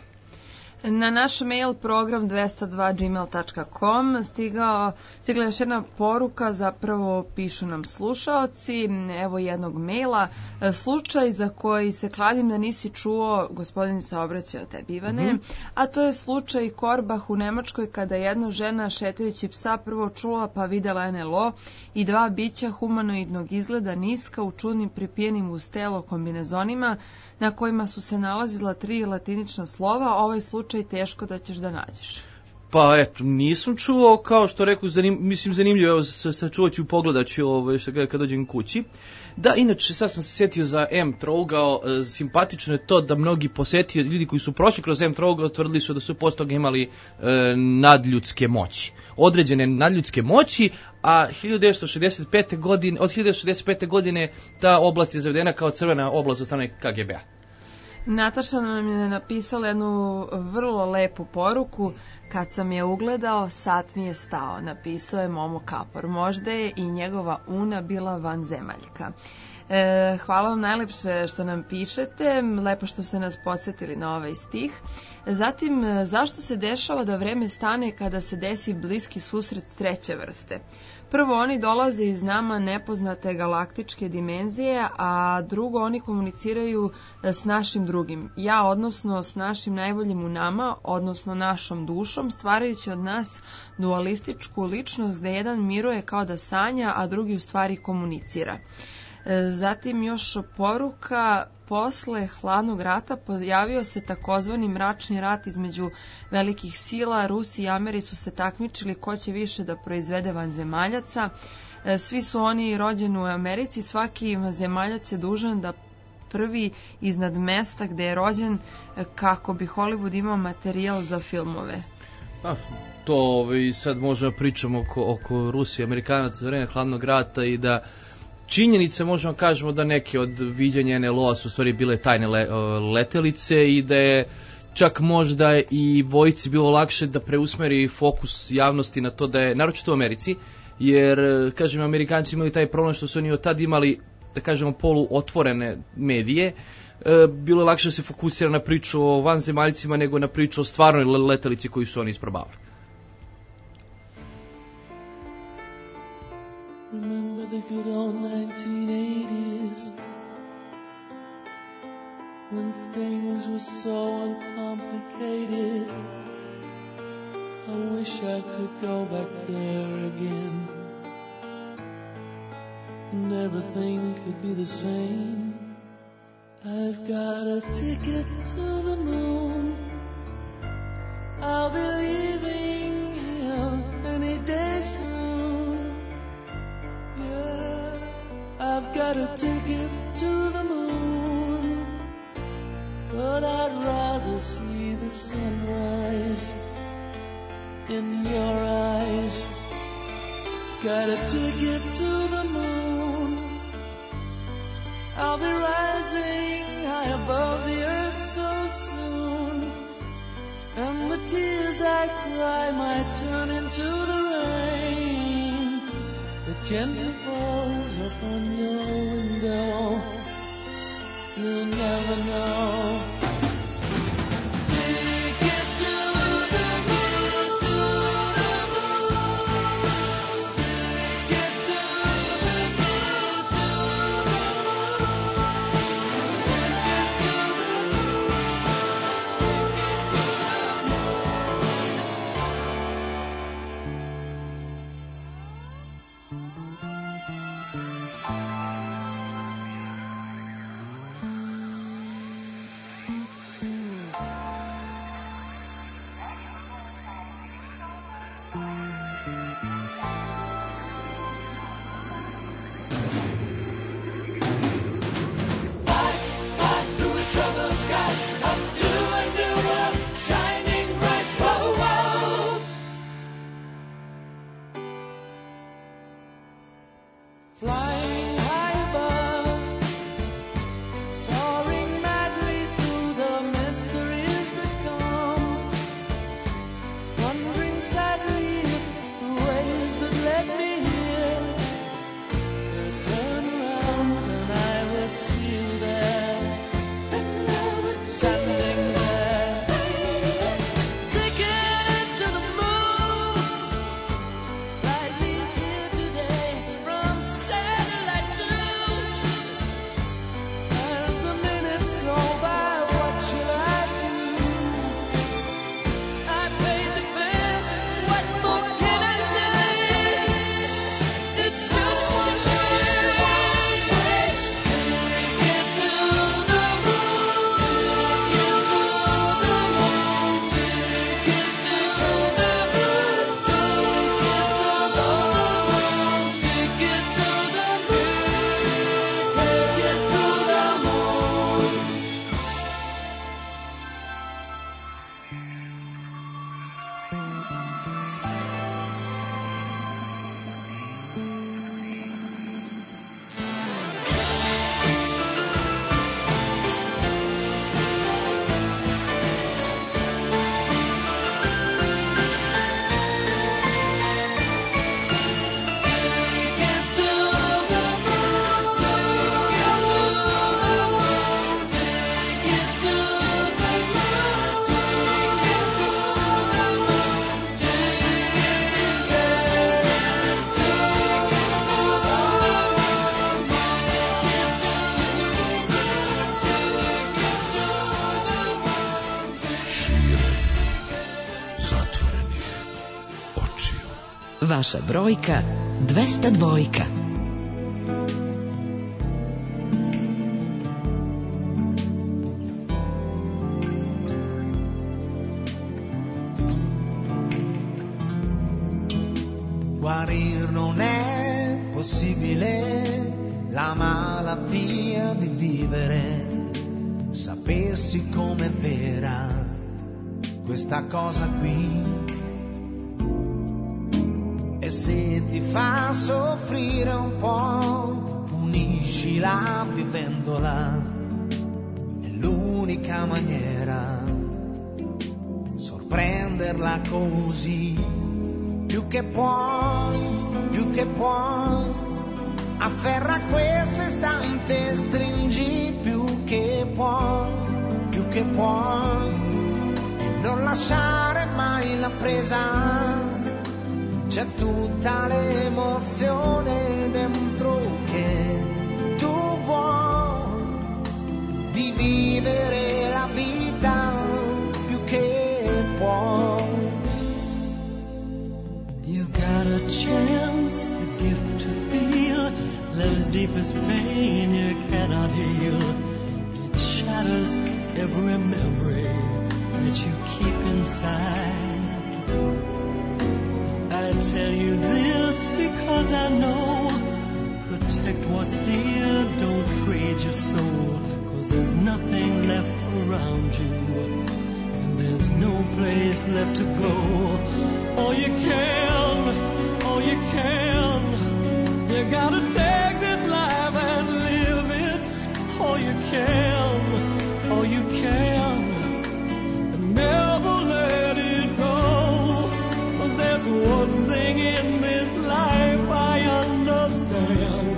Na naš mail program dvesta dva gmail tačka com stigao, stigla još jedna poruka, zapravo pišu nam slušaoci, evo jednog maila, slučaj za koji se kladim da nisi čuo, gospodin se obraćao tebi, Ivane, mm-hmm. a to je slučaj Korbach u Nemačkoj, kada jedna žena šetajući psa prvo čula pa videla en el o i dva bića humanoidnog izgleda niska u čudnim pripijenim uz telo kombinezonima na kojima su se nalazila tri latinična slova. Ovaj slučaj teško da ćeš da nađeš. Pa eto, nisam čuo, kao što rekao, zanim, mislim zanimljivo, evo sačuvat ću, pogledat ću ovaj, što kada kad dođem kući. Da, inače, sad sam se sjetio za M trougao, e, simpatično je to da mnogi posetio, ljudi koji su prošli kroz M trougao, tvrdili su da su posle toga imali e, nadljudske moći. Određene nadljudske moći, a hiljadu devetsto šezdeset pete godine, od hiljadu devetsto šezdeset pete godine ta oblast je zavedena kao crvena oblast od strane ka ge be a. Nataša nam je napisala jednu vrlo lepu poruku. Kad sam je ugledao, sat mi je stao, napisao je Momo Kapor. Možda je i njegova Una bila vanzemaljka. E, hvala vam najlepše što nam pišete, lepo što ste nas podsjetili na ovaj stih. Zatim, zašto se dešava da vreme stane kada se desi bliski susret treće vrste? Prvo, oni dolaze iz nama nepoznate galaktičke dimenzije, a drugo, oni komuniciraju s našim drugim. Ja, odnosno s našim najboljim u nama, odnosno našom dušom, stvarajući od nas dualističku ličnost gde jedan miruje kao da sanja, a drugi u stvari komunicira. Zatim još poruka, posle hladnog rata pojavio se takozvani mračni rat između velikih sila. Rusi i Ameri su se takmičili ko će više da proizvede vanzemaljaca. Svi su oni rođeni u Americi, svaki vanzemaljac je dužan da prvi iznad mesta gde je rođen kako bi Hollywood imao materijal za filmove. Pa, to ovaj, sad možemo pričamo oko, oko Rusije i Amerikanaca za vreme hladnog rata i da činjenice možemo kažemo da neke od viđanja en el o su u stvari bile tajne le, letelice i da je čak možda i vojci bilo lakše da preusmeri fokus javnosti na to da je, naročito u Americi, jer, kažem, Amerikanci imali taj problem što su oni od tad imali, da kažemo, poluotvorene medije, e, bilo je lakše da se fokusira na priču o vanzemaljcima nego na priču o stvarnoj letelici koju su oni isprobavali. Remember the good old nineteen eighties when things were so uncomplicated. I wish I could go back there again, and everything could be the same. I've got a ticket to the moon. I'll be leaving here any day soon. Yeah, I've got a ticket to the moon, but I'd rather see the sunrise in your eyes. Got a ticket to the moon. I'll be rising high above the earth so soon, and the tears I cry might turn into the rain that gently falls upon your window. You'll never know. Ticket to the moon, to the moon. Ticket to the moon, to the flying high above, soaring madly through the mysteries that come, wondering sadly if the ways that led me here could turn around and I would see you there, and I would standing there. Ticket to the moon, flight leaves here today from satellite two. As the minutes go by, what shall I do? I paid the bill, what more can I say? It's just one way, one way. Ticket to the moon, ticket to the moon, ticket to the moon, ticket to the moon, ticket to the ticket to the moon. Zatvorenih očiju. Vaša brojka dvesta dva. Guarir non è possibile, la malattia di vivere. Sapessi com'è vera questa cosa qui, e se ti fa soffrire un po', puniscila vivendola. È l'unica maniera, sorprenderla così. Più che puoi, più che puoi, afferra questo istante, stringi più che puoi, più che puoi, e non lasciare mai la presa. C'è tutta l'emozione dentro che tu vuoi, di vivere la vita più che puoi. a chance, the gift to feel love's deepest pain you cannot heal. It shatters every memory that you keep inside. I tell you this because I know, protect what's dear, don't trade your soul, 'cause there's nothing left around you, and there's no place left to go. All you can, all you can, you gotta take this life and live it. All you can, all you can, and never let it go. 'Cause there's one thing in this life I understand.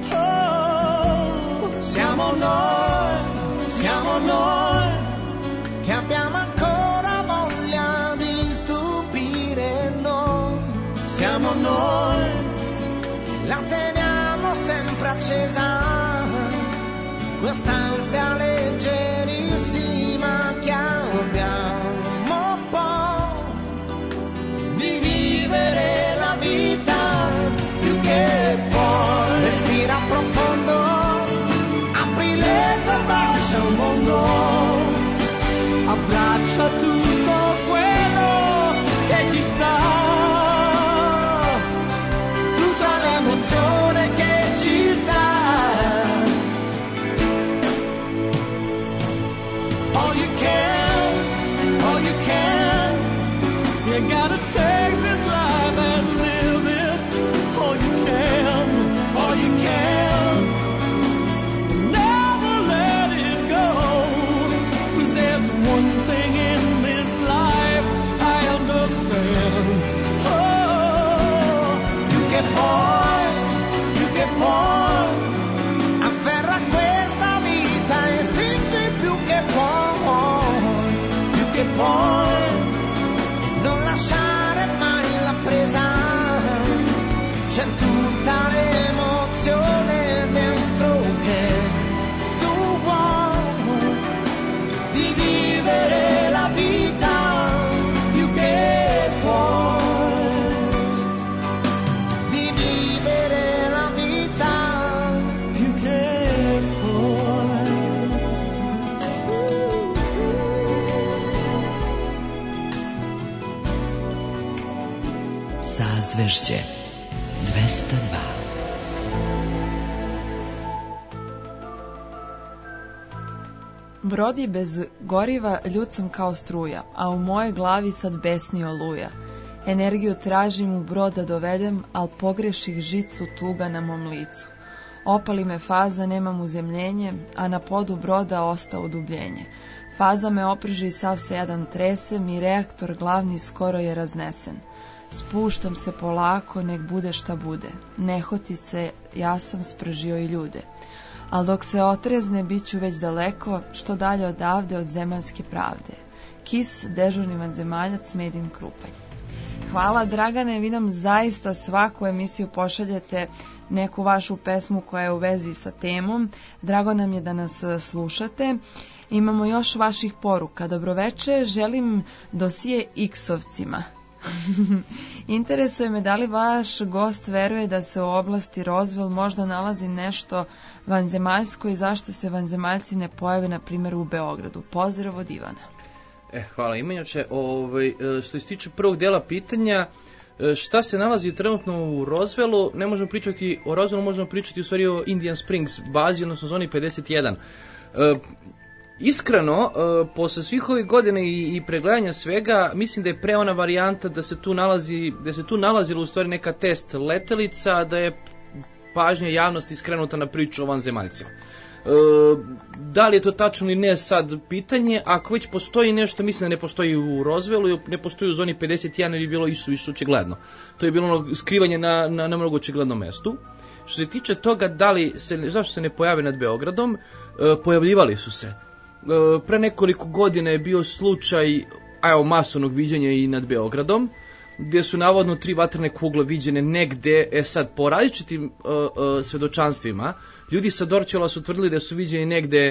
Oh, siamo noi, siamo noi, che abbiamo ancora voglia di stupire noi. Siamo noi, la teniamo sempre accesa, quest'ansia leggerissima che abbiamo poi di vivere la vita più che puoi. Respira profondo, apri le tue braccia al mondo, abbraccia tutto quello che ci sta, tutta l'emozione che ci sta. All you can, all you can, you gotta take this life and live it. All you can, all you can, never let it go. 'Cause there's one thing in this life I understand. Oh, più che puoi, più che puoi, afferra questa vita e stringi più che puoi, più che puoi, non lasciare mai la presa, c'è tutta l'emozione dentro che tu vuoi, di vivere la vita più che puoi, di vivere la vita più che puoi. Sazvežđe dvesta dva. Brod je bez goriva, ljud sam kao struja, a u moje glavi sad besni oluja. Energiju tražim u brod da dovedem, al pogreših žicu tuga na mom licu. Opali me faza, nemam uzemljenje, a na podu broda ostao udubljenje. Faza me oprži, sav se jadan tresem i reaktor glavni skoro je raznesen. Spuštam se polako, nek bude šta bude. Nehotice, ja sam spržio i ljude. Al dok se otrezne, bit ću već daleko, što dalje odavde od zemaljske pravde. Kis, dežurni vanzemaljac, made in Krupanj. Hvala, Dragane, vi nam zaista svaku emisiju pošaljete neku vašu pesmu koja je u vezi sa temom. Drago nam je da nas slušate. Imamo još vaših poruka. Dobroveče, želim dosije X-ovcima. Interesuje me da li vaš gost veruje da se u oblasti Roswell možda nalazi nešto vanzemaljsko i zašto se vanzemaljci ne pojave, na primjer, u Beogradu. Pozdrav od Ivana. E, hvala Imanjače. Ovaj, što se tiče prvog dela pitanja, šta se nalazi trenutno u Roswellu, ne možemo pričati o Roswellu, možemo pričati u stvari o Indian Springs bazi, odnosno zoni pedeset jedan. E, Iskreno, uh, posle svih ovih godina i, i pregledanja svega, mislim da je pre ona varijanta da se tu nalazi, da se tu nalazila u stvari neka test letelica, da je pažnja javnosti skrenuta na priču o vanzemaljcima. Uh, da li je to tačno ili ne, sad pitanje. Ako već postoji nešto, mislim da ne postoji u Roswellu, ne postoji u zoni pedeset jedan, ili bi bilo isto više očigledno. To je bilo ono skrivanje na, na, na mnogo očiglednom mestu. Što se tiče toga da li se, zašto se ne pojave nad Beogradom, uh, pojavljivali su se. Pre nekoliko godina je bio slučaj, evo, masovnog viđenja i nad Beogradom, gdje su navodno tri vatrene kugle viđene negde, e sad, po različitim uh, uh, svedočanstvima, ljudi sa Dorćola su tvrdili da su viđeni negde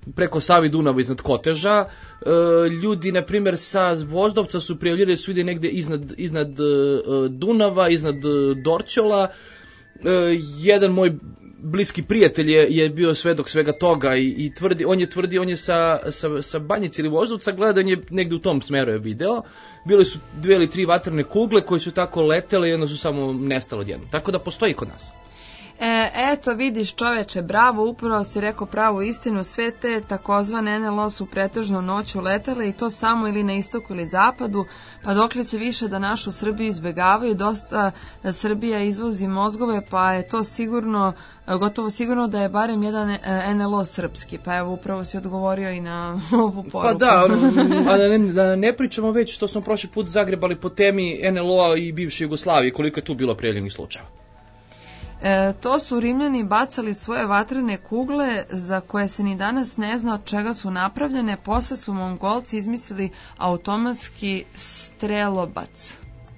preko Save i Dunava iznad Koteža. E, ljudi, na primjer, sa Voždovca su prijavljivali su vide negde iznad, iznad e, Dunava, iznad e, Dorćola. E, jedan moj bliski prijatelj je, je bio svedok svega toga i, i tvrdi, on je tvrdi, on je sa, sa, sa Banjice ili Voždovca gledao, on je negde u tom smeru je video. Bile su dve ili tri vatrene kugle koje su tako letele i onda su samo nestale odjednom. Tako da postoji kod nas. E, eto vidiš čoveče, bravo, upravo si rekao pravu istinu, sve te takozvane en el o su pretežno noću letele i to samo ili na istoku ili zapadu, pa dokle će više da našu Srbiju izbegavaju, dosta Srbija izvozi mozgove, pa je to sigurno, gotovo sigurno da je barem jedan en el o srpski, pa evo upravo si odgovorio i na ovu poruku. Pa da, a da ne, da ne pričamo već što smo prošli put zagrebali po temi en el o i bivše Jugoslavije, koliko je tu bilo prijavljenih slučajeva. E, to su Rimljani bacali svoje vatrene kugle za koje se ni danas ne zna od čega su napravljene, posle su Mongolci izmislili automatski strelobac.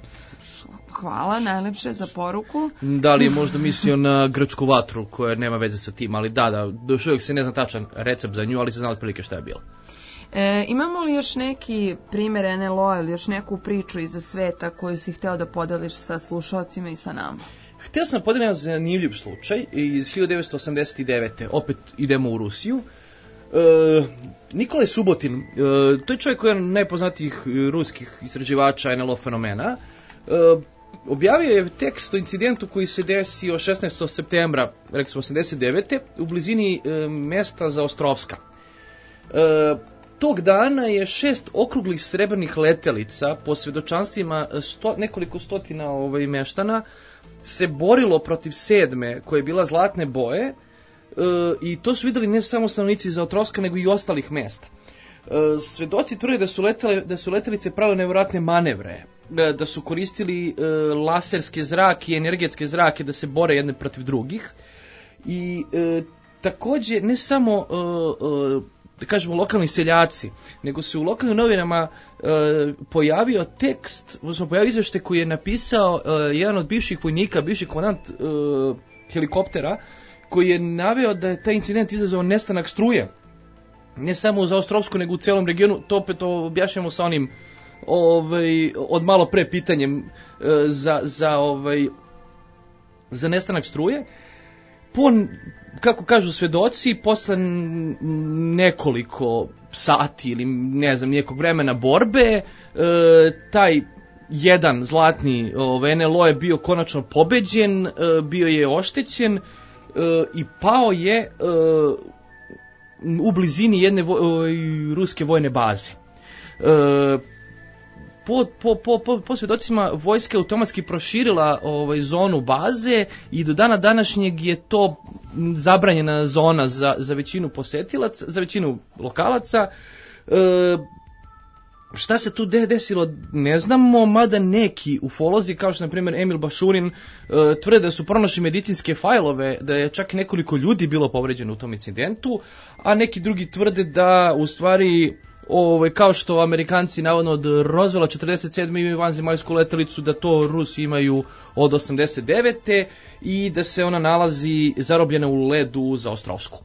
Hvala, najlepše za poruku. Da li je možda mislio na grčku vatru koja nema veze sa tim, ali da, da, još uvijek se ne zna tačan recept za nju, ali se zna otprilike šta je bilo. E, imamo li još neki primjer en el o ili još neku priču iza sveta koju si hteo da podeliš sa slušalcima i sa nama? Htio sam podeliti jedan zanimljiv slučaj iz hiljadu devetsto osamdeset devete. Opet idemo u Rusiju. E, Nikolaj Subotin, e, to je čovjek koji je najpoznatijih ruskih istraživača en el o fenomena. E, objavio je tekst o incidentu koji se desio šesnaestog septembra osamdeset devete. u blizini e, mesta Zaostrovska. E, Tog dana je šest okruglih srebrnih letelica, po svedočanstvima sto, nekoliko stotina ovaj, meštana, se borilo protiv sedme, koja je bila zlatne boje, e, i to su videli ne samo stanovnici Zaostrovska, nego i ostalih mesta. E, svedoci tvrde da su, letele, da su letelice pravile nevjerojatne manevre, e, da su koristili e, laserske zrake i energetske zrake da se bore jedne protiv drugih. I e, takođe, ne samo... E, e, da kažemo lokalni seljaci, nego se u lokalnim novinama e, pojavio tekst, odnosno pojavio izveštaj koji je napisao e, jedan od bivših vojnika, bivši komandant e, helikoptera, koji je naveo da je taj incident izazvao nestanak struje, ne samo u Zaostrovsku, nego u celom regionu. To opet objašnjamo sa onim ovaj, od malo pre pitanjem e, za, za, ovaj, za nestanak struje. Po, kako kažu svedoci, posle nekoliko sati ili ne znam, nekog vremena borbe, e, taj jedan zlatni ovaj, en el o je bio konačno pobeđen, e, bio je oštećen e, i pao je e, u blizini jedne vo, o, ruske vojne baze. E, Po, po, po, po, po svjedocima vojska je automatski proširila ovaj, zonu baze i do dana današnjeg je to zabranjena zona za, za većinu posetilaca, za većinu lokalaca. E, šta se tu de, desilo ne znamo, mada neki ufolozi, kao što na primjer Emil Bašurin, e, tvrde da su pronašli medicinske fajlove, da je čak nekoliko ljudi bilo povređeno u tom incidentu, a neki drugi tvrde da u stvari... Ovo, kao što Amerikanci navodno od Roswella četrdeset sedme imaju vanzemaljsku letelicu, da to Rusi imaju od osamdeset devete i da se ona nalazi zarobljena u ledu za Ostrovsku.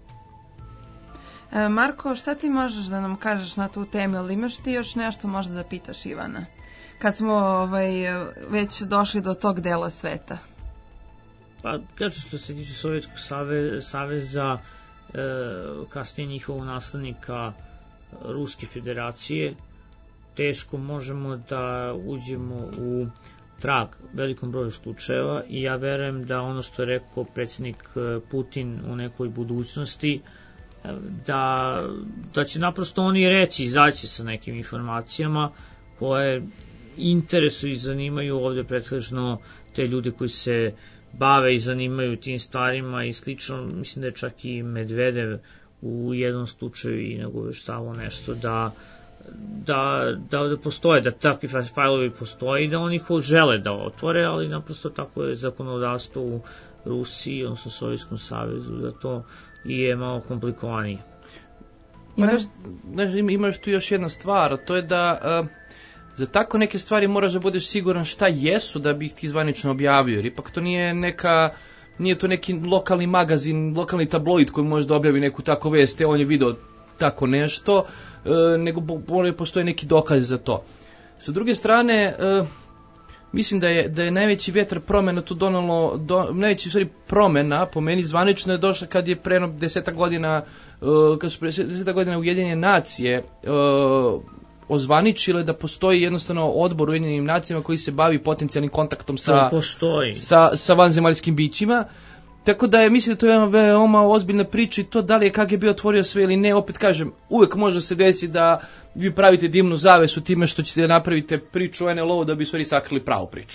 E, Marko, šta ti možeš da nam kažeš na tu temu, ali imaš ti još nešto možda da pitaš Ivana? Kad smo ovaj, već došli do tog dela sveta. Pa, kaže što se tiče Sovjetskog saveza, saveza e, kasnije njihovog naslednika Ruske federacije, teško možemo da uđemo u trag velikom broju slučajeva i ja verujem da ono što je rekao predsjednik Putin u nekoj budućnosti, da, da će naprosto oni reći, izaći sa nekim informacijama koje interesuju i zanimaju ovde pretežno te ljude koji se bave i zanimaju tim stvarima i slično. Mislim da je čak i Medvedev u jednom slučaju i nagoveštavao nešto da, da, da, da postoje, da takvi fajlovi postoje i da oni ko žele da otvore, ali naprosto tako je zakonodavstvo u Rusiji, odnosno Sovjetskom savezu, da to i je malo komplikovanije. Imaš, imaš tu još jedna stvar, to je da uh, za tako neke stvari moraš da budeš siguran šta jesu da bi ih ti zvanično objavio, jer ipak to nije neka... Nije to neki lokalni magazin, lokalni tabloid koji može da objavi neku tako vest, on je video tako nešto, e, nego bolje postoje neki dokaz za to. Sa druge strane, e, mislim da je, da je najveći vjetar promjena tu donalo, do, najveći stvari promjena po meni zvanično je došla kad je pre deseta godina, uh, kad su pre deseta godina Ujedinjene nacije uh, ozvaničile da postoji jednostavno odbor u Ujedinjenim nacijama koji se bavi potencijalnim kontaktom sa, sa, sa vanzemaljskim bićima. Tako da je, mislim da to je jedna veoma ozbiljna priča i to da li je K G B otvorio sve ili ne, opet kažem, uvek može se desiti da vi pravite dimnu zavesu time što ćete napravite priču o N L O-u da bi stvari sakrili pravu priču.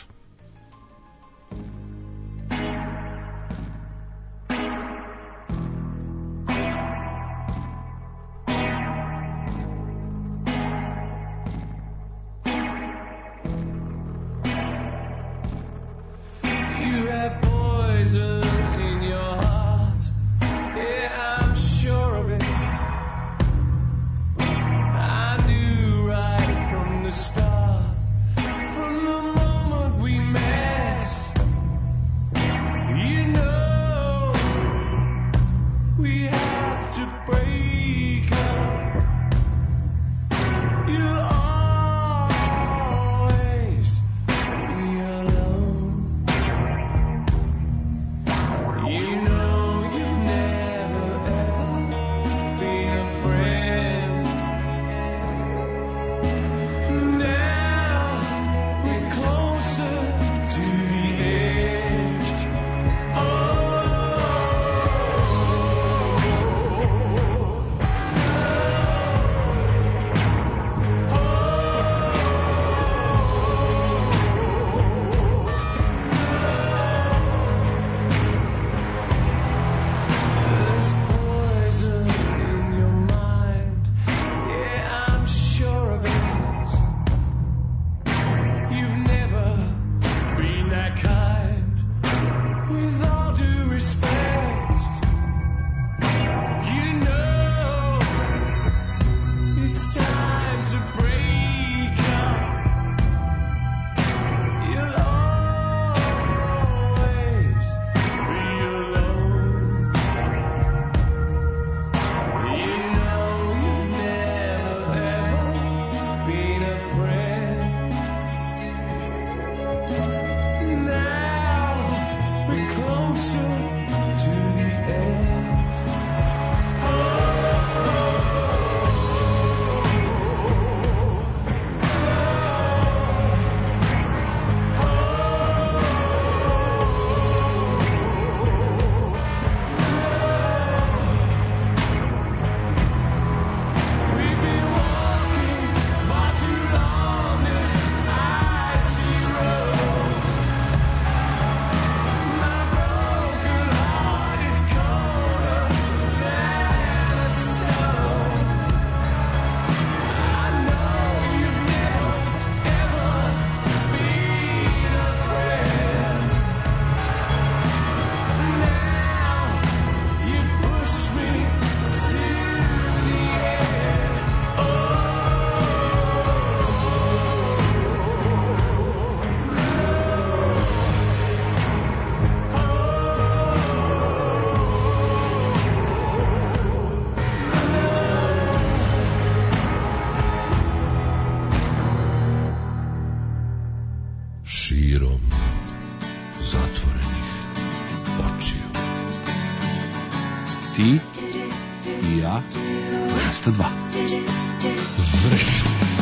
Širom zatvorenih očiju. Ti i ja dvesta dva. Vrši.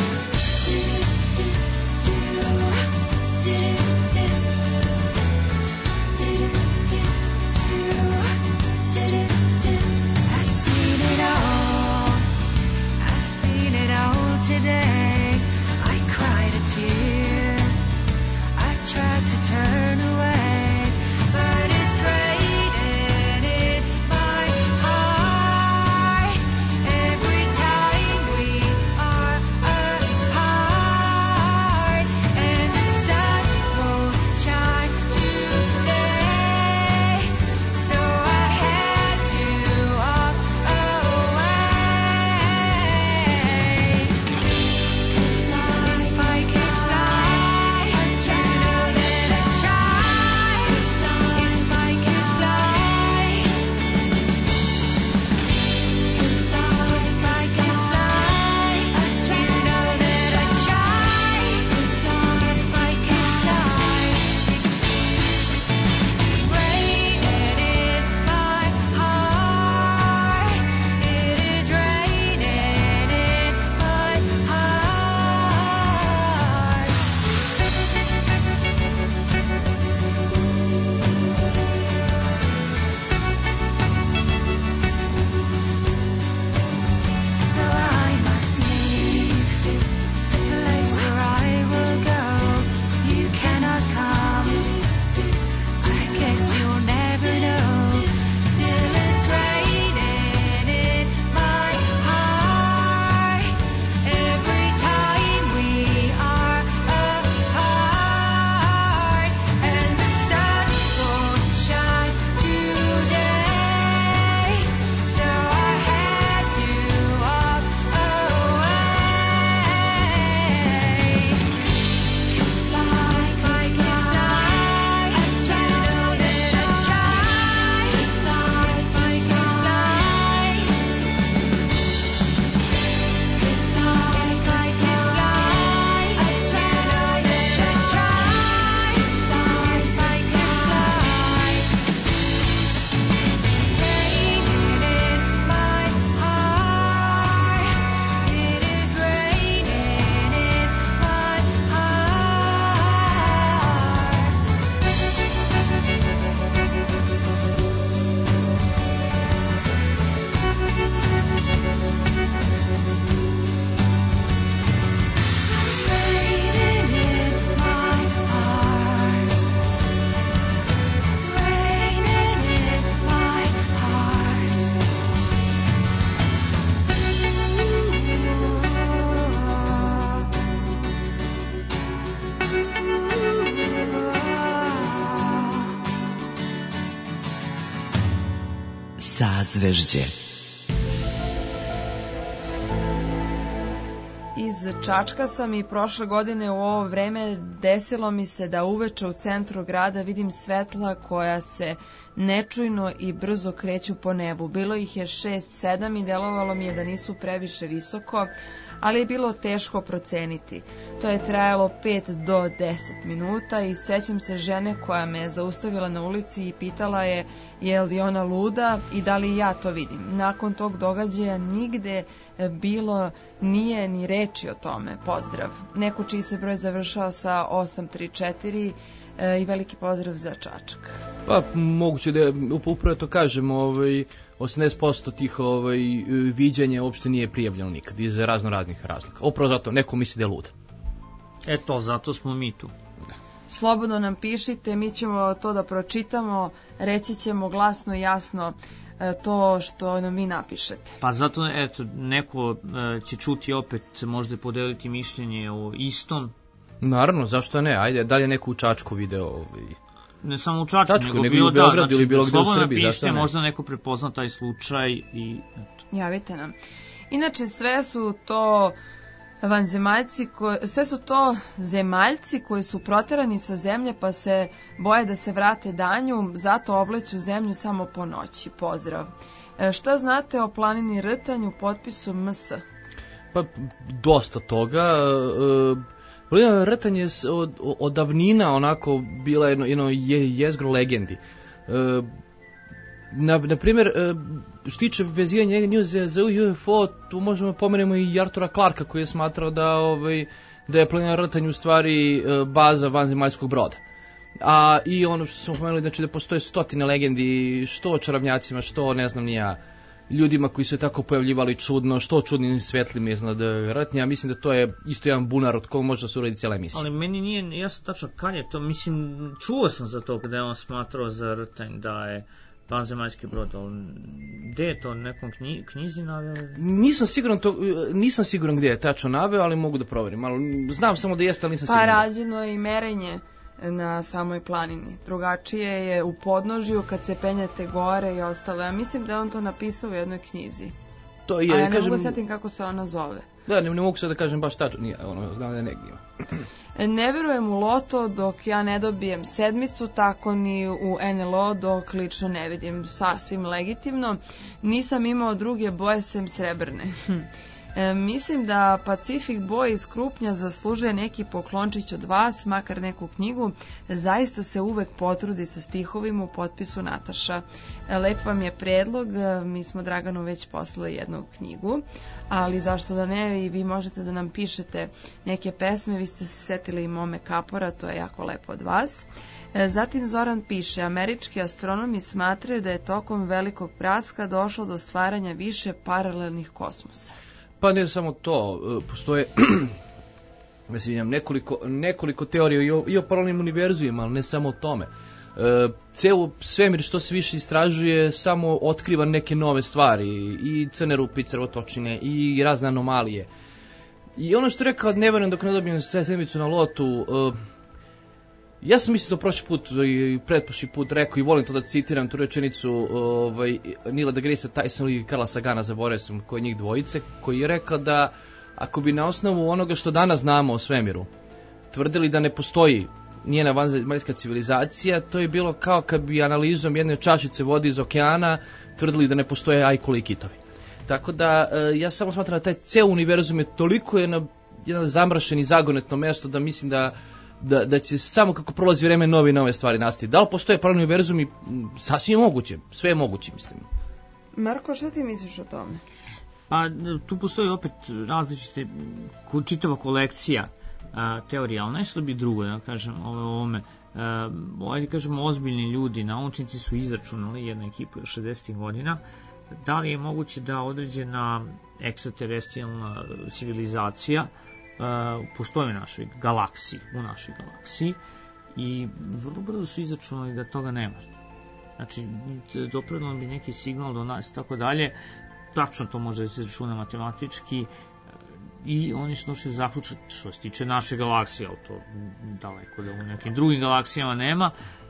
Today, I cried a tear. I tried to turn away, but it's raining in my heart every time we are Osvežđe. Iz Čačka sam i prošle godine u ovo vreme desilo mi se da uveče u centru grada vidim svetla koja se nečujno i brzo kreću po nebu. Bilo ih je šest, sedam i delovalo mi je da nisu previše visoko, ali je bilo teško proceniti. To je trajalo pet do deset minuta i sećam se žene koja me je zaustavila na ulici i pitala je je li ona luda i da li ja to vidim. Nakon tog događaja nigde bilo nije ni reči o tome. Pozdrav. Neko čiji se broj završao sa osam tri četiri i veliki pozdrav za Čačak. Pa moguće da upravo to kažem, ovaj, osamdeset posto tih ovaj, viđanja uopšte nije prijavljeno nikad iz razno raznih razlika. Upravo zato neko misli da je lud. Eto, zato smo mi tu. Slobodno nam pišite, mi ćemo to da pročitamo, reći ćemo glasno i jasno to što nam vi napišete. Pa zato, eto, neko će čuti opet, možda podeliti mišljenje o istom. Naravno, zašto ne? Ajde, da li je neko u Čačku video ovaj... Ne samo u Čačku, Čačku nego, nego bilo u Beogradu, da, znači, ili bilo gde u Srbiji, napište, zašto ne? Možda neko prepozna taj slučaj i eto. Javite nam. Inače, sve su to vanzemaljci, ko, sve su to zemaljci koji su proterani sa zemlje pa se boje da se vrate danju, zato obleću zemlju samo po noći. Pozdrav. E, šta znate o planini Rtanj u potpisu M S? Pa, dosta toga. E, Planina Rtanj je od, od davnina onako bila jedno, jedno je, jezgro legendi. E, na, na primjer, e, što tiče vezivanja njega za, za U F O, tu možemo pomenemo i Artura Clarka koji je smatrao da, ovaj, da je planina Rtanj u stvari e, baza vanzemaljskog broda. A i ono što smo pomenuli, znači da postoje stotine legendi, što o čarobnjacima, što ne znam ni ja, ljudima koji se tako pojavljivali čudno, što čudnim svetlima iznad Rtnja. Mislim da to je isto jedan bunar od kog može da se uradi cijela emisija. Ali meni nije jasno tačno kad je to, mislim, čuo sam za to kada je on smatrao za Rtanj da je vanzemaljski brod, ali gde je to, nekom knji, knjizi naveo? Nisam siguran, to, nisam siguran gdje je tačno naveo, ali mogu da proverim. Ali znam samo da jeste, ali nisam pa siguran. Pa rađeno je i merenje na samoj planini. Drugačije je u podnožju kad se penjete gore i ostalo. Ja mislim da je on to napisao u jednoj knjizi. To je, a ja ne kažem, mogu sjetim kako se ona zove. Da, ne, ne mogu sad da kažem baš tačno, nije, ono, znam da je negdje ima. Ne verujem u loto dok ja ne dobijem sedmicu, tako ni u N L O dok lično ne vidim. Sasvim legitimno. Nisam imao druge boje sem srebrne. E, mislim da Pacific Boy iz Krupnja zaslužuje neki poklončić od vas, makar neku knjigu. Zaista se uvek potrudi sa stihovima u potpisu Nataša. E, lep vam je predlog, mi smo Draganu već poslali jednu knjigu, ali zašto da ne, i vi možete da nam pišete neke pesme, vi ste se setili i Mome Kapora, to je jako lepo od vas. E, zatim Zoran piše, američki astronomi smatraju da je tokom velikog praska došlo do stvaranja više paralelnih kosmosa. Pa ne samo to, postoje mislim, nekoliko, nekoliko teorija i o, i o paralelnim univerzumima, ali ne samo o tome. E, ceo svemir što se više istražuje samo otkriva neke nove stvari, i crne rupe, i crvotočine, i razne anomalije. I ono što je rekao, ne verujem dok ne dobijem sedmicu na lotu, e, ja sam mislio to prošli put i pretprošli put rekao i volim to da citiram tu rečenicu ovaj, Nila deGrasse Tysona i Karla Sagana, zaboravio sam koji njih dvojice, koji je rekao da ako bi na osnovu onoga što danas znamo o svemiru tvrdili da ne postoji njena vanzemaljska civilizacija, to je bilo kao kad bi analizom jedne čašice vode iz okeana tvrdili da ne postoje ajkuli i kitovi. Tako da ja samo smatram da taj ceo univerzum je toliko jedno, jedno zamrašeno i zagonetno mesto da mislim da Da, da će samo kako prolazi vreme nove i nove stvari nastati. Da li postoje paralelni univerzumi? Sasvim moguće. Sve je moguće, mislim. Marko, šta ti misliš o tome? Pa tu postoji opet različite, čitava kolekcija a, teorija, ali nešto bi drugo, da kažem, ove, ovome. A, ajde kažemo, ozbiljni ljudi, naučnici su izračunali, jedna ekipa još šezdesetih godina, da li je moguće da određena ekstraterestrijalna civilizacija Uh, postoji u našoj galaksiji, u našoj galaksiji, i vrlo brzo su izračunali da toga nema. Znači, dopravo bi neki signal do nas i tako dalje, tačno to može da se izračuna matematički, i oni su došli zaključati što se tiče naše galaksije, ali to daleko da u nekim drugim galaksijama nema,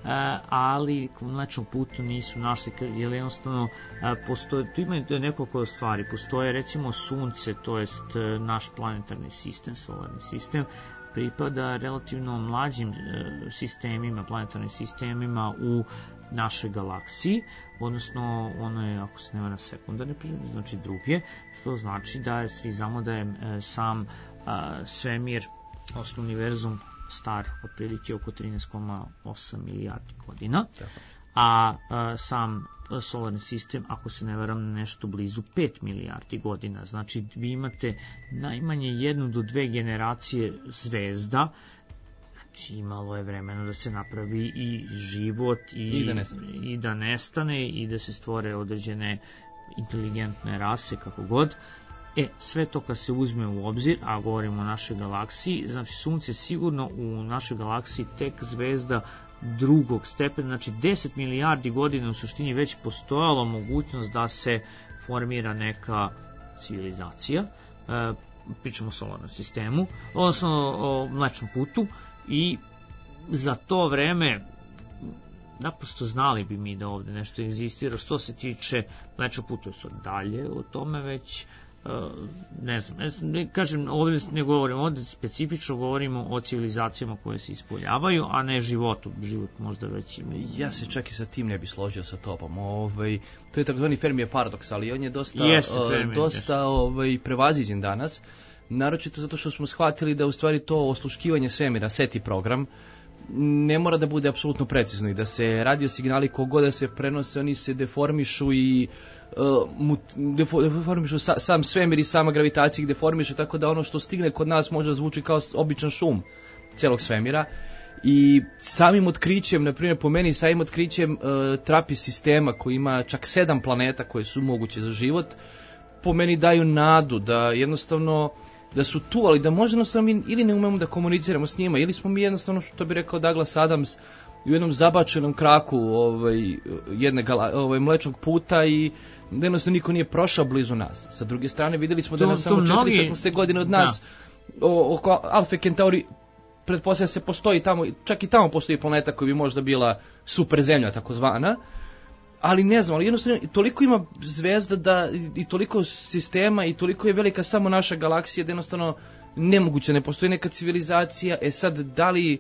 ali u Mlečnom putu nisu našli, jer jednostavno postoje, tu ima nekoliko stvari, postoje recimo Sunce, to jest naš planetarni sistem, solarni sistem, pripada relativno mlađim sistemima, planetarnim sistemima u našoj galaksiji, odnosno ono je, ako se ne vara, sekundarne prirode, znači druge, što znači da je, svi znamo da je sam svemir, odnosno univerzum, star otprilike oko trinaest zarez osam milijardi godina, a sam solarni sistem, ako se ne varam, nešto blizu pet milijardi godina. Znači, vi imate najmanje jednu do dve generacije zvezda, znači imalo je vremena da se napravi i život i, I, da, nestane. i da nestane i da se stvore određene inteligentne rase, kako god. E, sve to kad se uzme u obzir, a govorimo o našoj galaksiji, znači Sunce sigurno u našoj galaksiji tek zvezda drugog stepena, znači deset milijardi godina u suštini već postojala mogućnost da se formira neka civilizacija, e, pričamo o solarnom sistemu, odnosno o Mlečnom putu, i za to vreme naprosto znali bi mi da ovde nešto egzistira. Što se tiče Mlečnog puta, su dalje o tome već, ne znam, ne, kažem, ovdje ne govorimo, ovdje specifično govorimo o civilizacijama koje se ispoljavaju, a ne životu. Život možda već ima. Ja se čak i sa tim ne bi složio sa tobom. Ovaj, to je takozvani Fermijev paradoks, ali on je dosta, Jeste, uh, Fermijev, dosta ovaj, prevaziđen danas, naročito zato što smo shvatili da u stvari to osluškivanje svemira, SETI program, ne mora da bude apsolutno precizno i da se radio signali kogod da se prenose, oni se deformišu i uh, mut, defo, deformišu sa, sam svemir i sama gravitacija ih deformiše, tako da ono što stigne kod nas može zvuči kao običan šum celog svemira. I samim otkrićem, na primjer po meni, samim otkrićem uh, Trappist sistema koji ima čak sedam planeta koje su moguće za život, po meni daju nadu da jednostavno da su tu, ali da možda jednostavno mi ili ne umemo da komuniciramo s njima, ili smo mi jednostavno, što bi rekao Douglas Adams, u jednom zabačenom kraku ovaj, jedne gala, ovaj, Mlečnog puta i da jednostavno niko nije prošao blizu nas. Sa druge strane, videli smo da nas samo četiri svetlosne godine od nas da. oko Alfa Centauri, pretpostavlja se postoji tamo, čak i tamo postoji planeta koja bi možda bila super zemlja, takozvana, ali ne znam, ali jednostavno toliko ima zvezda da, i toliko sistema i toliko je velika samo naša galaksija da jednostavno nemoguće, ne postoji neka civilizacija. E sad, da li,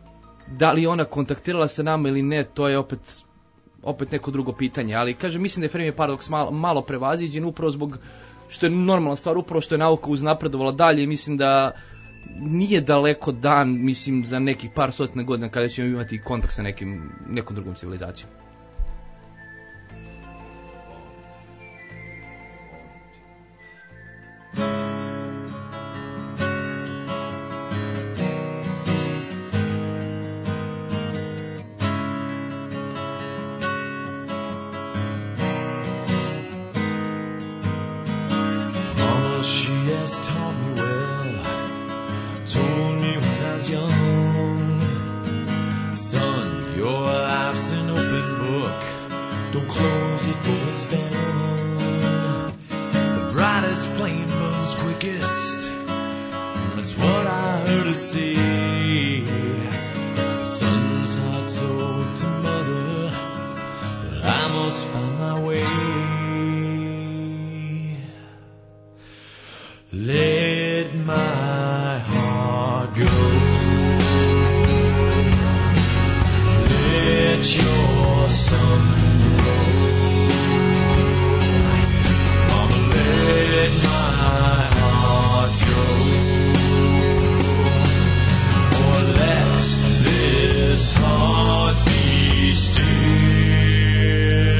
da li ona kontaktirala sa nama ili ne, to je opet, opet neko drugo pitanje, ali kažem, mislim da je Fermijev paradoks malo, malo prevaziđen upravo zbog što je normalna stvar, upravo što je nauka uznapredovala dalje i mislim da nije daleko dan, mislim, za nekih par stotina godina kada ćemo imati kontakt sa nekim, nekom drugom civilizacijom.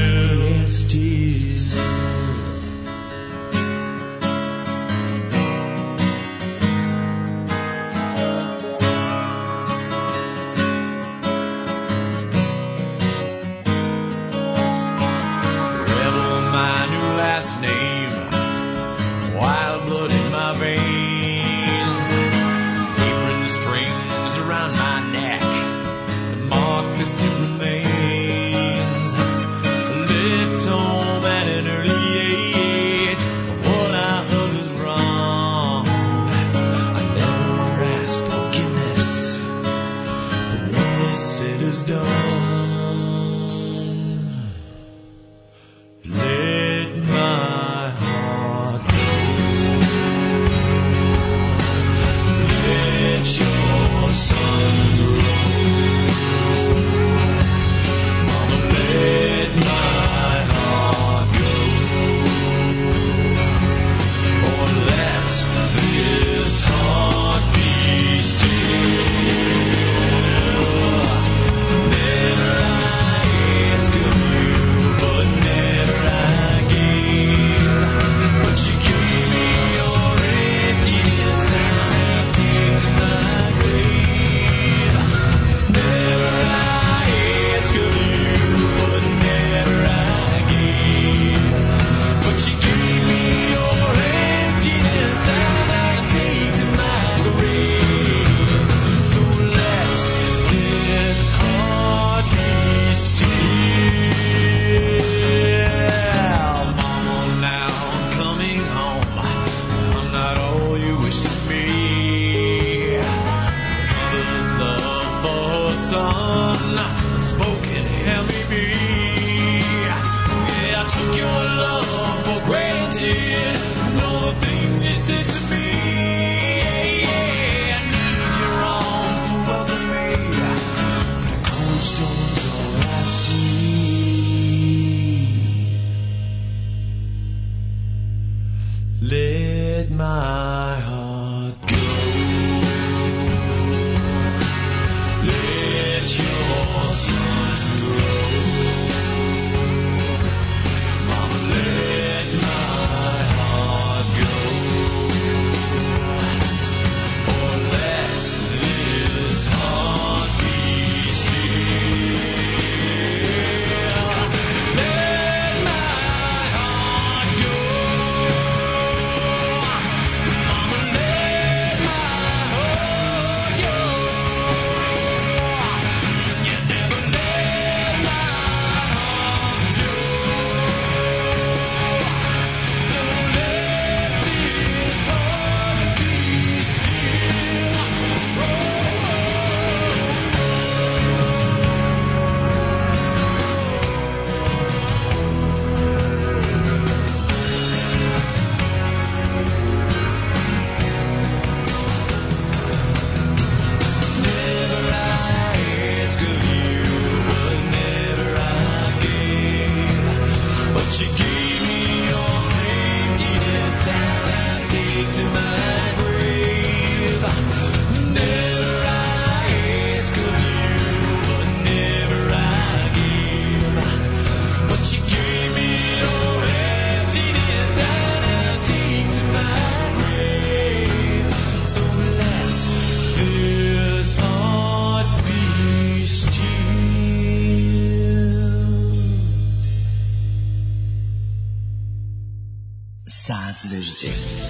Still all the things you said to me. Yeah, yeah, I need your arms to welcome me. The cold stone's all I see. Let my heart go. Let your sun grow. Mama, let my heart go. Or let this heart be still. Let my heart go. Mama, let my heart go. You never let my heart go. Don't let this heart be still. Never I ask of you, but never I gave. But you gave me your emptiness, and I take to my grave. Never I ask of you, but never I gave. But you gave me your emptiness, and I take to my grave. So let this heart be still. Sazvežđe.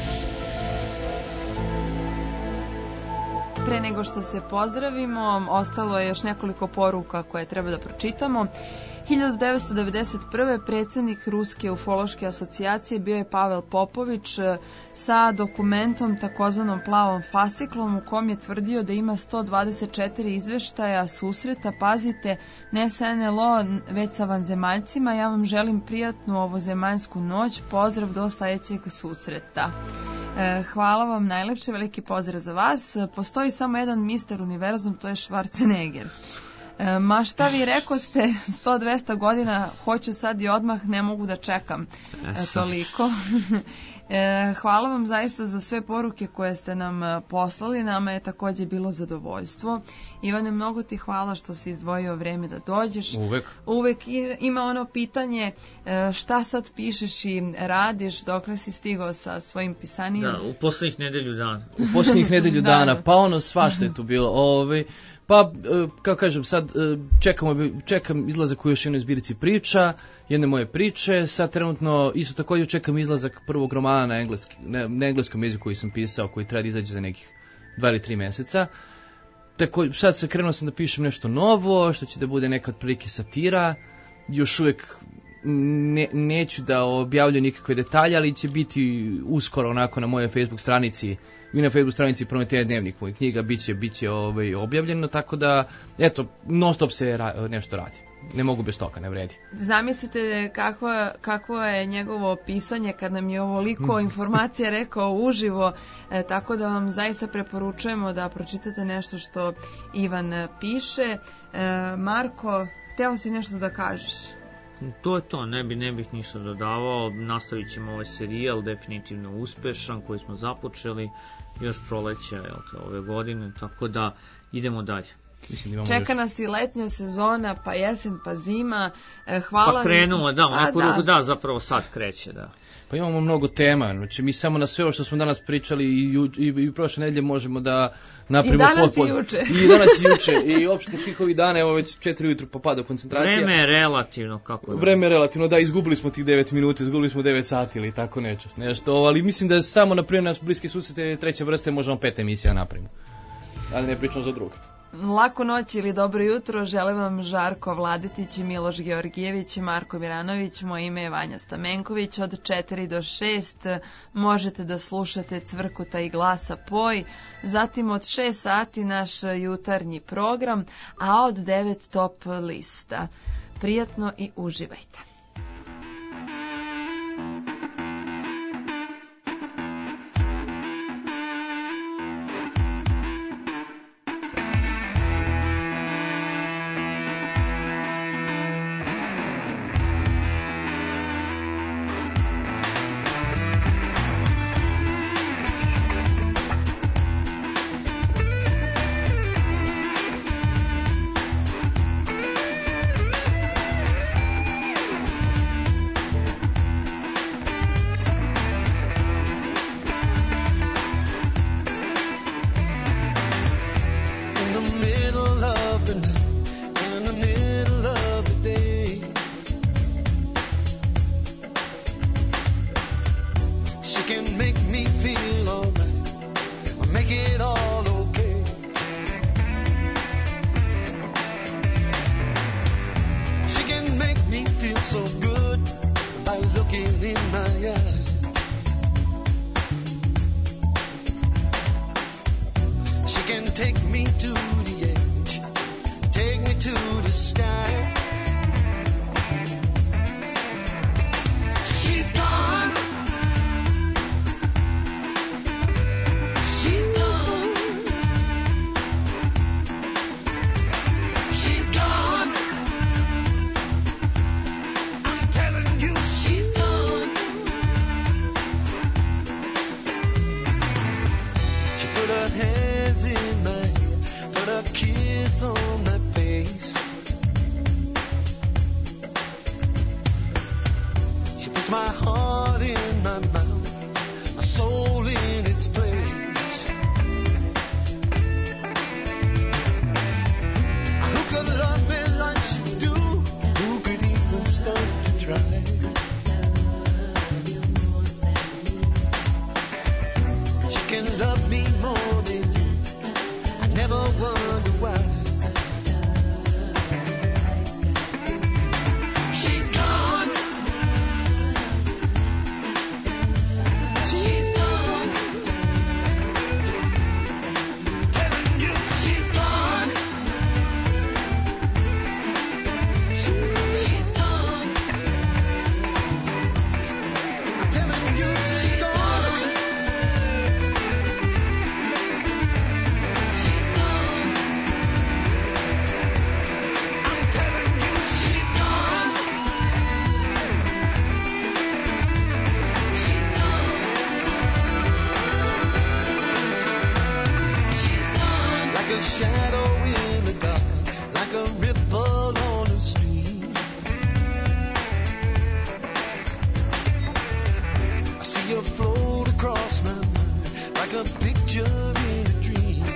Pre nego što se pozdravimo, ostalo je još nekoliko poruka koje treba da pročitamo. hiljadu devetsto devedeset prve. predsjednik Ruske ufološke asocijacije bio je Pavel Popović e, sa dokumentom takozvanom plavom fasciklom u kom je tvrdio da ima sto dvadeset četiri izveštaja susreta, pazite, ne sa en el o, već sa vanzemaljcima. Ja vam želim prijatnu ovozemaljsku noć, pozdrav do sledećeg susreta. E, hvala vam najlepše, veliki pozdrav za vas. E, Postoji samo jedan mister univerzum, to je Schwarzenegger. E, ma šta vi rekoste, sto dvesta godina, hoću sad i odmah, ne mogu da čekam e, toliko. E, hvala vam zaista za sve poruke koje ste nam e, poslali, nama je takođe bilo zadovoljstvo. Ivane, mnogo ti hvala što si izdvojio vreme da dođeš. Uvek. Uvek i- ima ono pitanje e, šta sad pišeš i radiš, dokle si stigao sa svojim pisanjem. Da, u poslednjih nedelju dana. U posljednjih nedelju Da, dana, da. pa ono svašta je tu bilo. Ove, pa, e, kako kažem, sad e, čekamo, čekam izlazak u još jednoj zbirci priča, jedne moje priče, sad trenutno isto također čekam izlazak prvog romana na, engleski, na, na engleskom jeziku koji sam pisao, koji treba da izađe za nekih dva ili tri meseca. Tako, sad se krenuo sam da pišem nešto novo, što će da bude neka otprilike satira, još uvijek ne, neću da objavljujem nikakve detalje, ali će biti uskoro onako na mojoj Facebook stranici i na Facebook stranici Prometeja dnevnik, moj knjiga biće biće ovaj objavljeno, tako da eto non stop se ra, nešto radi. Ne mogu bez toga, ne vredi. Zamislite kako, kako je njegovo pisanje kad nam je ovoliko informacija rekao uživo, e, tako da vam zaista preporučujemo da pročitate nešto što Ivan e, piše. E, Marko, hteo si nešto da kažeš? To je to, ne, bi, ne bih ništa dodavao, nastavit ćemo ovaj serijal, definitivno uspešan, koji smo započeli još proleća jel te, ove godine, tako da idemo dalje. Mislim, Čeka još... nas i letnja sezona, pa jesen, pa zima. E, hvala. Pa krenuo, da, A, neku ruku, da, zapravo sad kreće, da. Pa imamo mnogo tema, znači mi samo na sve ovo što smo danas pričali i, ju, i, i prošle nedelje možemo da napravimo... I danas pod, i juče. I danas i juče, i uopšte svih ovih dana, evo već četiri ujutru popada koncentracija. Vreme je relativno, kako je. Vreme je relativno, da, izgubili smo tih devet minuta, izgubili smo devet sati ili tako nešto, nešto, ali mislim da je samo, na primjer, nas bliske susrete treće vrste možemo pet emisija napravimo, ali ne pričamo za druge. Laku noć ili dobro jutro, želim vam Žarko Vladetić, Miloš Georgijević, Marko Miranović, moje ime je Vanja Stamenković. Od četiri do šest možete da slušate Cvrkuta i Glasa Poj, zatim od šest sati naš jutarnji program, a od devet top lista. Prijatno i uživajte. to the edge, take me to the sky. She's gone. She's gone. She's gone. I'm telling you, She's gone. she put her hands in my hair, put a kiss on my face. She puts my heart in my mouth, my soul in its place. Who could love me like she do? Who could even start to try? She can love me more than you. I never wonder why. She's gone. She's gone. Telling you, She's gone. She's gone. I'm telling you, she's She's gone. gone. She's gone. I'm telling you, She's gone. She's gone. She's gone. like a shadow in the dark, like a ripple on the stream. I see her float across my mind, like a picture in a dream.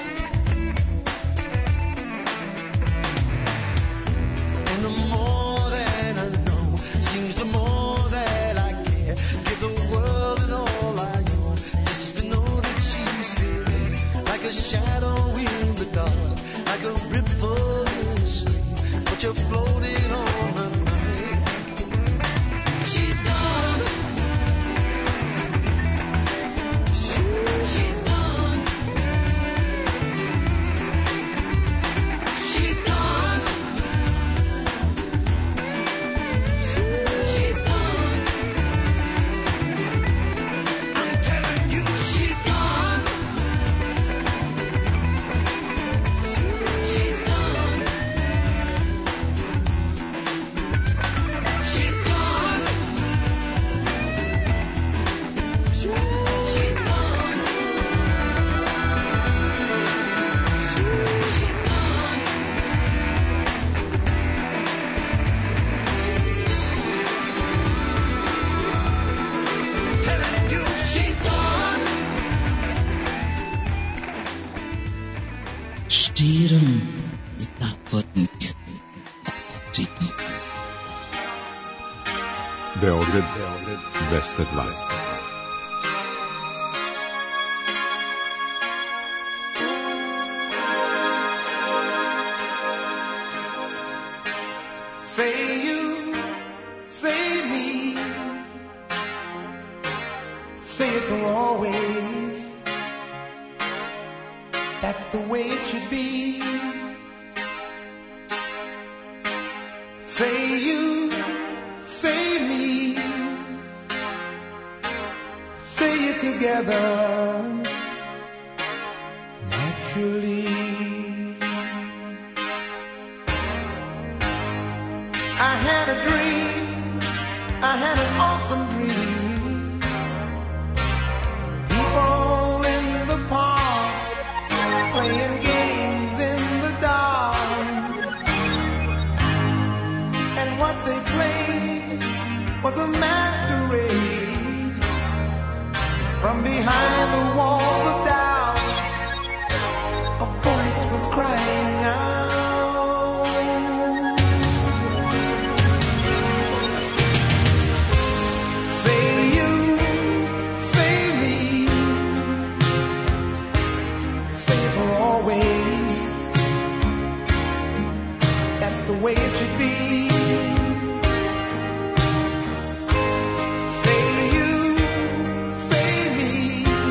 And the more that I know, seems the more that I care. Give the world and all I own, just to know that she's still there. Like a shadow in the dark, like a ripple in the stream, but you're floating on my mind. She's gone. She's gone. She's gone. She's gone. I'm telling you, She's gone. She's gone. She's gone. She's gone. She's gone. telling you, She's gone. Stieren zapotnik. Beograd, Beograd, dvesta dva. say you, say me, say it for always. That's the way it should be. Say you, say me, say it together, naturally. I had a dream, I had an awesome dream. People in the park, playing games in the dark. And what they played was a masquerade. From behind the wall of doubt, a voice was crying out. Say you, say me, say it for always. That's the way it should be. Say you, say me,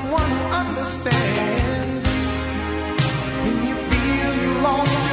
someone who understands. When you feel you're lost,